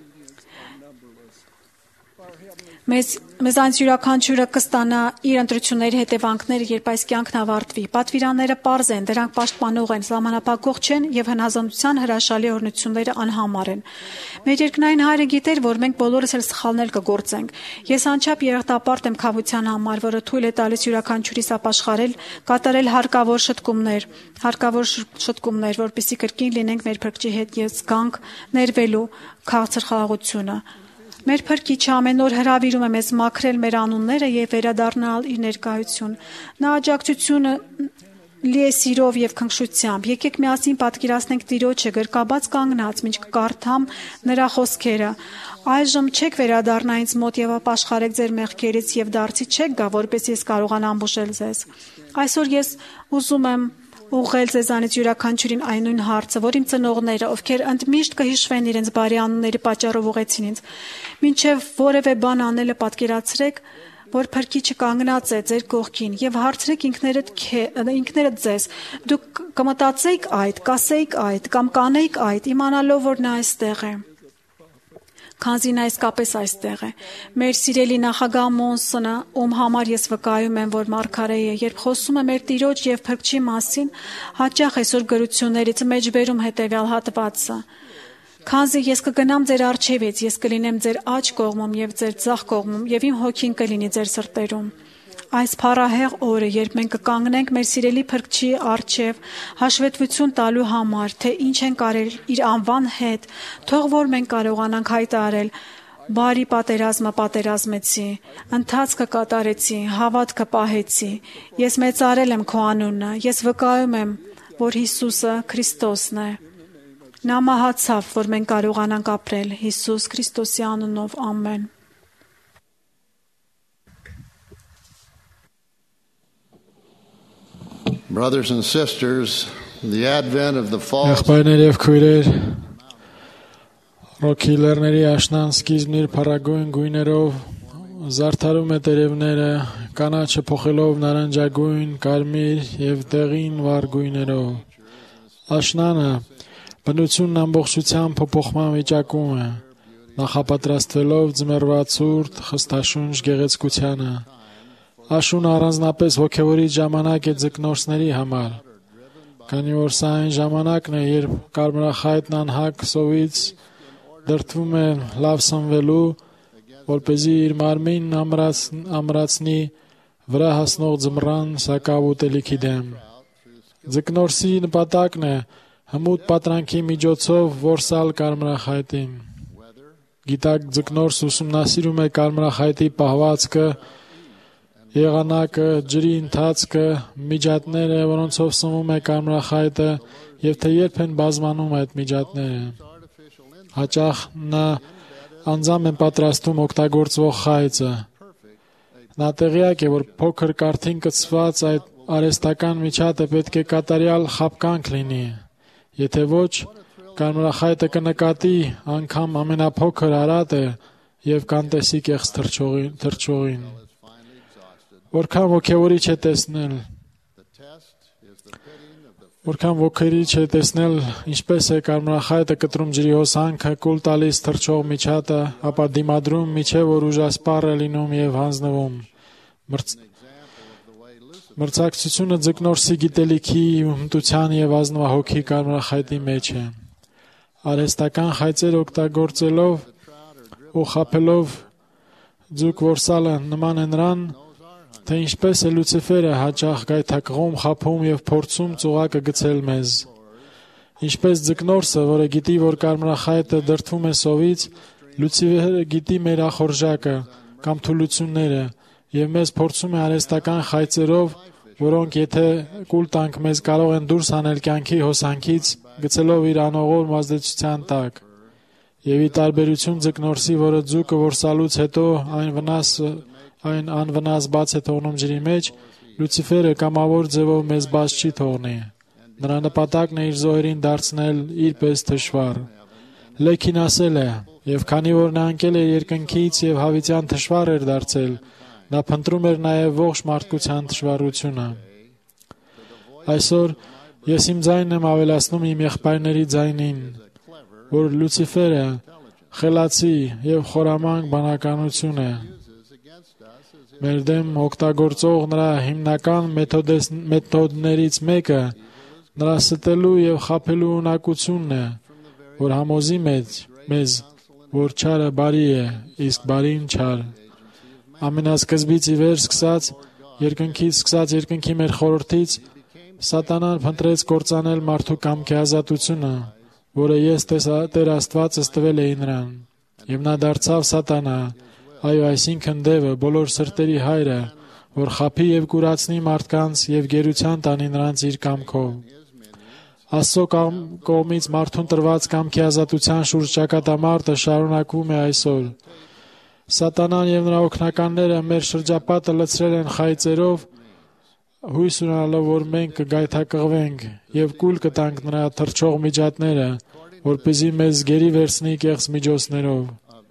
Մեզ մեզանց յուրաքանչյուրը կստանա իր ընտրությունների հետևանքները, երբ այս կյանքն ավարտվի։ Պատվիրանները պարզ են, դրանք պաշտպանող են, սահմանափակող չեն եւ հնազանդության հրաշալի օրհնությունները անհամար են։ Մեր երկնային հայրը գիտեր, որ մենք բոլորս էլ սխալներ կգործենք։ Ես անչափ երախտապարտ եմ քավության համար, որը թույլ է տալիս յուրաքանչյուրիս ապաշխարել, կատարել հարկավոր շտկումներ, հարկավոր շտկումներ, որպեսզի կրկին լինենք մեր Փրկչի հետ եւ զգանք ներվելու քաղցր խաղաղությունը։ Մեր Փրկիչը ամեն օր հրավիրում է մեզ մաքրել մեր անունները եւ վերադառնալ իր ներկայություն։ Նա աջակցությունը լի է սիրով եւ քնքշությամբ։ Եկեք միասին պատկերացնենք Տիրոջը գրկաբաց կանգնած, ինչ կկարդամ նրա խոսքերը։ Այժմ չեք վերադառնա ինձ մոտ եւ ապաշխարեք ձեր մեղքերից եւ դարձի չեք գա, որպես ես կարողանամ բուժել ձեզ։ Այսօր ես ուզում եմ ուղղել ձեզանից յուրաքանչյուրին այն նույն հարցը, որ իմ ծնողները, ովքեր ընդմիշտ կհիշվեն իրենց բարի անունների պատճառով ուղեցին ինձ, մինչև որևէ բան անելը պատկերացրեք, որ Փրկիչը կանգնած է ձեր կողքին եւ հարցրեք ինքներդ ինքներդ ձեզ, դուք կմտածեիք այդ, կասեիք այդ կամ կանեիք այդ, իմանալով որ նա այստեղ է։ Քանզի նա իսկապես այստեղ է։ Մեր սիրելի նախագահ Մոնսոնը, ում համար ես վկայում եմ, որ մարգարե է, երբ խոսում է մեր Տիրոջ եւ Փրկչի մասին, հաճախ այսօր գրություններից մեջբերում հետեւյալ հատվածը. Քանզի ես կգնամ ձեր առջևից, ես կլինեմ ձեր աջ կողմում եւ ձեր ձախ կողմում եւ իմ հոգին կլինի ձեր սրտերում։ Այս փառահեղ օրը, երբ մենք կկանգնենք մեր սիրելի Փրկչի առջև հաշվետվություն տալու համար, թե ինչ ենք արել իր անվան հետ, թող որ մենք կարողանանք հայտարարել. բարի պատերազմը պատերազմեցի, ընթացքը կատարեցի, հավատքը պահեցի, ես մեծարել եմ քո անունը, ես վկայում եմ, որ Հիսուսը Քրիստոսն է։ Նա մահացավ, որ մենք կարողանանք ապրել Հիսուս Քրիստոսի անունով, ամեն։ Brothers and sisters, the advent of the false Եղբայրներ եւ քույրեր, ռոքիլերների աշնան սկիզբն իր փառագույն գույներով զարդարում է տերևները, կանաչը փոխելով նարնջագույն, կարմիր եւ դեղին վառ գույներով։ Աշնանը բնությունն ամբողջությամբ փոփոխման վիճակում է, նախապատրաստվելով ձմեռվա ցուրտ, խստաշունչ գեղեցկությանը։ Աշունը առանձնապես ոգևորիչ ժամանակ է ձկնորսների համար, քանի որ սա այն ժամանակն է, երբ կարմրախայտն անհագ սովից դրդվում է լավ սնվելու, որպեսզի իր մարմինն ամրացնի վրա հասնող ձմռան սակավ ուտելիքի դեմ։ Ձկնորսի նպատակն է հմուտ պատրանքի միջոցով որսալ կարմրախայտին։ Գիտակ ձկնորս ուսումնասիրում է կարմրախայտի պահվածքը, եղանակը, ջրի ընթացքը, միջատները, որոնցով սնվում է կարմրախայտը եւ թե երբ են բազմանում այդ միջատները։ Հաճախ նա անձամբ է պատրաստում օգտագործվող խայծը։ Նա տեղյակ է, որ փոքր կարթին կցված այդ արհեստական միջատը պետք է կատարյալ խաբկանք լինի։ Եթե ոչ, կարմրախայտը կնկատի անգամ ամենափոքր արատը եւ կանտեսի կեղծ թռչողին։ Որքան ոգևորիչ է տեսնել, որքան ոգևորիչ է տեսնել, ինչպես է կարմրախայտը կտրում ջրի հոսանքը, կուլ տալիս թռչող միջատը, ապա դիմադրում միջև որ ուժասպառ է լինում եւ հանձնվում։ Մրցակցությունը ձկնորսի գիտելիքի, հմտության եւ ազնվահոգի կարմրախայտի մեջ է։ Արհեստական խայծեր օգտագործելով ու խաբելով ձուկ որսալը նման է նրան, թե ինչպես է Լուցիֆերը հաճախ գայթակղում, խաբում եւ փորձում ծուղակը գցել մեզ։ Ինչպես ձկնորսը, որը գիտի, որ կարմրախայտը դրդվում է սովից, Լուցիֆերը գիտի մեր ախորժակը կամ թուլությունները եւ մեզ փորձում է արհեստական խայծերով, որոնք եթե կուլ տանք մեզ կարող են դուրս հանել կյանքի հոսանքից, գցելով իր անողորմ ազդեցության տակ։ Եվ ի տարբերություն ձկնորսի, որը ձուկը որսալուց հետո այն վնաս այն անվնաս բաց է թողնում ջրի մեջ, Լուցիֆերը կամավոր ձևով մեզ բաց չի թողնի։ Նրա նպատակն է իր զոհերին դարձնել իր պես թշվառ։ Լեքին ասել է, եւ քանի որ նա անկել էր երկնքից եւ հավիտյան թշվառ էր դարձել, նա փնտրում էր նաեւ ողջ մարդկության թշվառությունը։ Այսօր ես իմ ձայնն եմ ավելացնում իմ եղբայրների ձայնին, որ Լուցիֆերը խելացի եւ խորամանկ բանականություն է։ Մեր դեմ օգտագործող նրա հիմնական մեթոդներից մեկը նրա ստելու եւ խաբելու ունակությունն է, որ համոզի մեզ, մեզ, որ չարը բարի է, իսկ բարին չար։ Ամենասկզբից ի վեր սկսած, երկնքից սկսած երկնքի մեր խորհրդից, Սատանան փնտրեց կործանել մարդու կամքի ազատությունը, որը ես Տեր Աստվածս տվել էի նրան, եւ նա դարձավ Սատանա, այո, այսինքն դևը, բոլոր սրտերի հայրը, որ խաբի եւ կուրացնի մարդկանց եւ գերության տանի նրանց իր կամքով։ Աստծո կողմից մարդուն տրված կամքի ազատության շուրջ ճակատամարտը շարունակվում է այսօր։ Սատանան եւ նրա օգնականները մեր շրջապատը լցրել են խայծերով, հույս ունենալով, որ մենք կգայթակղվենք եւ կուլ կտանք նրա թռչող միջատները, որպեսզի մեզ գերի վերցնի կեղծ միջոցներով։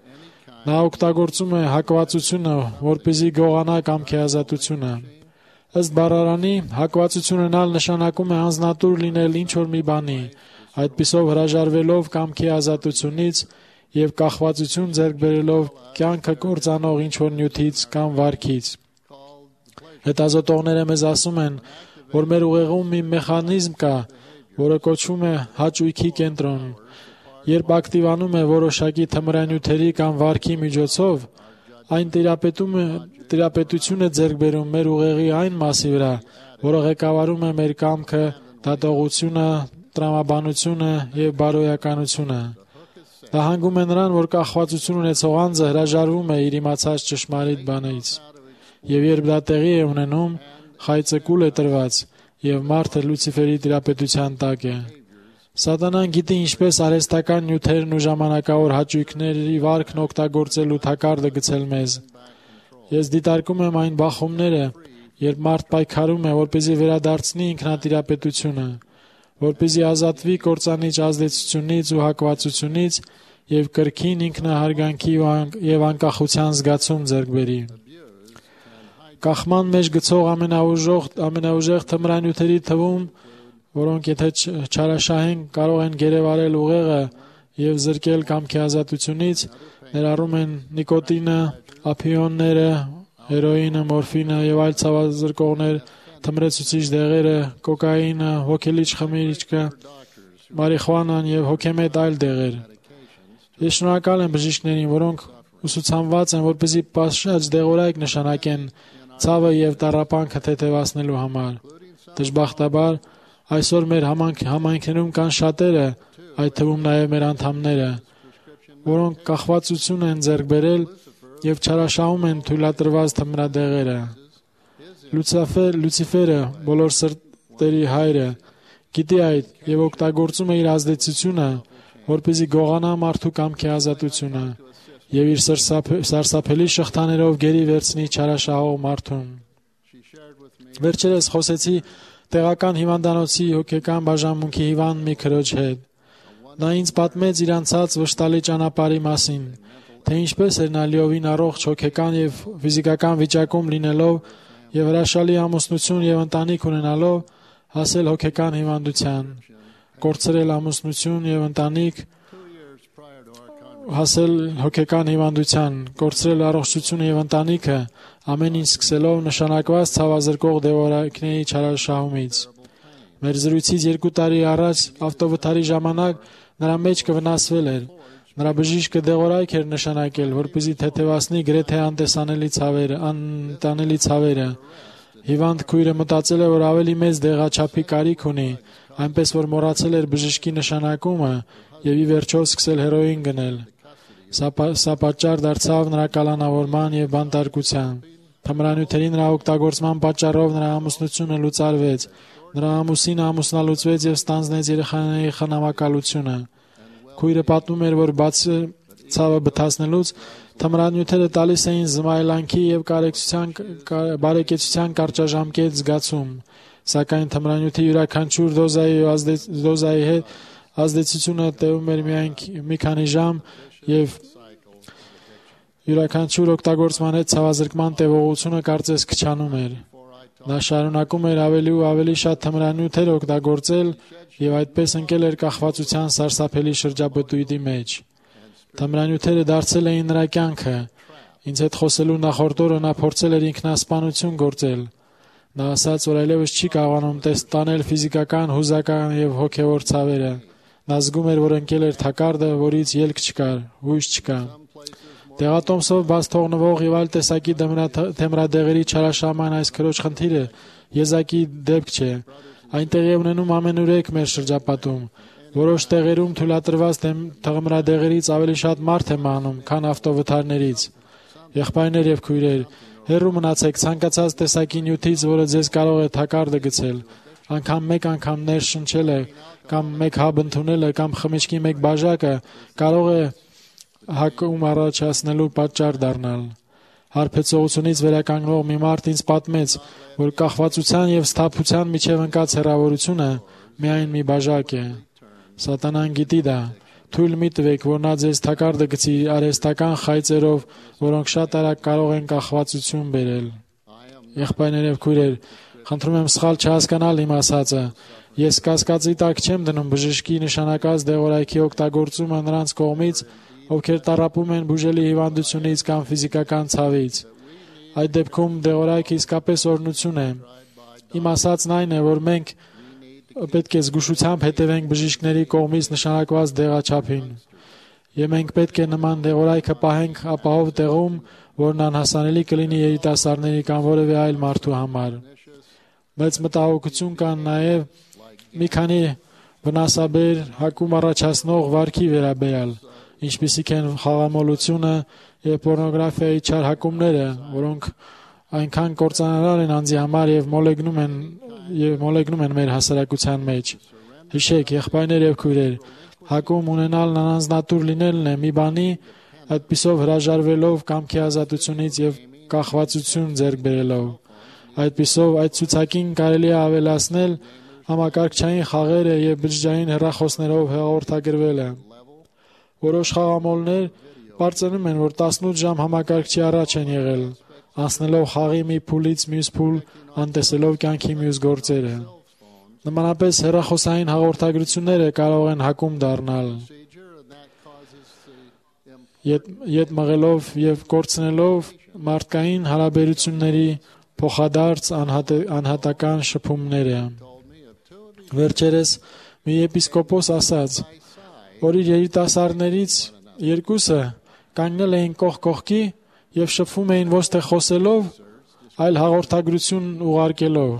Նա օգտագործում է հակվածությունը, որպեսզի գողանա կամքի ազատությունը։ Ըստ բառարանի, հակվածությունն ալ նշանակում է անznատուր լինել ինչ-որ մի բանի, այդպիսով հրաժարվելով կամքի ազատությունից եւ կախվածություն ձեռք բերելով կյանքը կործանող ինչ-որ նյութից կամ վարքից։ Հետազոտողները մեզ ասում են, որ մեր ուղեղում մի մեխանիզմ կա, որը կոչվում է հաճույքի կենտրոն։ Երբ ակտիվանում է որոշակի թմրանյութերի կամ վարքի միջոցով, այն տիրապետություն է ձեռք բերում մեր ուղեղի այն մասի վրա, որը ղեկավարում է մեր կամքը, դատողությունը, տրամաբանությունը եւ բարոյականությունը։ Դա հանգում է նրան, որ կախվածություն ունեցող անձը հրաժարվում է իր իմացած ճշմարիտ բանից։ Եվ երբ դա տեղի է ունենում, խայծը կուլ է տրված, եւ մարդը Լուցիֆերի տիրապետության տակ է։ Սատանան գիտի ինչպես արհեստական նյութերն ու ժամանակավոր հաճույքների վարքն օգտագործել ու թակարդը գցել մեզ։ Ես դիտարկում եմ այն բախումները, երբ մարդ պայքարում է, որպեսզի վերադարձնի ինքնատիրապետությունը, որպեսզի ազատվի կործանիչ ազդեցությունից ու հակվածությունից եւ կրկին ինքնահարգանքի եւ անկախության զգացում ձեռք բերի։ Կախման մեջ գցող ամենաուժեղ ամենաուժեղ թմրանյութերի թվում, որոնք եթե չարաշահեն, կարող են գերեվարել ուղեղը եւ զրկել կամքի ազատությունից, ներառում են նիկոտինը, ապիոնները, հերոինը, մորֆինը եւ այլ ցավազրկողներ, թմրեցուցիչ դեղերը, կոկաինը, հոգելիչ խմիչքը, մարիխուանան եւ հոգեմետ այլ դեղեր։ Ես շնորհակալ եմ բժիշկներին, որոնք ուսուցանված են, որպեսզի պատշաճ դեղորայք նշանակեն ցավը եւ տառապանքը թեթևացնելու համար։ Դժբախտաբար այսօր մեր համայնքներում կան շատերը, այդ թվում նաեւ մեր անդամները, որոնք կախվածություն են ձեռք բերել եւ չարաշահում են թույլատրված թմրադեղերը։ Լուցիֆեր, Լուցիֆերը, բոլոր սրտերի հայրը, գիտի այդ եւ օգտագործում է իր ազդեցությունը, որպեսզի գողանա մարդու կամքի ազատությունը եւ իր սարսափելի շղթաներով գերի վերցնի չարաշահող մարդուն։ Վերջերս խոսեցի տեղական հիվանդանոցի հոգեկան բաժանմունքի հիվանդ մի քրոջ հետ։ Նա ինձ պատմեց իր անցած վշտալի ճանապարհի մասին, թե ինչպես էր նա լիովին առողջ հոգեկան եւ ֆիզիկական վիճակում լինելով եւ հրաշալի ամուսնություն եւ ընտանիք ունենալով հասել հոգեկան հիվանդության, կորցրել ամուսնություն եւ ընտանիք, հասել հոգեկան հիվանդության, կորցրել առողջությունը եւ ընտանիքը, ամեն ինչ սկսելով նշանակված ցավազրկող դեղորայքների չարաշահումից։ Մեր զրույցից երկու տարի առաջ ավտովթարի ժամանակ նրա մեջքը վնասվել էր։ Նրա բժիշկը դեղորայք էր նշանակել, որպեսզի թեթևացնի գրեթե անտեսանելի ցավերը, անտանելի ցավերը։ Հիվանդ քույրը մտածել է, որ ավելի մեծ դեղաչափի կարիք ունի, այնպես որ մոռացել էր բժշկի նշանակումը եւ ի վերջո սկսել հերոին գնել։ Սա, սա պատճառ դարձավ նրա կալանավորման եւ բանտարկության։ Թմրանյութերի նրա օգտագործման պատճառով նրա ամուսնությունը լուծարվեց։ Նրա ամուսինը ամուսնալուծվեց եւ ստանձնեց երեխաների խնամակալությունը։ Քույրը պատմում էր, որ բացի ցավը բթացնելուց թմրանյութերը տալիս էին զմայլանքի եւ կարեկցության բարեկեցության կարճաժամկետ զգացում, սակայն թմրանյութի յուրաքանչյուր դոզայի դոզայի հետ ազդեցությունը տևում էր միայն մի քանի ժամ եւ յուրաքանչյուր օգտագործման հետ ցավազրկման տևողությունը կարծես քչանում էր։ Նա շարունակում էր ավելի ու ավելի շատ թմրանյութեր օգտագործել եւ այդպես ընկել էր կախվածության սարսափելի շրջապտույտի մեջ։ Թմրանյութերը դարձել էին նրա կյանքը։ Ինձ հետ խոսելու նախորդ օրը նա փորձել էր ինքնասպանություն գործել։ Նա ասաց, որ այլևս չի կարողանում տեստանել ֆիզիկական, հուզական եւ հոգեվոր ցավերը։ Նա զգում էր, որ ընկել էր թակարդը, որից ելք չկար, հույս չկա։ Դեղատոմսով բաց թողնվող եւ այլ տեսակի թմրադեղերի չարաշահման այս քրոջ խնդիրը եզակի դեպք չէ։ Այնտեղ է ունենում ամենուրեք մեր շրջապատում։ Որոշ տեղերում թույլատրված թմրադեղերից ավելի շատ մարդ է մահանում, քան ավտովթարներից։ Եղբայրներ եւ քույրեր, հեռու մնացեք ցանկացած տեսակի նյութից, որը ձեզ կարող է թակարդը գցել, անգամ մեկ անգամ ներշնչելը, կամ մեկ հաբ ընդունելը, կամ խմիչքի մեկ բաժակը կարող է հակում առաջացնելու պատճառ դառնալ։ Հարբեցողությունից վերականգնող մի մարդ ինձ պատմեց, որ կախվածության եւ սթափության միջև ընկած հեռավորությունը միայն մի բաժակ է։ Սատանան գիտի դա։ Թույլ մի տվեք, որ նա ձեզ թակարդը գցի արհեստական խայծերով, որոնք շատ արագ կարող են կախվածություն բերել։ Եղբայրներ եւ քույրեր, խնդրում եմ սխալ չհասկանալ իմ ասածը։ Ես կասկածի տակ չեմ դնում բժշկի նշանակած դեղորայքի օգտագործումը նրանց կողմից, ովքեր տառապում են բուժելի հիվանդությունից կամ ֆիզիկական ցավից։ Այդ դեպքում դեղորայքը իսկապես օրհնություն է։ Իմ ասածն այն է, որ մենք պետք է զգուշությամբ հետևենք բժիշկների կողմից նշանակված դեղաչափին։ Եվ մենք պետք է նման դեղորայքը պահենք ապահով տեղում, որն անհասանելի կլինի երիտասարդների կամ որևէ այլ մարդու համար։ Մեծ մտահոգություն կան նաև մի քանի վնասաբեր հակում առաջացնող վարքի վերաբերյալ, ինչպիսիք են խաղամոլությունը եւ պորնոգրաֆիայի չար հակումները, որոնք այնքան կործանարար են անձի համար եւ մոլեգնում են եւ մոլեգնում են մեր հասարակության մեջ։ Հիշեք, եղբայրներ եւ քույրեր, հակում ունենալն անանձնատուր լինելն է մի բանի, այդպիսով հրաժարվելով կամքի ազատությունից եւ կախվածություն ձեռք բերելով։ Այդպիսով այդ ցուցակին կարելի է ավելացնել համակարգչային խաղերը եւ բջջային հեռախոսներով հաղորդագրվելը։ Որոշ խաղամոլներ բարձրանում են, որ տասնութ ժամ համակարգչի առաջ են եղել, անցնելով խաղի մի փուլից մյուս փուլ, անտեսելով կյանքի մյուս գործերը։ Նմանապես հեռախոսային հաղորդագրությունները կարող են հակում դառնալ, ետ մղելով եւ կորցնելով մարդկային հարաբերությունների փոխադարձ անհատական շփումները։ Վերջերս մի եպիսկոպոս ասաց, որ իր երիտասարդներից երկուսը կանգնել էին կողք կողքի եւ շփվում էին ոչ թե խոսելով, այլ հաղորդագրություն ուղարկելով։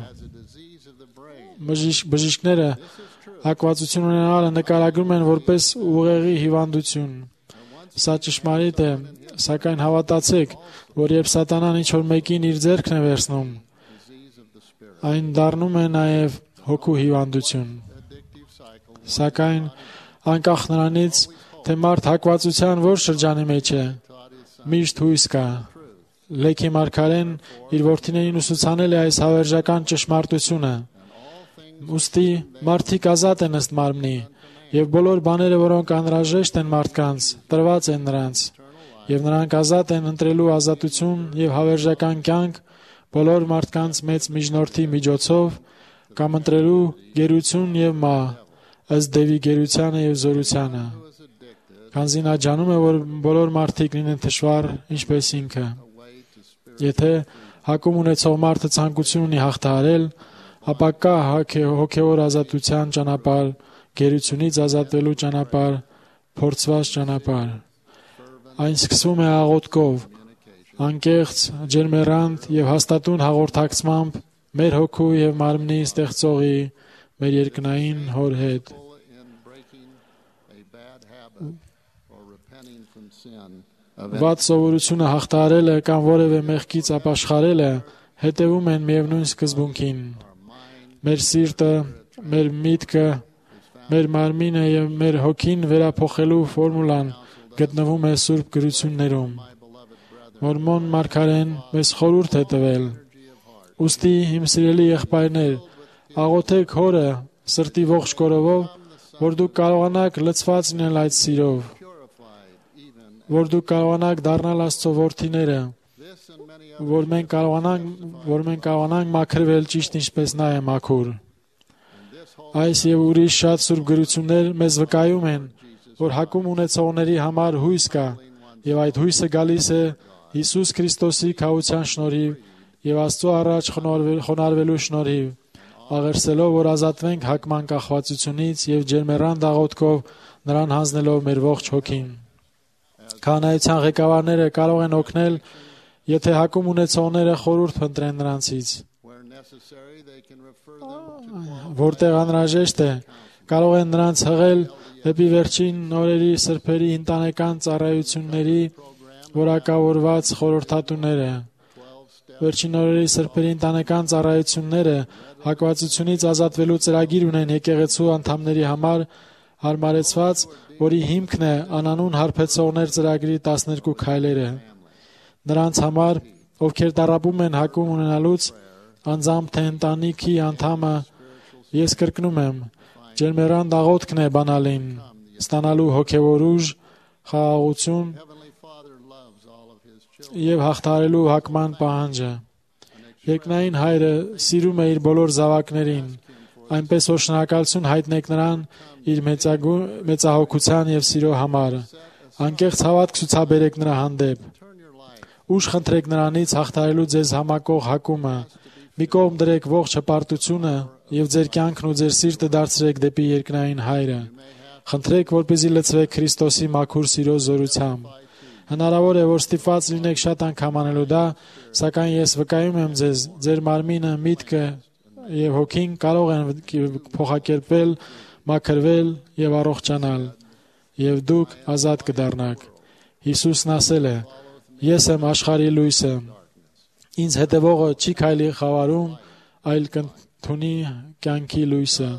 Բժիշկները հակվածություն ունենալը նկարագրում են որպես ուղեղի հիվանդություն։ Սա ճշմարիտ է, սակայն հավատացեք, որ երբ սատանան ինչ-որ մեկին իր ձեռքն է վերցնում, այն դառնում է նաև հոգու հիվանդություն։ Սակայն անկախ նրանից, թե մարդ հակվածության որ շրջանի մեջ է, միշտ հույս կա։ Լեքի մարգարեն իր որդիներին ուսուցանել է այս հավերժական ճշմարտությունը։ Ուստի մարդիկ ազատ են ըստ մարմնի, եւ բոլոր բաները, որոնք անհրաժեշտ են մարդկանց, տրված են նրանց, եւ նրանք ազատ են ընտրելու ազատություն եւ հավերժական կյանք բոլոր մարդկանց մեծ միջնորդի միջոցով կամ ընտրելու գերություն եւ մահ, ըստ Դևի գերությանը եւ զորությանը։ Քանզի նա ջանում է, որ բոլոր մարդիկ լինեն թշվառ, ինչպես ինքը։ Եթե հակում ունեցող մարդը ցանկություն ունի հաղթահարել, ապա կա հոգեոր ազատության ճանապարհ, գերությունից ազատվելու ճանապարհ, փորձված ճանապարհ։ Այն սկսվում է աղոթքով, անկեղծ, ջերմեռանդ եւ հաստատուն հաղորդակցմամբ մեր հոգու եւ մարմնի ստեղծողի, մեր երկնային Հոր հետ։ Վատ սովորությունը հաղթահարելը կամ որևէ մեղքից ապաշխարելը հետևում են միևնույն սկզբունքին։ Մեր սիրտը, մեր միտքը, մեր մարմինը եւ մեր հոգին վերափոխելու ֆորմուլան գտնվում է Սուրբ գրություններում։ Մորմոն մարգարեն մեզ խորհուրդ է տվել. Ուստի, իմ սիրելի եղբայրներ, աղոթեք Հորը սրտի ողջ կորովով, որ դուք կարողանաք լցված լինել այդ սիրով, որ դուք կարողանաք դառնալ Աստծո որդիները, որ մենք կարողանանք, որ մենք կարողանանք մաքրվել ճիշտ ինչպես նա է մաքուր։ Այս եւ ուրիշ շատ սուրբ գրություններ մեզ վկայում են, որ հակում ունեցողների համար հույս կա, եւ այդ հույսը գալիս է Հիսուս Քրիստոսի քավության շնորհիվ եւ Աստծո առաջ խոնարհվելու շնորհիվ, աղերսելով, որ ազատվենք հակման կախվածությունից եւ ջերմեռանդ աղոթքով նրան հանձնելով մեր ողջ հոգին։ Քահանայության ղեկավարները կարող են օգնել, եթե հակում ունեցողները խորհուրդ փնտրեն նրանցից։ Որտեղ անհրաժեշտ է, կարող են նրանց հղել դեպի վերջին օրերի սրբերի ընտանեկան ծառայությունների որակավորված խորհրդատուները։ Վերջին օրերի սրբերի ընտանեկան ծառայությունները հակվածությունից ազատվելու ծրագիր ունեն եկեղեցու անդամների համար հարմարեցված, որի հիմքն է անանուն հարբեցողներ ծրագրի տասներկու քայլերը։ Նրանց համար, ովքեր տառապում են հակում ունենալուց, անձամբ թե ընտանիքի անդամը, ես կրկնում եմ, ջերմեռանդ աղոթքն է բանալին, ստանալու հոգևոր ուժ, խաղաղություն եւ հաղթահարելու հակման պահանջը։ Երկնային Հայրը սիրում է իր բոլոր զավակներին, այնպես որ շնորհակալություն հայտնեք նրան իր մեծահոգության եւ սիրո համար։ Անկեղծ հավատք ցուցաբերեք նրա հանդեպ։ Ուժ խնդրեք նրանից հաղթահարելու ձեզ համակող հակումը։ Մի կողմ դրեք ողջ հպարտությունը եւ ձեր կյանքն ու ձեր սիրտը դարձրեք դեպի երկնային Հայրը։ Խնդրեք, որպեսզի լցվեք Քրիստոսի մաքուր սիրո զորությամբ։ Հնարավոր է, որ ստիպված լինեք շատ անգամ անելու դա, սակայն ես վկայում եմ ձեզ, ձեր մարմինը, միտքը եւ հոգին կարող են փոխակերպվել, մաքրվել եւ առողջանալ, եւ դուք ազատ կդառնաք։ Հիսուսն ասել է. Ես եմ աշխարհի լույսը։ Ինձ հետևողը չի քայլի խավարում, այլ կընդունի կյանքի լույսը։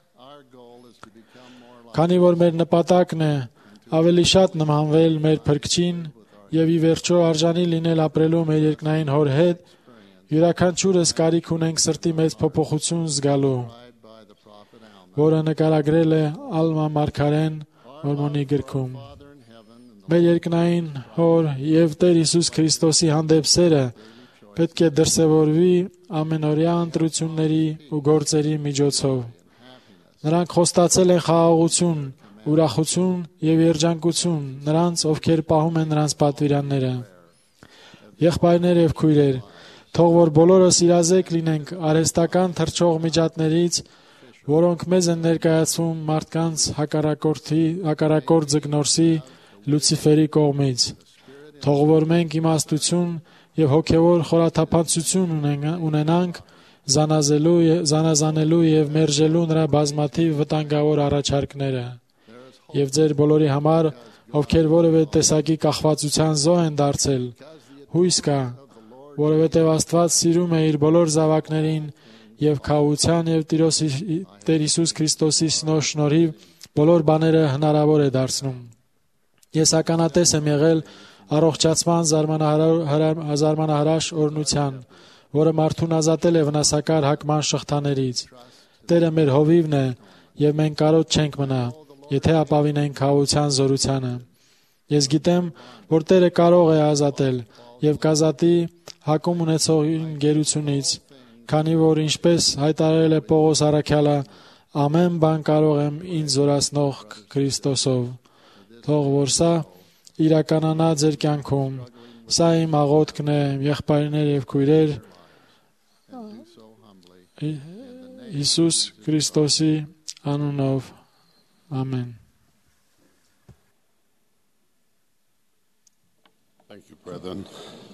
Քանի որ մեր նպատակն է ավելի շատ նմանվել մեր Փրկչին եւ ի վերջո արժանի լինել ապրելու մեր երկնային Հոր հետ, Յուրաքանչյուրս կարիք ունենք սրտի մեծ փոփոխություն զգալու, որը նկարագրել է Ալմա Մարգարեն Մորմոնի գրքում։ Մեր երկնային Հոր եւ Տեր Հիսուս Քրիստոսի հանդեպ սերը պետք է դրսևորվի ամենօրյա ընտրությունների ու գործերի միջոցով։ Նրանք խոստացել են խաղաղություն, ուրախություն եւ երջանկություն նրանց, ովքեր պահում են նրանց պատվիրանները։ Եղբայրներ եւ քույրեր, թող որ բոլորս իրազեկ լինենք արհեստական թռչող միջատներից, որոնք մեզ են ներկայացվում մարդկանց հակառակորդի, հակառակորդ ձգնորսի Լուցիֆերի կողմից։ Թող որ մենք իմաստություն եւ հոգեվոր խորաթափանցություն ունենանք զանազելու, զանազանելու եւ մերժելու նրա բազմաթիվ վտանգավոր առաջարկները։ Եվ ձեր բոլորի համար, ովքեր որևէ տեսակի կախվածության զոհ են դարձել, հույս կա, որովհետև Աստված սիրում է իր բոլոր զավակներին եւ քավության եւ Տիրոս Տեր Հիսուս Քրիստոսի շնորհիվ բոլոր բաները հնարավոր է դարձնում։ Ես ականատես եմ եղել առողջացման զարմանահրաշ օրհնության, որը մարդուն ազատել է վնասակար հակման շղթաներից։ Տերը մեր հովիվն է եւ մենք կարոտ չենք մնա, եթե ապավինենք քավության զորությանը։ Ես գիտեմ, որ Տերը կարող է ազատել եւ կազատի հակում ունեցողին գերությունից, քանի որ ինչպես հայտարարել է Պողոս առաքյալը, ամեն բան կարող եմ ինձ զորացնող Քրիստոսով։ Թող որ սա իրականանա ձեր կյանքում։ Սա իմ աղոթքն է, եղբայրներ եւ քույրեր, Հիսուս Քրիստոսի անունով։ Ամեն։ Thank you, brethren.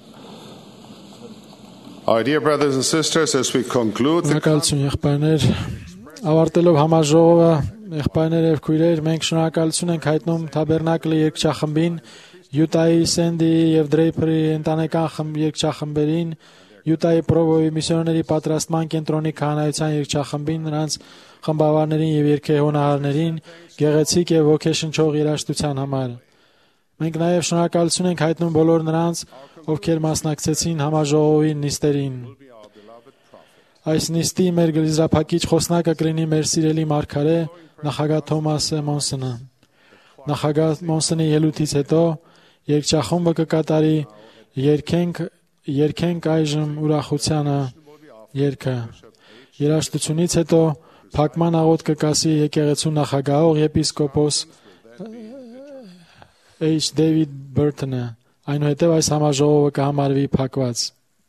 Our dear brothers and sisters, as we conclude the Շնորհակալություն եղբայրներ, ավարտելով համաժողովը, եղբայրներ եւ քույրեր, մենք շնորհակալություն ենք հայտնում Թաբերնակլի երգչախմբին, Յուտայի Սենդիի եւ Դրեյփերի ընտանեկան խմբ երգչախմբերին, Յուտայի Պրովոյի միսիոներների պատրաստման կենտրոնի քահանայության երգչախմբին, նրանց խմբավարներին եւ երգեհոնահարներին, գեղեցիկ եւ ոգեշնչող երաժշտության համար։ Մենք նաեւ շնորհակալություն ենք հայտնում բոլոր նրանց, ովքեր մասնակցեցին համաժողովի նիստերին։ Այս նիստի մեր գլիզրափակիչ խոսնակը կլինի մեր սիրելի մարգարե նախագահ Թոմաս Մոնսոնը։ Նախագահ Մոնսոնի ելույթից հետո երգչախումբը կկատարի երկենք երկենք այժմ ուրախությանը երգը։ Երաժշտությունից հետո փակման աղոթ կկասի եկեղեցու նախագահող եպիսկոպոս H. David Burton-ը։ Այնուհետև այս համաժողովը կհամարվի փակված։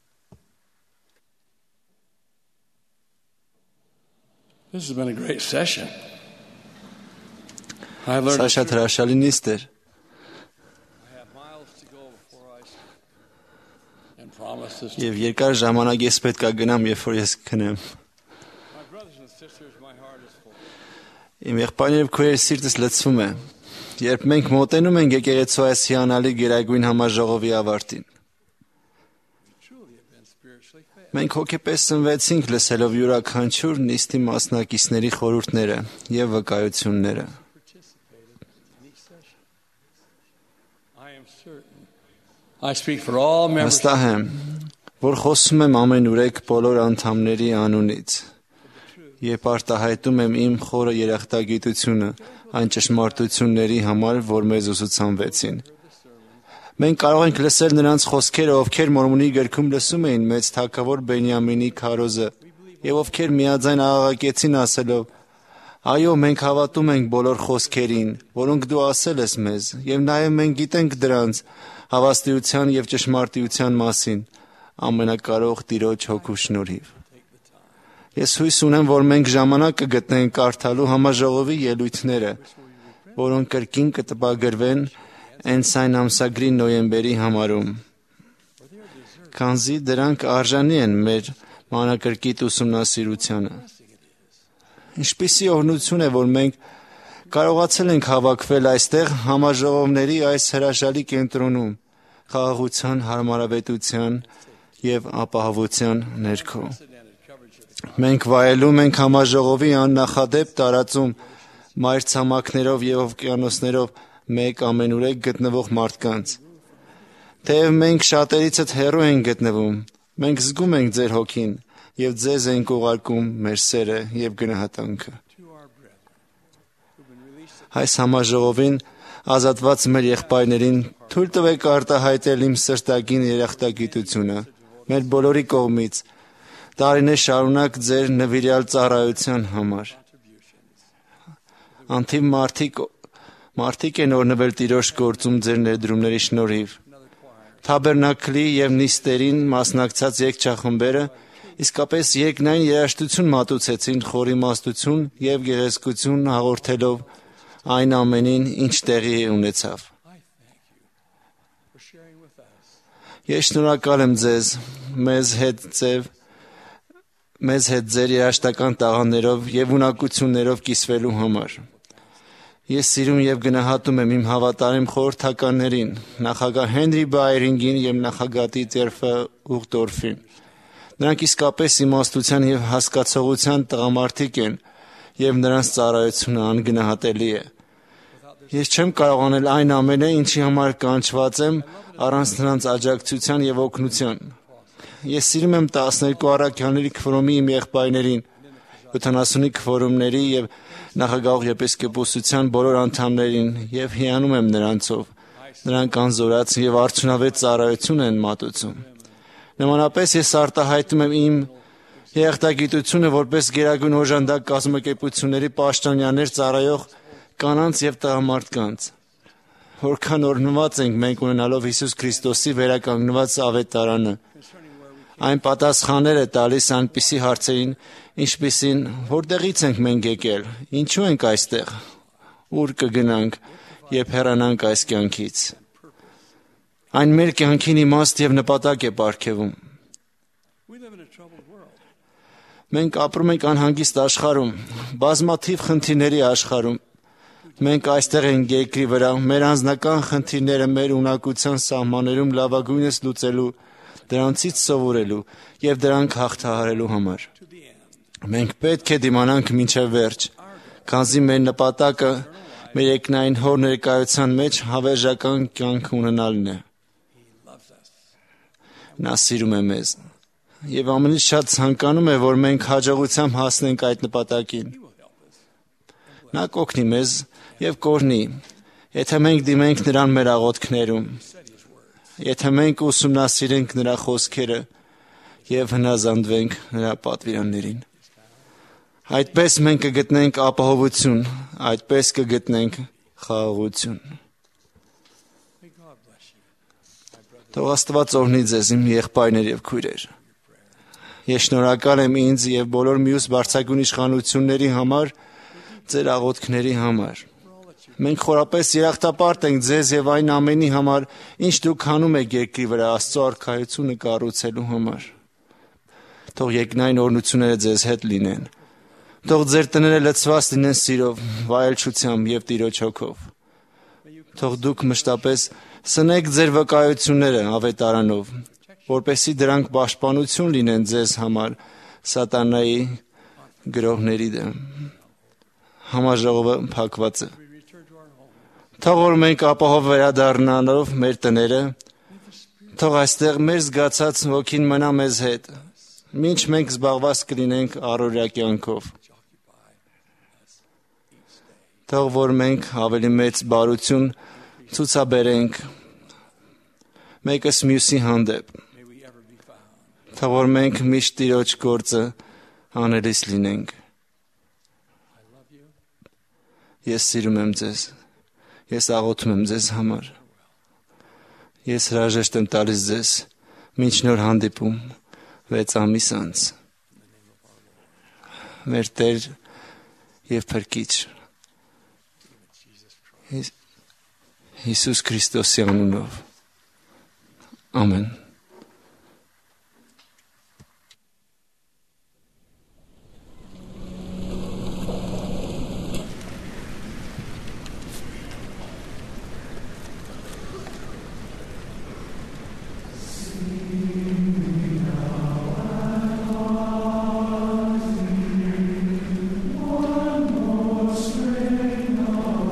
This has been a great session. Սա շատ հրաշալի նիստ էր։ Եվ երկար ժամանակ ես պետք է գնամ, երբ որ ես քնեմ։ Իմ եղբայրներ եւ քույրեր սիրտս լցվում է, երբ մենք մոտենում ենք եկեղեցու այս հիանալի գերագույն համաժողովի ավարտին։ Մենք հոգեպես սնվեցինք լսելով յուրաքանչյուր նիստի մասնակիցների խորհուրդները եւ վկայությունները։ Վստահ եմ, որ խոսում եմ ամենուրեք բոլոր անդամների անունից, երբ արտահայտում եմ իմ խորը երախտագիտությունը այն ճշմարտությունների համար, որ մեզ ուսուցանվեցին։ Մենք կարող ենք լսել նրանց խոսքերը, ովքեր Մորմոնի գրքում լսում էին մեծ թագավոր Բենյամինի քարոզը, եւ ովքեր միաձայն աղաղակեցին ասելով. «Այո, մենք հավատում ենք բոլոր խոսքերին, որոնք դու ասել ես մեզ, եւ նաեւ մենք գիտենք դրանց հավաստիության եւ ճշմարտության մասին, ամենակարող Տիրոջ հոգու շնորհիվ»։ Ես հույս ունեմ, որ մենք ժամանակ կգտնենք կարդալու համաժողովի ելույթները, որոնք կրկին կտպագրվեն Էնսայն ամսագրի նոյեմբերի համարում, քանզի դրանք արժանի են մեր մանրակրկիտ ուսումնասիրությանը։ Ինչպիսի օրհնություն է, որ մենք կարողացել ենք հավաքվել այստեղ համաժողովների այս հրաշալի կենտրոնում, խաղաղության, հարմարավետության եւ ապահովության ներքո։ Մենք վայելում ենք համաժողովի աննախադեպ տարածում մայրցամաքներով եւ օվկիանոսներով մեկ ամենուրեք գտնվող մարդկանց։ Թեև մենք շատերիցդ հեռու ենք գտնվում, Մենք զգում ենք ձեր հոգին եւ ձեզ ենք ուղարկում մեր սերը եւ գնահատանքը։ Այս համաժողովին ազատված մեր եղբայրներին թույլ տվեք արտահայտել իմ սրտագին երախտագիտությունը մեր բոլորի կողմից տարիներ շարունակ ձեր նվիրյալ ծառայության համար։ Անթիվ մարդիկ մարդիկ են օրնվել Տիրոջ գործում ձեր ներդրումների շնորհիվ։ Թաբերնակլի եւ նիստերին մասնակցած երգչախմբերը իսկապես երկնային երաժշտություն մատուցեցին խորիմաստություն եւ գեղեցկություն հաղորդելով այն ամենին, ինչ տեղի ունեցավ։ Ես շնորհակալ եմ ձեզ մեզ հետ ձև մեզ հետ ձեր երաժշտական տաղանդներով եւ ունակություններով կիսվելու համար։ Ես սիրում եւ գնահատում եմ իմ հավատարիմ խորհրդականներին, նախագահ Հենրի Բայերինգին եւ նախագահ Տերֆը Ուղտորֆին։ Նրանք իսկապես իմաստության եւ հասկացողության տղամարդիկ են եւ նրանց ծառայությունը անգնահատելի է։ Ես չեմ կարող անել այն ամենը, ինչի համար կանչված եմ առանց նրանց աջակցության եւ օգնության։ Ես սիրում եմ տասներկու առաքյալների քվորոմի իմ եղբայրներին, յոթանասունի քվորոմների եւ նախագահ եպիսկոպոսության բոլոր անդամներին եւ հիանում եմ նրանցով։ Նրանք անզորաց եւ արդյունավետ ծառայություն են մատուցում։ Նմանապես ես արտահայտում եմ իմ երախտագիտությունը որպես գերագույն օժանդակ կազմակերպությունների պաշտոնյաներ ծառայող կանանց եւ տղամարդկանց։ Որքան օրհնված ենք մենք ունենալով Հիսուս Քրիստոսի վերականգնված ավետարանը։ Այն պատասխաններ է տալիս այնպիսի հարցերին, ինչպիսին որտեղից ենք մենք եկել, ինչու ենք այստեղ, ուր կգնանք, երբ հեռանանք այս կյանքից։ Այն մեր կյանքին իմաստ եւ նպատակ է պարգևում։ Մենք ապրում ենք անհանգիստ աշխարհում, բազմաթիվ խնդիրների աշխարհում։ Մենք այստեղ ենք երկրի վրա, մեր անձնական խնդիրները մեր ունակության սահմաններում լավագույնս լուծելու, դրանցից սովորելու եւ դրանք հաղթահարելու համար։ Մենք պետք է դիմանանք մինչև վերջ, քանզի մեր նպատակը մեր երկնային Հոր ներկայության մեջ հավերժական կյանք ունենալն է։ Նա սիրում է մեզ եւ ամենից շատ ցանկանում է, որ մենք հաջողությամբ հասնենք այդ նպատակին։ Նա կօգնի մեզ եւ կօրհնի, եթե մենք դիմենք նրան մեր աղոթքներում, եթե մենք ուսումնասիրենք նրա խոսքերը եւ հնազանդվենք նրա պատվիրաններին։ Այդպես մենք կգտնենք ապահովություն, այդպես կգտնենք խաղաղություն։ Թող Աստված օրհնի ձեզ, իմ եղբայրներ եւ քույրեր։ Ես շնորհակալ եմ ինձ եւ բոլոր մյուս բարձրագույն իշխանությունների համար, ձեր աղոթքների համար։ Մենք խորապես երախտապարտ ենք ձեզ եւ այն ամենի համար, ինչ դուք անում եք երկրի վրա Աստծո արքայությունը կառուցելու համար։ Թող երկնային օրհնությունները ձեզ հետ լինեն։ Թող ձեր տները լցված լինեն սիրով, վայելչությամբ եւ Տիրոջ հոգով։ Թող դուք մշտապես սնեք ձեր վկայությունները ավետարանով, որպեսզի դրանք պաշտպանություն լինեն ձեզ համար սատանայի գրոհների դեմ։ Համաժողովը փակված է։ Թող որ մենք ապահով վերադառնալով մեր տները, թող այստեղ մեր զգացած ոգին մնա մեզ հետ, մինչ մենք զբաղված կլինենք առօրյա կյանքով։ Թող որ մենք ավելի մեծ բարություն ցուցաբերենք մեկս մյուսի հանդեպ։ Թող որ մենք միշտ Տիրոջ գործը անելիս լինենք։ Ես սիրում եմ ձեզ։ Ես աղոթում եմ ձեզ համար։ Ես հրաժեշտ եմ տալիս ձեզ մինչ նոր հանդիպում վեց ամիս անց։ Մեր Տեր եւ Փրկիչ Հիսուս Քրիստոսի անունով։ Ամեն։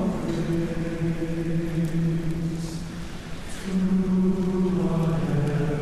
Through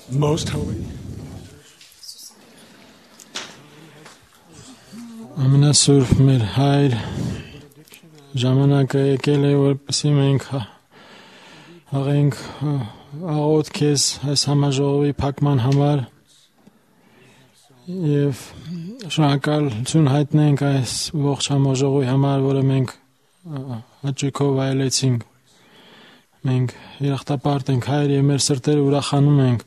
Most holy. Ամենասուրբ մեր Հայր, ժամանակը եկել է, որպեսզի մենք հաղենք աղոթ քեզ այս համաժողովի փակման համար եւ շնորհակալություն հայտնենք այս ողջ համաժողովի համար, որը մենք հաճույքով այլեցինք։ Մենք երախտապարտ ենք, Հայր, եւ մեր սրտերը ուրախանում ենք,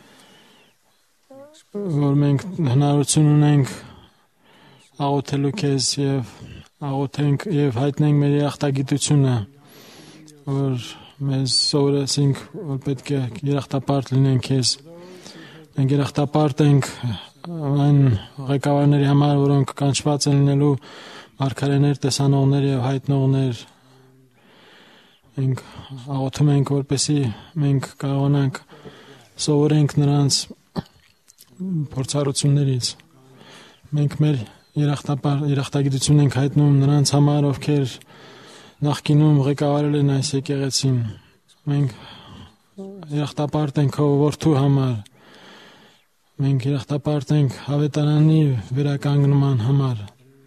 որ մենք հնարավորություն ունենք աղոթելու քեզ եւ աղոթենք եւ հայտնենք մեր երախտագիտությունը, որ մեզ սովորեցինք, որ պետք է երախտապարտ լինենք քեզ։ Մենք երախտապարտ ենք այն ղեկավարների համար, որոնք կանչված են լինելու մարգարեներ, տեսանողներ եւ հայտնողներ։ Մենք աղոթում ենք, որպեսզի մենք կարողանանք սովորենք նրանց փորձառություններից։ Մենք մեր երախտապար երախտագիտություն ենք հայտնում նրանց համար, ովքեր նախկինում ղեկավարել են այս եկեղեցին։ Մենք երախտապարտ ենք քո որդու համար։ Մենք երախտապարտ ենք ավետարանի վերականգնման համար։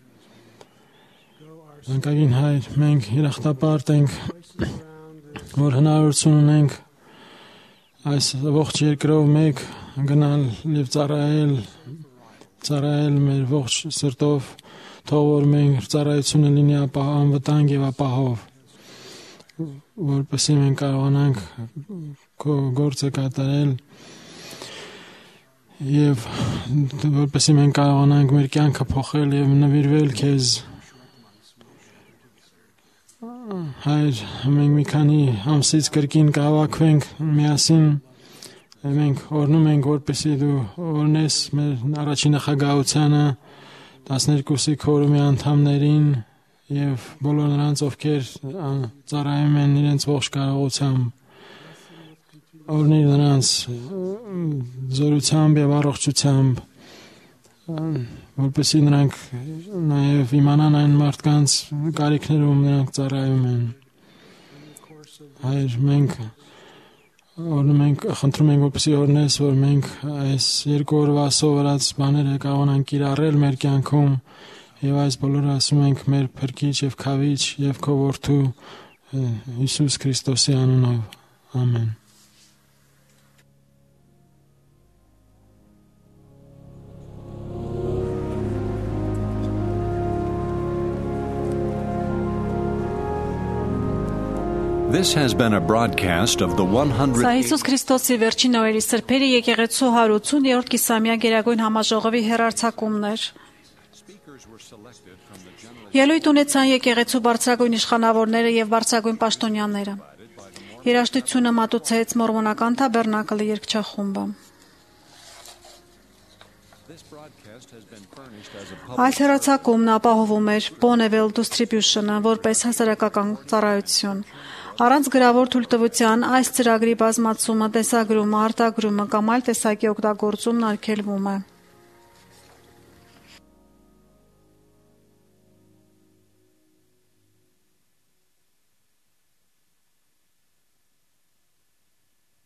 Անկագին Հայր, մենք երախտապարտ ենք, որ հնարավորություն ունենք այս ողջ երկրով մեկ գնալ եւ ծառայել ծառայել մեր ողջ սրտով, թող որ մեր ծառայությունը լինի անվտանգ եւ ապահով, որպեսզի մենք կարողանանք քո գործը կատարել եւ որպեսզի մենք կարողանանք մեր կյանքը փոխել եւ նվիրվել քեզ։ Հայր, մենք մի քանի ամսից կրկին կհավաքվենք միասին, մենք օրնում ենք, որպեսզի դու օրնես մեր առաջին նախագահությանը, տասներկուսի քորումի անդամներին եւ բոլոր նրանց, ովքեր ծառայում են իրենց ողջ կարողությամբ, օրնիր նրանց զորությամբ եւ առողջությամբ, որպեսզի նրանք նաեւ իմանան այն մարդկանց կարիքներում նրանք ծառայում են։ Հայր, մենք օրնում ենք, խնդրում ենք, որպեսզի օրնես, որ մենք այս երկու օրվա սովորած բաները կարողանանք կիրառել մեր կյանքում եւ այս բոլորը ասում ենք մեր Փրկիչ եւ Քավիչ եւ քո որդու Հիսուս Քրիստոսի անունով։ Ամեն։ This has been a broadcast of the one hundred. Սա Հիսուս Քրիստոսի վերջին օրերի սրբերի եկեղեցու հարյուր ութսուն-րդ կիսամյա գերագույն համաժողովի հեռարձակումներ։ Ելույթ ունեցան եկեղեցու բարձրագույն իշխանավորները եւ բարձրագույն պաշտոնյաները։ Երաժշտությունը մատուցեց Մորմոնական Թաբերնակլի երգչախումբը։ Այս հեռարձակումն ապահովում էր Bonneville Distribution-ը որպես հասարակական ծառայություն։ Առանց գրավոր թույլտվության այս ծրագրի բազմացումը, տեսագրումը, արտագրումը կամ այլ տեսակի օգտագործումն արգելվում է։